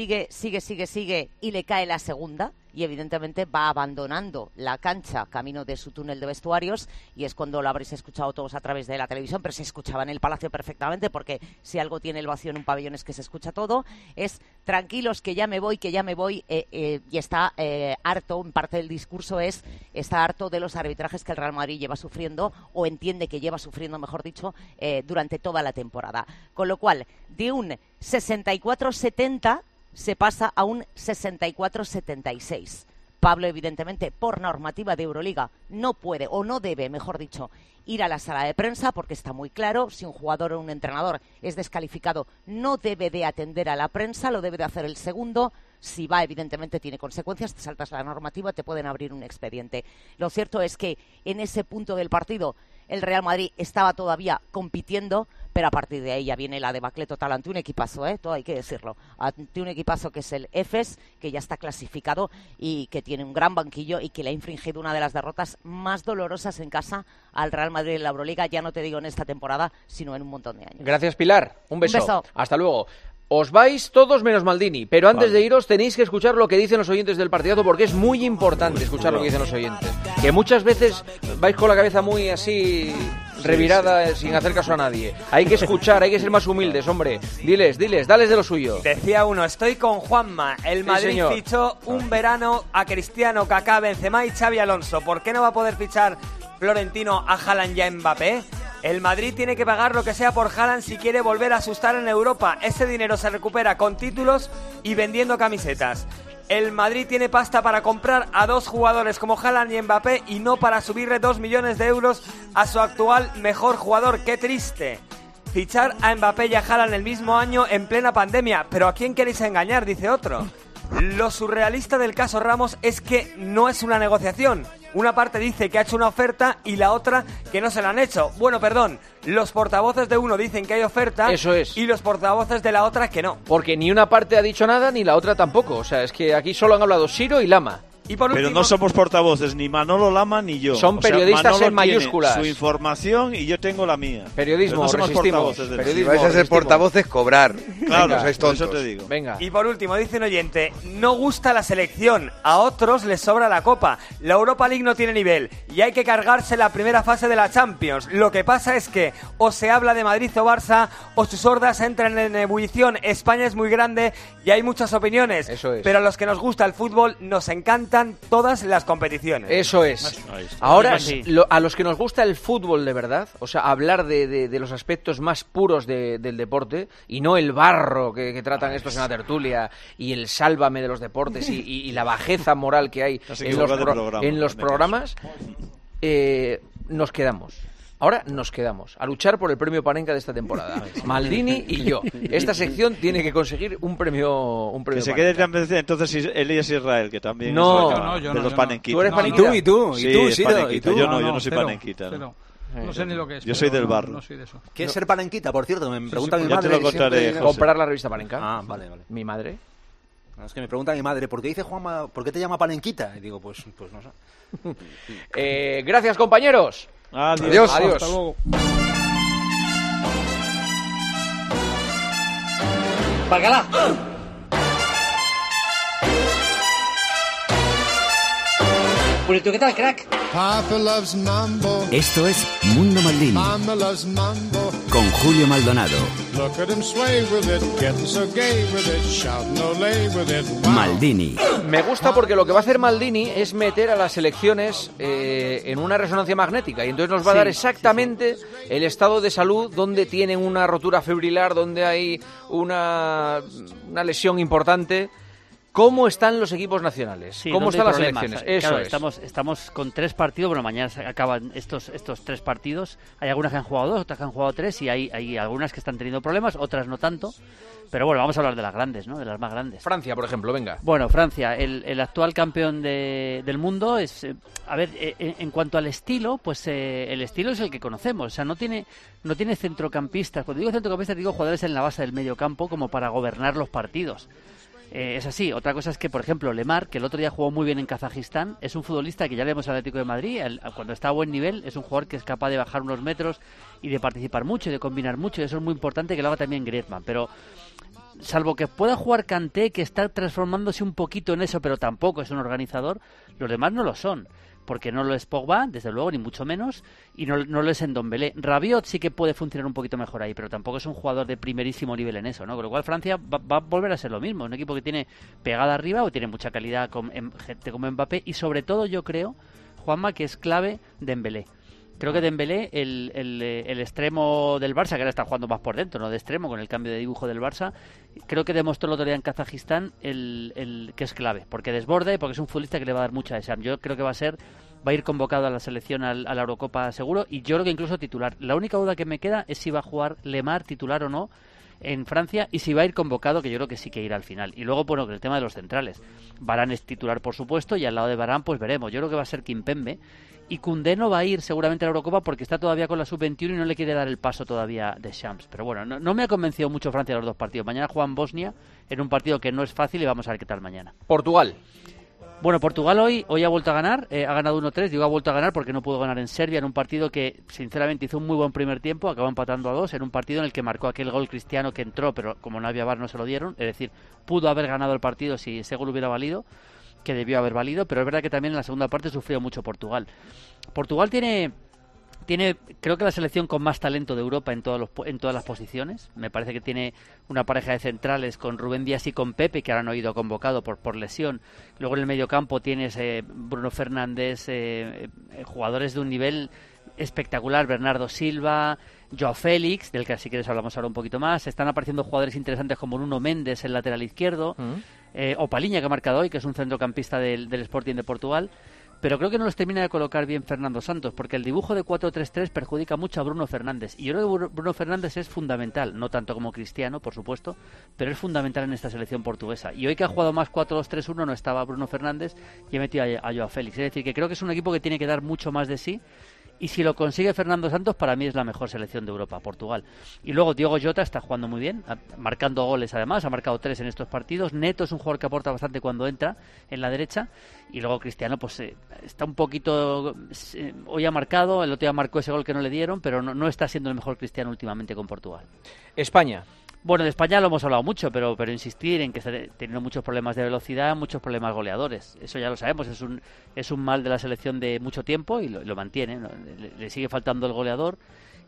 y le cae la segunda. Y evidentemente va abandonando la cancha camino de su túnel de vestuarios, y es cuando lo habréis escuchado todos a través de la televisión, pero se escuchaba en el Palacio perfectamente, porque si algo tiene el vacío en un pabellón es que se escucha todo. Es tranquilos, que ya me voy, y está harto. En parte del discurso está harto de los arbitrajes que el Real Madrid lleva sufriendo, o entiende que lleva sufriendo, mejor dicho, durante toda la temporada. Con lo cual, de un 64-70 se pasa a un 64-76. Pablo, evidentemente, por normativa de Euroliga, no puede, o no debe, mejor dicho, ir a la sala de prensa, porque está muy claro, si un jugador o un entrenador es descalificado, no debe de atender a la prensa, lo debe de hacer el segundo. Si va, evidentemente, tiene consecuencias, te saltas la normativa, te pueden abrir un expediente. Lo cierto es que en ese punto del partido el Real Madrid estaba todavía compitiendo, pero a partir de ahí ya viene la debacle total ante un equipazo, todo hay que decirlo, ante un equipazo que es el EFES, que ya está clasificado y que tiene un gran banquillo y que le ha infringido una de las derrotas más dolorosas en casa al Real Madrid en la Euroliga, ya no te digo en esta temporada, sino en un montón de años. Gracias, Pilar. Un beso. Hasta luego. Os vais todos menos Maldini, pero antes de iros tenéis que escuchar lo que dicen los oyentes del partidazo, porque es muy importante escuchar lo que dicen los oyentes. Que muchas veces vais con la cabeza muy así revirada, sin hacer caso a nadie. Hay que escuchar, hay que ser más humildes, hombre. Diles, dales de lo suyo. Decía uno, estoy con Juanma. El Madrid fichó un verano a Cristiano, Kaká, Benzema y Xavi Alonso. ¿Por qué no va a poder fichar Florentino a Haaland y a Mbappé? El Madrid tiene que pagar lo que sea por Haaland si quiere volver a asustar en Europa. Ese dinero se recupera con títulos y vendiendo camisetas. El Madrid tiene pasta para comprar a 2 jugadores como Haaland y Mbappé, y no para subirle 2 millones de euros a su actual mejor jugador. ¡Qué triste! Fichar a Mbappé y a Haaland el mismo año en plena pandemia. ¿Pero a quién queréis engañar?, dice otro. Lo surrealista del caso Ramos es que no es una negociación. Una parte dice que ha hecho una oferta y la otra que no se la han hecho. Bueno, perdón, los portavoces de uno dicen que hay oferta. Eso es. Y los portavoces de la otra que no. Porque ni una parte ha dicho nada ni la otra tampoco. O sea, es que aquí solo han hablado Siro y Lama. Y por último, pero no somos portavoces, ni Manolo Lama ni yo. Son periodistas en mayúsculas. Su información y yo tengo la mía. Periodismo, no somos portavoces. Si vais a ser portavoces, cobrar. Claro, no sois tontos. Eso te digo. Venga. Y por último, dice un oyente, no gusta la selección, a otros les sobra la Copa. La Europa League no tiene nivel y hay que cargarse la primera fase de la Champions. Lo que pasa es que o se habla de Madrid o Barça, o sus hordas entran en ebullición. España es muy grande y hay muchas opiniones. Eso es. Pero a los que nos gusta el fútbol nos encantan todas las competiciones. Eso es. Ahora, a los que nos gusta el fútbol de verdad, o sea, hablar de los aspectos más puros del deporte y no el barro que tratan estos en la tertulia y el sálvame de los deportes y la bajeza moral que hay en los programas, nos quedamos. Ahora nos quedamos a luchar por el premio Panenka de esta temporada. Maldini y yo. Esta sección tiene que conseguir un premio que se quede también, entonces Elías Israel, que también no, es de los panenquitas. Tú eres panenquita. ¿Y tú, yo no soy panenquita. No sé ni lo que es. Yo soy del barro. No soy de eso. ¿Qué es ser panenquita, por cierto? Me pregunta mi madre. Yo te lo contaré, comprar la revista Panenka. Ah, vale. Mi madre. Es que me pregunta mi madre, ¿por qué dice Juanma, por qué te llama panenquita? Y digo, pues no sé. Gracias, compañeros. Adiós. Hasta luego. ¡Bacalá! Purito, ¿qué tal, crack? Esto es Mundo Maldini con Julio Maldonado. Maldini. Me gusta porque lo que va a hacer Maldini es meter a las selecciones en una resonancia magnética y entonces nos va a dar exactamente el estado de salud, donde tienen una rotura fibrilar, donde hay una lesión importante. ¿Cómo están los equipos nacionales? Sí, ¿Cómo están las selecciones? Eso claro, es. Estamos con 3 partidos. Bueno, mañana se acaban estos 3 partidos. Hay algunas que han jugado 2, otras que han jugado 3 y hay algunas que están teniendo problemas, otras no tanto. Pero bueno, vamos a hablar de las grandes, ¿no? De las más grandes. Francia, por ejemplo, venga. Bueno, Francia, el actual campeón del mundo es... a ver, en cuanto al estilo, pues el estilo es el que conocemos. O sea, no tiene centrocampistas. Cuando digo centrocampistas, digo jugadores en la base del medio campo como para gobernar los partidos. Es así. Otra cosa es que, por ejemplo, Lemar, que el otro día jugó muy bien en Kazajistán, es un futbolista que ya le vemos al Atlético de Madrid, cuando está a buen nivel, es un jugador que es capaz de bajar unos metros y de participar mucho y de combinar mucho, y eso es muy importante que lo haga también Griezmann, pero salvo que pueda jugar Kanté, que está transformándose un poquito en eso, pero tampoco es un organizador, los demás no lo son. Porque no lo es Pogba, desde luego, ni mucho menos, y no lo es Ndombélé. Rabiot sí que puede funcionar un poquito mejor ahí, pero tampoco es un jugador de primerísimo nivel en eso, ¿no? Con lo cual Francia va a volver a ser lo mismo, un equipo que tiene pegada arriba o tiene mucha calidad gente como Mbappé, y sobre todo yo creo, Juanma, que es clave Dembélé. Creo que Dembélé, el extremo del Barça, que ahora está jugando más por dentro, no de extremo, con el cambio de dibujo del Barça, creo que demostró el otro día en Kazajistán que es clave, porque desborde, porque es un futbolista que le va a dar mucha esa. Yo creo que va a ir convocado a la selección, a la Eurocopa seguro, y yo creo que incluso titular. La única duda que me queda es si va a jugar Lemar titular o no en Francia, y si va a ir convocado, que yo creo que sí que irá al final. Y luego, bueno, el tema de los centrales. Varane es titular, por supuesto, y al lado de Varane, pues veremos. Yo creo que va a ser Kimpembe. Y Koundé no va a ir seguramente a la Eurocopa porque está todavía con la Sub-21 y no le quiere dar el paso todavía de Champs. Pero bueno, no me ha convencido mucho Francia los dos partidos. Mañana juegan Bosnia en un partido que no es fácil y vamos a ver qué tal mañana. Portugal. Bueno, Portugal hoy ha vuelto a ganar, ha ganado 1-3, digo ha vuelto a ganar porque no pudo ganar en Serbia en un partido que sinceramente hizo un muy buen primer tiempo, acabó empatando a 2, en un partido en el que marcó aquel gol Cristiano que entró, pero como no había VAR no se lo dieron, es decir, pudo haber ganado el partido si ese gol hubiera valido, que debió haber valido, pero es verdad que también en la segunda parte sufrió mucho Portugal. Portugal tiene creo que la selección con más talento de Europa en todas las posiciones. Me parece que tiene una pareja de centrales con Rubén Díaz y con Pepe, que ahora no ha ido convocado por lesión. Luego en el mediocampo tienes Bruno Fernández, jugadores de un nivel espectacular, Bernardo Silva, Joao Félix, del que si quieres hablamos ahora un poquito más. Están apareciendo jugadores interesantes como Nuno Méndez, el lateral izquierdo, o Paliña, que ha marcado hoy, que es un centrocampista del Sporting de Portugal. Pero creo que no los termina de colocar bien Fernando Santos, porque el dibujo de 4-3-3 perjudica mucho a Bruno Fernández. Y yo creo que Bruno Fernández es fundamental, no tanto como Cristiano, por supuesto, pero es fundamental en esta selección portuguesa. Y hoy que ha jugado más 4-2-3-1 no estaba Bruno Fernández y he metido a Joao Félix. Es decir, que creo que es un equipo que tiene que dar mucho más de sí. Y si lo consigue Fernando Santos, para mí es la mejor selección de Europa, Portugal. Y luego Diogo Jota está jugando muy bien, marcando goles además, ha marcado 3 en estos partidos. Neto es un jugador que aporta bastante cuando entra en la derecha. Y luego Cristiano pues está un poquito... hoy ha marcado, el otro día marcó ese gol que no le dieron, pero no está siendo el mejor Cristiano últimamente con Portugal. España. Bueno, de España lo hemos hablado mucho, pero insistir en que está teniendo muchos problemas de velocidad, muchos problemas goleadores. Eso ya lo sabemos, es un mal de la selección de mucho tiempo y lo mantiene, ¿no? Le sigue faltando el goleador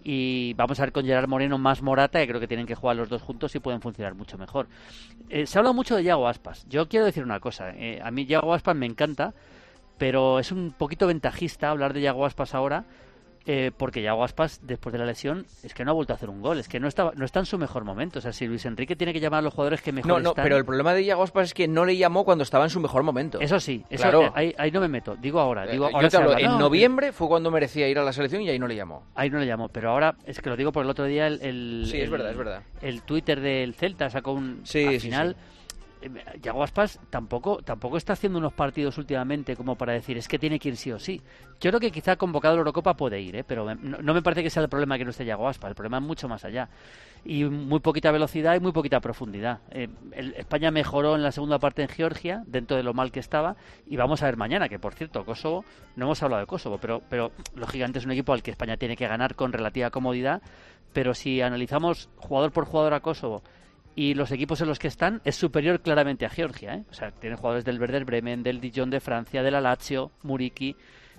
y vamos a ver con Gerard Moreno más Morata, que creo que tienen que jugar los dos juntos y pueden funcionar mucho mejor. Se ha hablado mucho de Yago Aspas. Yo quiero decir una cosa, a mí Yago Aspas me encanta, pero es un poquito ventajista hablar de Yago Aspas ahora, porque Yago Aspas, después de la lesión, es que no ha vuelto a hacer un gol, es que no está en su mejor momento. O sea, si Luis Enrique tiene que llamar a los jugadores que mejor están... pero el problema de Yago Aspas es que no le llamó cuando estaba en su mejor momento. Eso sí, claro. Ahí no me meto, digo ahora. Yo te hablo, en noviembre fue cuando merecía ir a la selección y ahí no le llamó. Ahí no le llamó, pero ahora, es que lo digo por el otro día, sí, es verdad. El Twitter del Celta sacó al final... Sí. Yago Aspas tampoco está haciendo unos partidos últimamente como para decir es que tiene que ir sí o sí. Yo creo que quizá convocado a la Eurocopa puede ir, pero no me parece que sea el problema que no esté Yago Aspas. El problema es mucho más allá y muy poquita velocidad y muy poquita profundidad. España mejoró en la segunda parte en Georgia dentro de lo mal que estaba y vamos a ver mañana, que por cierto Kosovo, no hemos hablado de Kosovo, pero los Gigantes es un equipo al que España tiene que ganar con relativa comodidad, pero si analizamos jugador por jugador a Kosovo y los equipos en los que están, es superior claramente a Georgia, ¿eh? O sea, tiene jugadores del Werder Bremen, del Dijon de Francia, de la Lazio, Muriqui,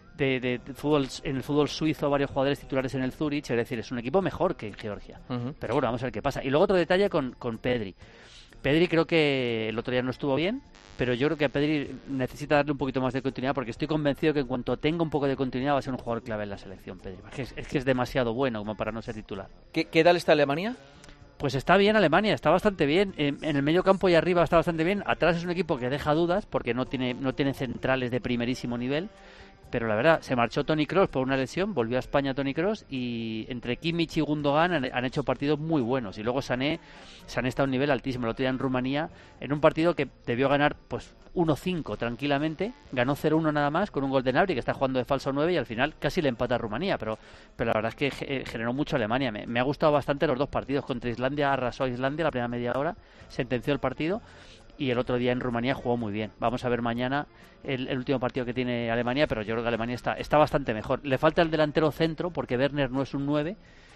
de fútbol, en el fútbol suizo, varios jugadores titulares en el Zurich, es decir, es un equipo mejor que Georgia. Pero bueno, vamos a ver qué pasa. Y luego otro detalle con Pedri. Pedri creo que el otro día no estuvo bien, pero yo creo que a Pedri necesita darle un poquito más de continuidad, porque estoy convencido que en cuanto tenga un poco de continuidad va a ser un jugador clave en la selección, Pedri. Es que es demasiado bueno como para no ser titular. ¿Qué tal está Alemania? Pues está bien Alemania, está bastante bien. En el medio campo y arriba está bastante bien. Atrás es un equipo que deja dudas porque no tiene centrales de primerísimo nivel. Pero la verdad, se marchó Toni Kroos por una lesión, volvió a España Toni Kroos y entre Kimmich y Gundogan han hecho partidos muy buenos. Y luego Sané está a un nivel altísimo. El otro día en Rumanía, en un partido que debió ganar pues 1-5 tranquilamente, ganó 0-1 nada más con un gol de Gnabry que está jugando de falso 9 y al final casi le empata a Rumanía. Pero la verdad es que generó mucho Alemania. Me ha gustado bastante los dos partidos. Contra Islandia arrasó a Islandia la primera media hora, sentenció el partido. y el otro día en Rumanía jugó muy bien. Vamos a ver mañana el último partido que tiene Alemania, pero yo creo que Alemania está bastante mejor. Le falta el delantero centro porque Werner no es un 9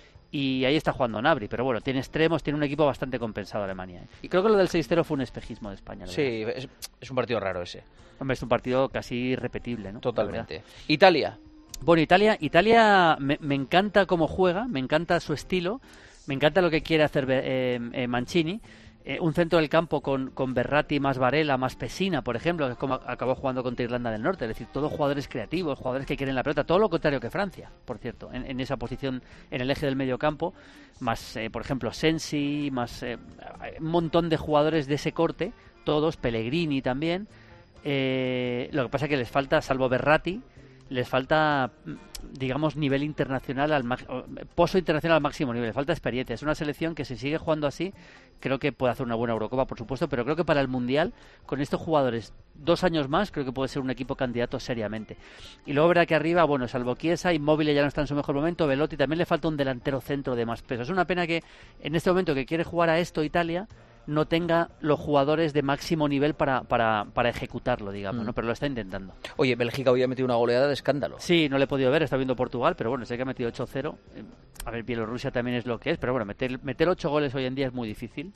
y ahí está jugando Gnabry, pero bueno, tiene extremos, tiene un equipo bastante compensado Alemania. Y creo que lo del 6-0 fue un espejismo de España. Sí, es un partido raro ese. Hombre, es un partido casi repetible, ¿no? Totalmente. Italia. Bueno, Italia me encanta cómo juega, me encanta su estilo, me encanta lo que quiere hacer Mancini. Un centro del campo con Verratti más Varela más Pessina, por ejemplo, que es como acabó jugando contra Irlanda del Norte, es decir, todos jugadores creativos, jugadores que quieren la pelota, todo lo contrario que Francia, por cierto, en esa posición en el eje del medio campo, más por ejemplo Sensi, más un montón de jugadores de ese corte, todos, Pellegrini también. Lo que pasa es que les falta, salvo Verratti, les falta, digamos, nivel internacional, pozo internacional al máximo nivel, les falta experiencia. Es una selección que si sigue jugando así, creo que puede hacer una buena Eurocopa, por supuesto, pero creo que para el Mundial, con estos jugadores 2 años más, creo que puede ser un equipo candidato seriamente. Y luego verá que arriba, bueno, salvo Chiesa, Immobile ya no está en su mejor momento, Velotti también le falta un delantero centro de más peso. Es una pena que en este momento que quiere jugar a esto Italia, no tenga los jugadores de máximo nivel para ejecutarlo, digamos, ¿no? Pero lo está intentando. Oye, Bélgica hoy ha metido una goleada de escándalo. Sí, no le he podido ver, está viendo Portugal, pero bueno, sé que ha metido 8-0. A ver, Bielorrusia también es lo que es, pero bueno, meter 8 goles hoy en día es muy difícil.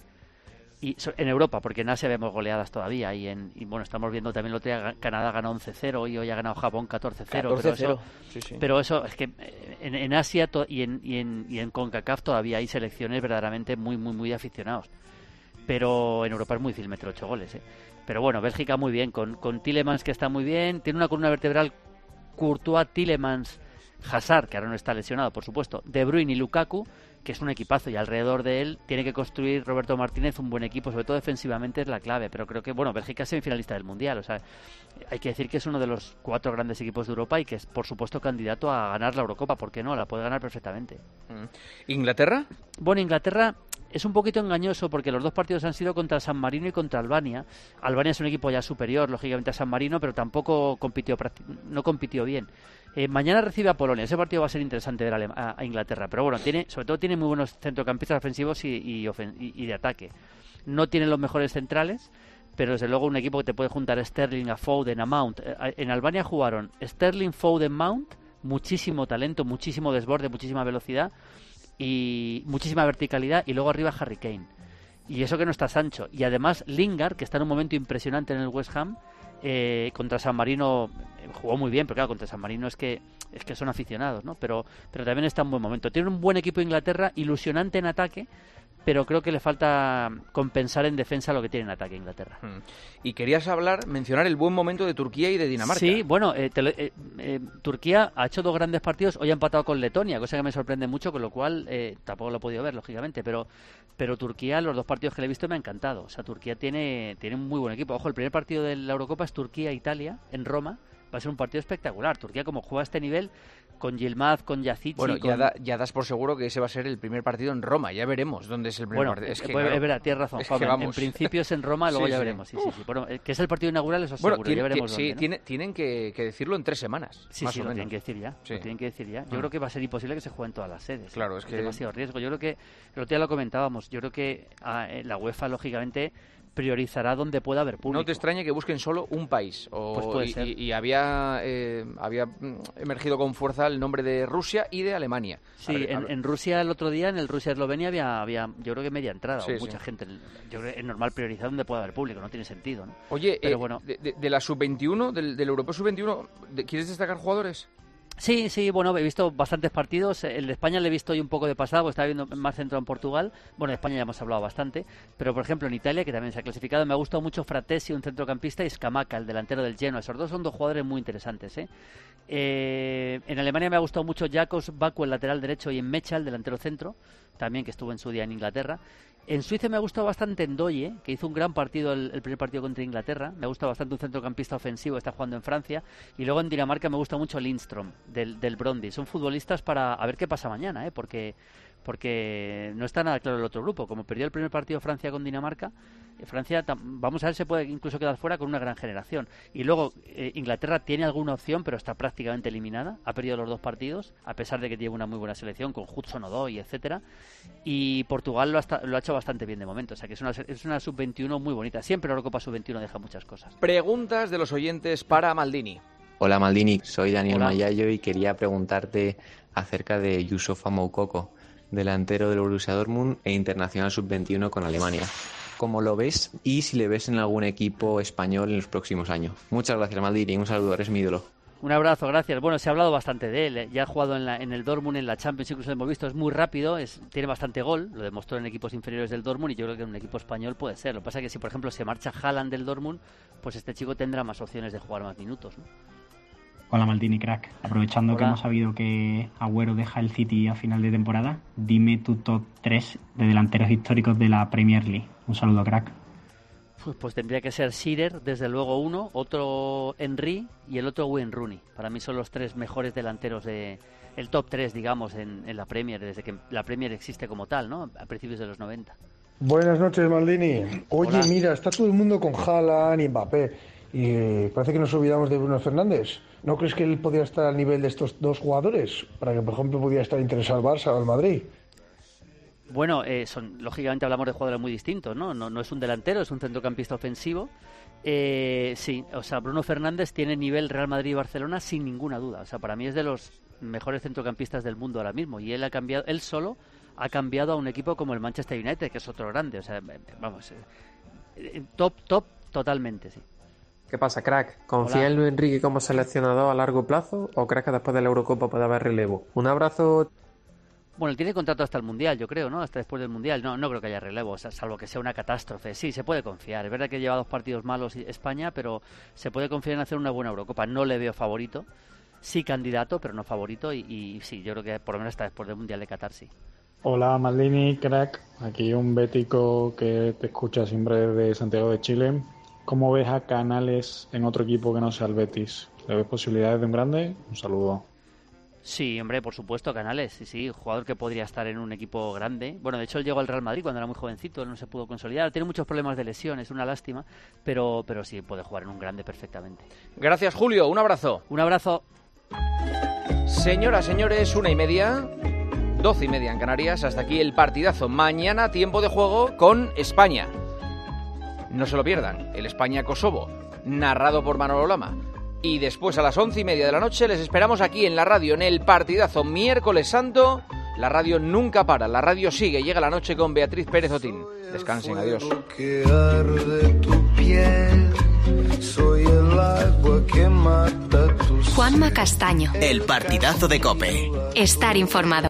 Y en Europa, porque en Asia vemos goleadas todavía, y bueno, estamos viendo también el otro día Canadá ganó 11-0 y hoy ha ganado Japón 14-0. Pero eso es que en Asia y en CONCACAF todavía hay selecciones verdaderamente muy, muy, muy aficionados. Pero en Europa es muy difícil meter 8 goles, ¿eh? Pero bueno, Bélgica muy bien, con Tielemans, que está muy bien, tiene una columna vertebral Courtois, Tielemans, Hazard, que ahora no está lesionado, por supuesto, De Bruyne y Lukaku, que es un equipazo, y alrededor de él tiene que construir Roberto Martínez un buen equipo, sobre todo defensivamente es la clave, pero creo que, bueno, Bélgica es semifinalista del Mundial, o sea, hay que decir que es uno de los 4 grandes equipos de Europa y que es, por supuesto, candidato a ganar la Eurocopa, ¿por qué no? La puede ganar perfectamente. ¿Inglaterra? Bueno, Inglaterra es un poquito engañoso porque los 2 partidos han sido contra San Marino y contra Albania. Albania es un equipo ya superior, lógicamente, a San Marino, pero tampoco no compitió bien. Mañana recibe a Polonia. Ese partido va a ser interesante ver a Inglaterra. Pero bueno, sobre todo tiene muy buenos centrocampistas ofensivos y de ataque. No tiene los mejores centrales, pero desde luego un equipo que te puede juntar a Sterling, a Foden, a Mount. En Albania jugaron Sterling, Foden, Mount, muchísimo talento, muchísimo desborde, muchísima velocidad y muchísima verticalidad, y luego arriba Harry Kane. Y eso que no está Sancho. Y además Lingard, que está en un momento impresionante en el West Ham, contra San Marino jugó muy bien, pero claro, contra San Marino es que son aficionados, ¿no? Pero también está en buen momento. Tiene un buen equipo Inglaterra, ilusionante en ataque, pero creo que le falta compensar en defensa lo que tiene en ataque Inglaterra. Y querías mencionar el buen momento de Turquía y de Dinamarca. Sí, bueno, Turquía ha hecho 2 grandes partidos, hoy ha empatado con Letonia, cosa que me sorprende mucho, con lo cual tampoco lo he podido ver, lógicamente, pero Turquía, los 2 partidos que le he visto me ha encantado. O sea, Turquía tiene un muy buen equipo. Ojo, el primer partido de la Eurocopa es Turquía-Italia, en Roma. Va a ser un partido espectacular. Turquía, como juega a este nivel, con Yilmaz, con Yazici... Bueno, ya das por seguro que ese va a ser el primer partido en Roma. Ya veremos dónde es el primer partido. Es verdad, tienes razón, Pablo. En principio es en Roma, luego ya veremos. Sí. Bueno, que es el partido inaugural, eso seguro. Ya veremos dónde, ¿no? Tienen que decirlo en 3 semanas. Sí, lo tienen que decir ya. Lo tienen que decir ya. Yo creo que va a ser imposible que se jueguen todas las sedes. Claro, es que... demasiado riesgo. Yo creo que, el otro día lo comentábamos, yo creo que la UEFA, lógicamente, priorizará donde pueda haber público. No te extrañe que busquen solo un país. Pues puede ser. Y había emergido con fuerza el nombre de Rusia y de Alemania. Sí, en Rusia el otro día, en el Rusia-Eslovenia había yo creo que media entrada, mucha gente. Yo creo que es normal priorizar donde pueda haber público, no tiene sentido, ¿no? Oye, pero bueno, de la Sub-21, del Europeo Sub-21, ¿quieres destacar jugadores? Sí, bueno, he visto bastantes partidos. El de España le he visto hoy un poco de pasado, estaba viendo más centrado en Portugal. Bueno, de España ya hemos hablado bastante. Pero, por ejemplo, en Italia, que también se ha clasificado, me ha gustado mucho Fratesi, un centrocampista, y Scamacca, el delantero del Genoa. Esos 2 son 2 jugadores muy interesantes, ¿eh? En Alemania me ha gustado mucho Jakobs Baku, el lateral derecho, y en Mecha, el delantero centro, también, que estuvo en su día en Inglaterra. En Suiza me ha gustado bastante Ndoye, que hizo un gran partido el primer partido contra Inglaterra. Me gusta bastante un centrocampista ofensivo, está jugando en Francia. Y luego en Dinamarca me gusta mucho Lindström, del Brøndby. Son futbolistas para a ver qué pasa mañana, porque no está nada claro el otro grupo. Como perdió el primer partido Francia con Dinamarca, Francia, vamos a ver, se puede incluso quedar fuera con una gran generación. Y luego, Inglaterra tiene alguna opción, pero está prácticamente eliminada. Ha perdido los 2 partidos, a pesar de que tiene una muy buena selección, con Hudson-Odoi, etcétera. Y Portugal lo ha hecho bastante bien de momento. O sea, que es una sub-21 muy bonita. Siempre la Eurocopa sub-21 deja muchas cosas. Preguntas de los oyentes para Maldini. Hola Maldini, soy Daniel Mayayo y quería preguntarte acerca de Youssoufa Moukoko, delantero del Borussia Dortmund e internacional sub-21 con Alemania. ¿Cómo lo ves y si le ves en algún equipo español en los próximos años? Muchas gracias Maldini, un saludo, eres mi ídolo. Un abrazo, gracias. Bueno, se ha hablado bastante de él. Ya ha jugado en el Dortmund, en la Champions, incluso lo hemos visto, es muy rápido, tiene bastante gol, lo demostró en equipos inferiores del Dortmund y yo creo que en un equipo español puede ser. Lo que pasa es que si, por ejemplo, se marcha Haaland del Dortmund, pues este chico tendrá más opciones de jugar más minutos, ¿no? Hola Maldini, crack. Aprovechando que hemos sabido que Agüero deja el City a final de temporada, dime tu top 3 de delanteros históricos de la Premier League. Un saludo, crack. Pues tendría que ser Shearer, desde luego uno, otro Henry y el otro Wayne Rooney. Para mí son los 3 mejores delanteros el top 3, digamos, en la Premier, desde que la Premier existe como tal, ¿no? A principios de los 90. Buenas noches, Maldini. Oye, mira, está todo el mundo con Haaland y Mbappé. Y parece que nos olvidamos de Bruno Fernández. ¿No crees que él podría estar al nivel de estos 2 jugadores? Para que, por ejemplo, pudiera estar interesado al Barça o al Madrid. Bueno, lógicamente hablamos de jugadores muy distintos, ¿no? No es un delantero, es un centrocampista ofensivo. Sí, o sea, Bruno Fernández tiene nivel Real Madrid y Barcelona sin ninguna duda. O sea, para mí es de los mejores centrocampistas del mundo ahora mismo. Y él solo ha cambiado a un equipo como el Manchester United, que es otro grande. O sea, vamos, top totalmente, sí. ¿Qué pasa, crack? ¿Confía en Luis Enrique como seleccionador a largo plazo o crees que después de la Eurocopa puede haber relevo? Un abrazo. Bueno, él tiene contrato hasta el Mundial, yo creo, ¿no? Hasta después del Mundial. No creo que haya relevo, o sea, salvo que sea una catástrofe. Sí, se puede confiar. Es verdad que lleva 2 partidos malos España, pero se puede confiar en hacer una buena Eurocopa. No le veo favorito. Sí candidato, pero no favorito. Y sí, yo creo que por lo menos hasta después del Mundial de Qatar, sí. Hola, Maldini, crack. Aquí un bético que te escucha siempre desde Santiago de Chile. ¿Cómo ves a Canales en otro equipo que no sea el Betis? ¿Le ves posibilidades de un grande? Un saludo. Sí, hombre, por supuesto, Canales. Sí, jugador que podría estar en un equipo grande. Bueno, de hecho, él llegó al Real Madrid cuando era muy jovencito, él no se pudo consolidar. Tiene muchos problemas de lesión, es una lástima, pero sí, puede jugar en un grande perfectamente. Gracias, Julio. Un abrazo. Un abrazo. Señoras, señores, 1:30, 12:30 en Canarias. Hasta aquí el partidazo. Mañana, tiempo de juego con España. No se lo pierdan, el España-Kosovo, narrado por Manolo Lama. Y después a las 11:30 de la noche les esperamos aquí en la radio, en el partidazo Miércoles Santo. La radio nunca para, la radio sigue. Llega la noche con Beatriz Pérez Otín. Descansen, adiós. Juanma Castaño. El partidazo de COPE. Estar informado.